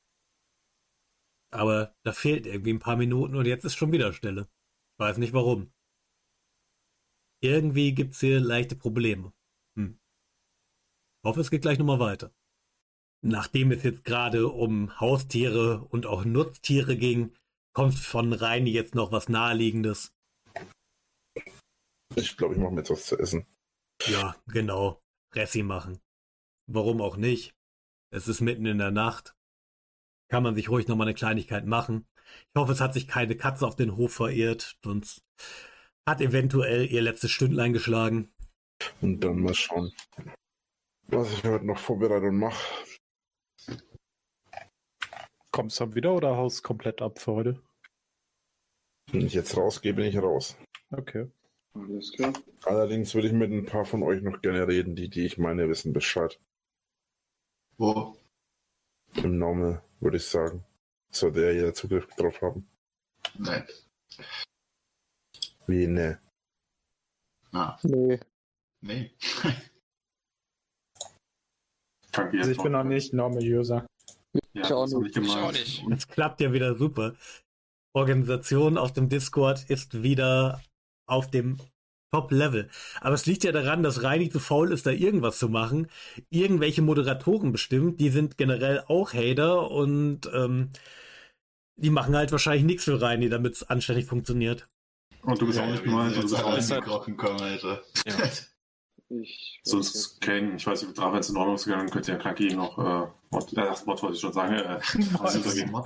Aber da fehlt irgendwie ein paar Minuten und jetzt ist schon wieder Stille. Ich weiß nicht warum. Irgendwie gibt es hier leichte Probleme. Hm. Ich hoffe, es geht gleich nochmal weiter. Nachdem es jetzt gerade um Haustiere und auch Nutztiere ging, kommt von Reini jetzt noch was Naheliegendes.
Ich glaube, ich mache mir jetzt was zu essen.
Ja, genau. Ressi machen. Warum auch nicht? Es ist mitten in der Nacht. Kann man sich ruhig nochmal eine Kleinigkeit machen. Ich hoffe, es hat sich keine Katze auf den Hof verirrt, sonst hat eventuell ihr letztes Stündlein geschlagen.
Und dann mal schauen, was ich heute noch vorbereite und mache.
Kommst du dann wieder oder haust komplett ab für heute?
Wenn ich jetzt rausgehe, bin ich raus.
Okay.
Alles klar.
Allerdings würde ich mit ein paar von euch noch gerne reden, die, die ich meine, wissen Bescheid.
Wo?
Im Normal, würde ich sagen. Sollte ja jeder Zugriff drauf haben.
Nein.
Wie, ne?
Ah.
Nee.
Nee.
Also ich bin noch nicht Normal User.
Ja,
Ich auch
das hab
nicht.
ich
Ich auch
gemeint.
nicht.
Das klappt ja wieder super. Organisation auf dem Discord ist wieder auf dem Top-Level. Aber es liegt ja daran, dass Reini zu faul ist, da irgendwas zu machen. Irgendwelche Moderatoren bestimmt, die sind generell auch Hater und ähm, die machen halt wahrscheinlich nichts für Reini, damit es anständig funktioniert.
Und du bist auch nicht gemeint. Du bist auch nicht
Krocken kommen, Alter.
Ja.
Ich
Sonst Kane, ich weiß nicht, wenn es in Ordnung ist, dann könnt ihr ja Kranki noch, äh, Mod, äh, das Mod wollte ich schon sagen, äh, was ist dagegen?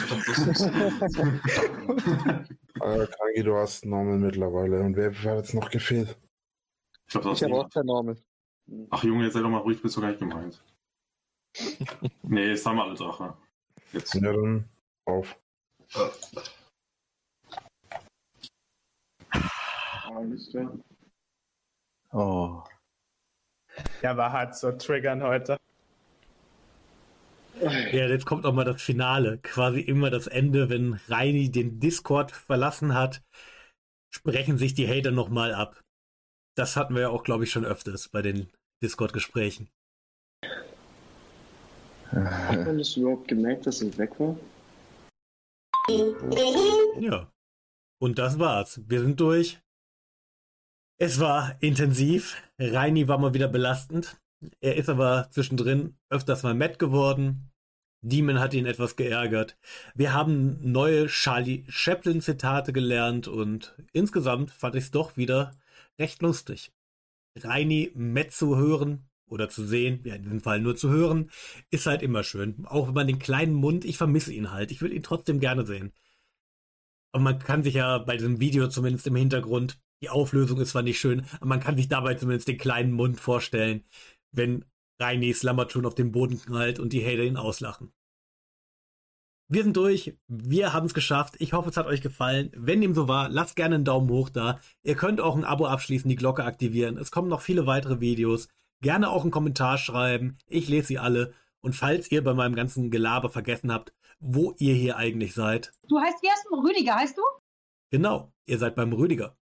äh, Kranki, du hast Normal mittlerweile. Und wer hat jetzt noch gefehlt?
Ich glaube, das
Ich habe auch kein Normal.
Ach Junge, jetzt sei doch mal ruhig, bist du gar nicht gemeint. Nee, jetzt haben wir alle Drache. Jetzt.
Ja, dann auf.
Alles klar.
Oh.
Ja, war hart so triggern heute.
Ja, jetzt kommt auch mal das Finale. Quasi immer das Ende, wenn Reini den Discord verlassen hat, sprechen sich die Hater nochmal ab. Das hatten wir ja auch, glaube ich, schon öfters bei den Discord-Gesprächen.
Hat man das überhaupt gemerkt, dass ich weg war?
Ja. Und das war's. Wir sind durch. Es war intensiv. Reini war mal wieder belastend. Er ist aber zwischendrin öfters mal matt geworden. Demon hat ihn etwas geärgert. Wir haben neue Charlie Chaplin-Zitate gelernt und insgesamt fand ich es doch wieder recht lustig. Reini matt zu hören oder zu sehen, ja in diesem Fall nur zu hören, ist halt immer schön. Auch wenn man den kleinen Mund, ich vermisse ihn halt. Ich würde ihn trotzdem gerne sehen. Aber man kann sich ja bei diesem Video zumindest im Hintergrund, die Auflösung ist zwar nicht schön, aber man kann sich dabei zumindest den kleinen Mund vorstellen, wenn Reinis Lammertun auf den Boden knallt und die Hater ihn auslachen. Wir sind durch, wir haben es geschafft. Ich hoffe, es hat euch gefallen. Wenn dem so war, lasst gerne einen Daumen hoch da. Ihr könnt auch ein Abo abschließen, die Glocke aktivieren. Es kommen noch viele weitere Videos. Gerne auch einen Kommentar schreiben. Ich lese sie alle. Und falls ihr bei meinem ganzen Gelaber vergessen habt, wo ihr hier eigentlich seid.
Du heißt, wie heißt du? Rüdiger, heißt du?
Genau, ihr seid beim Rüdiger.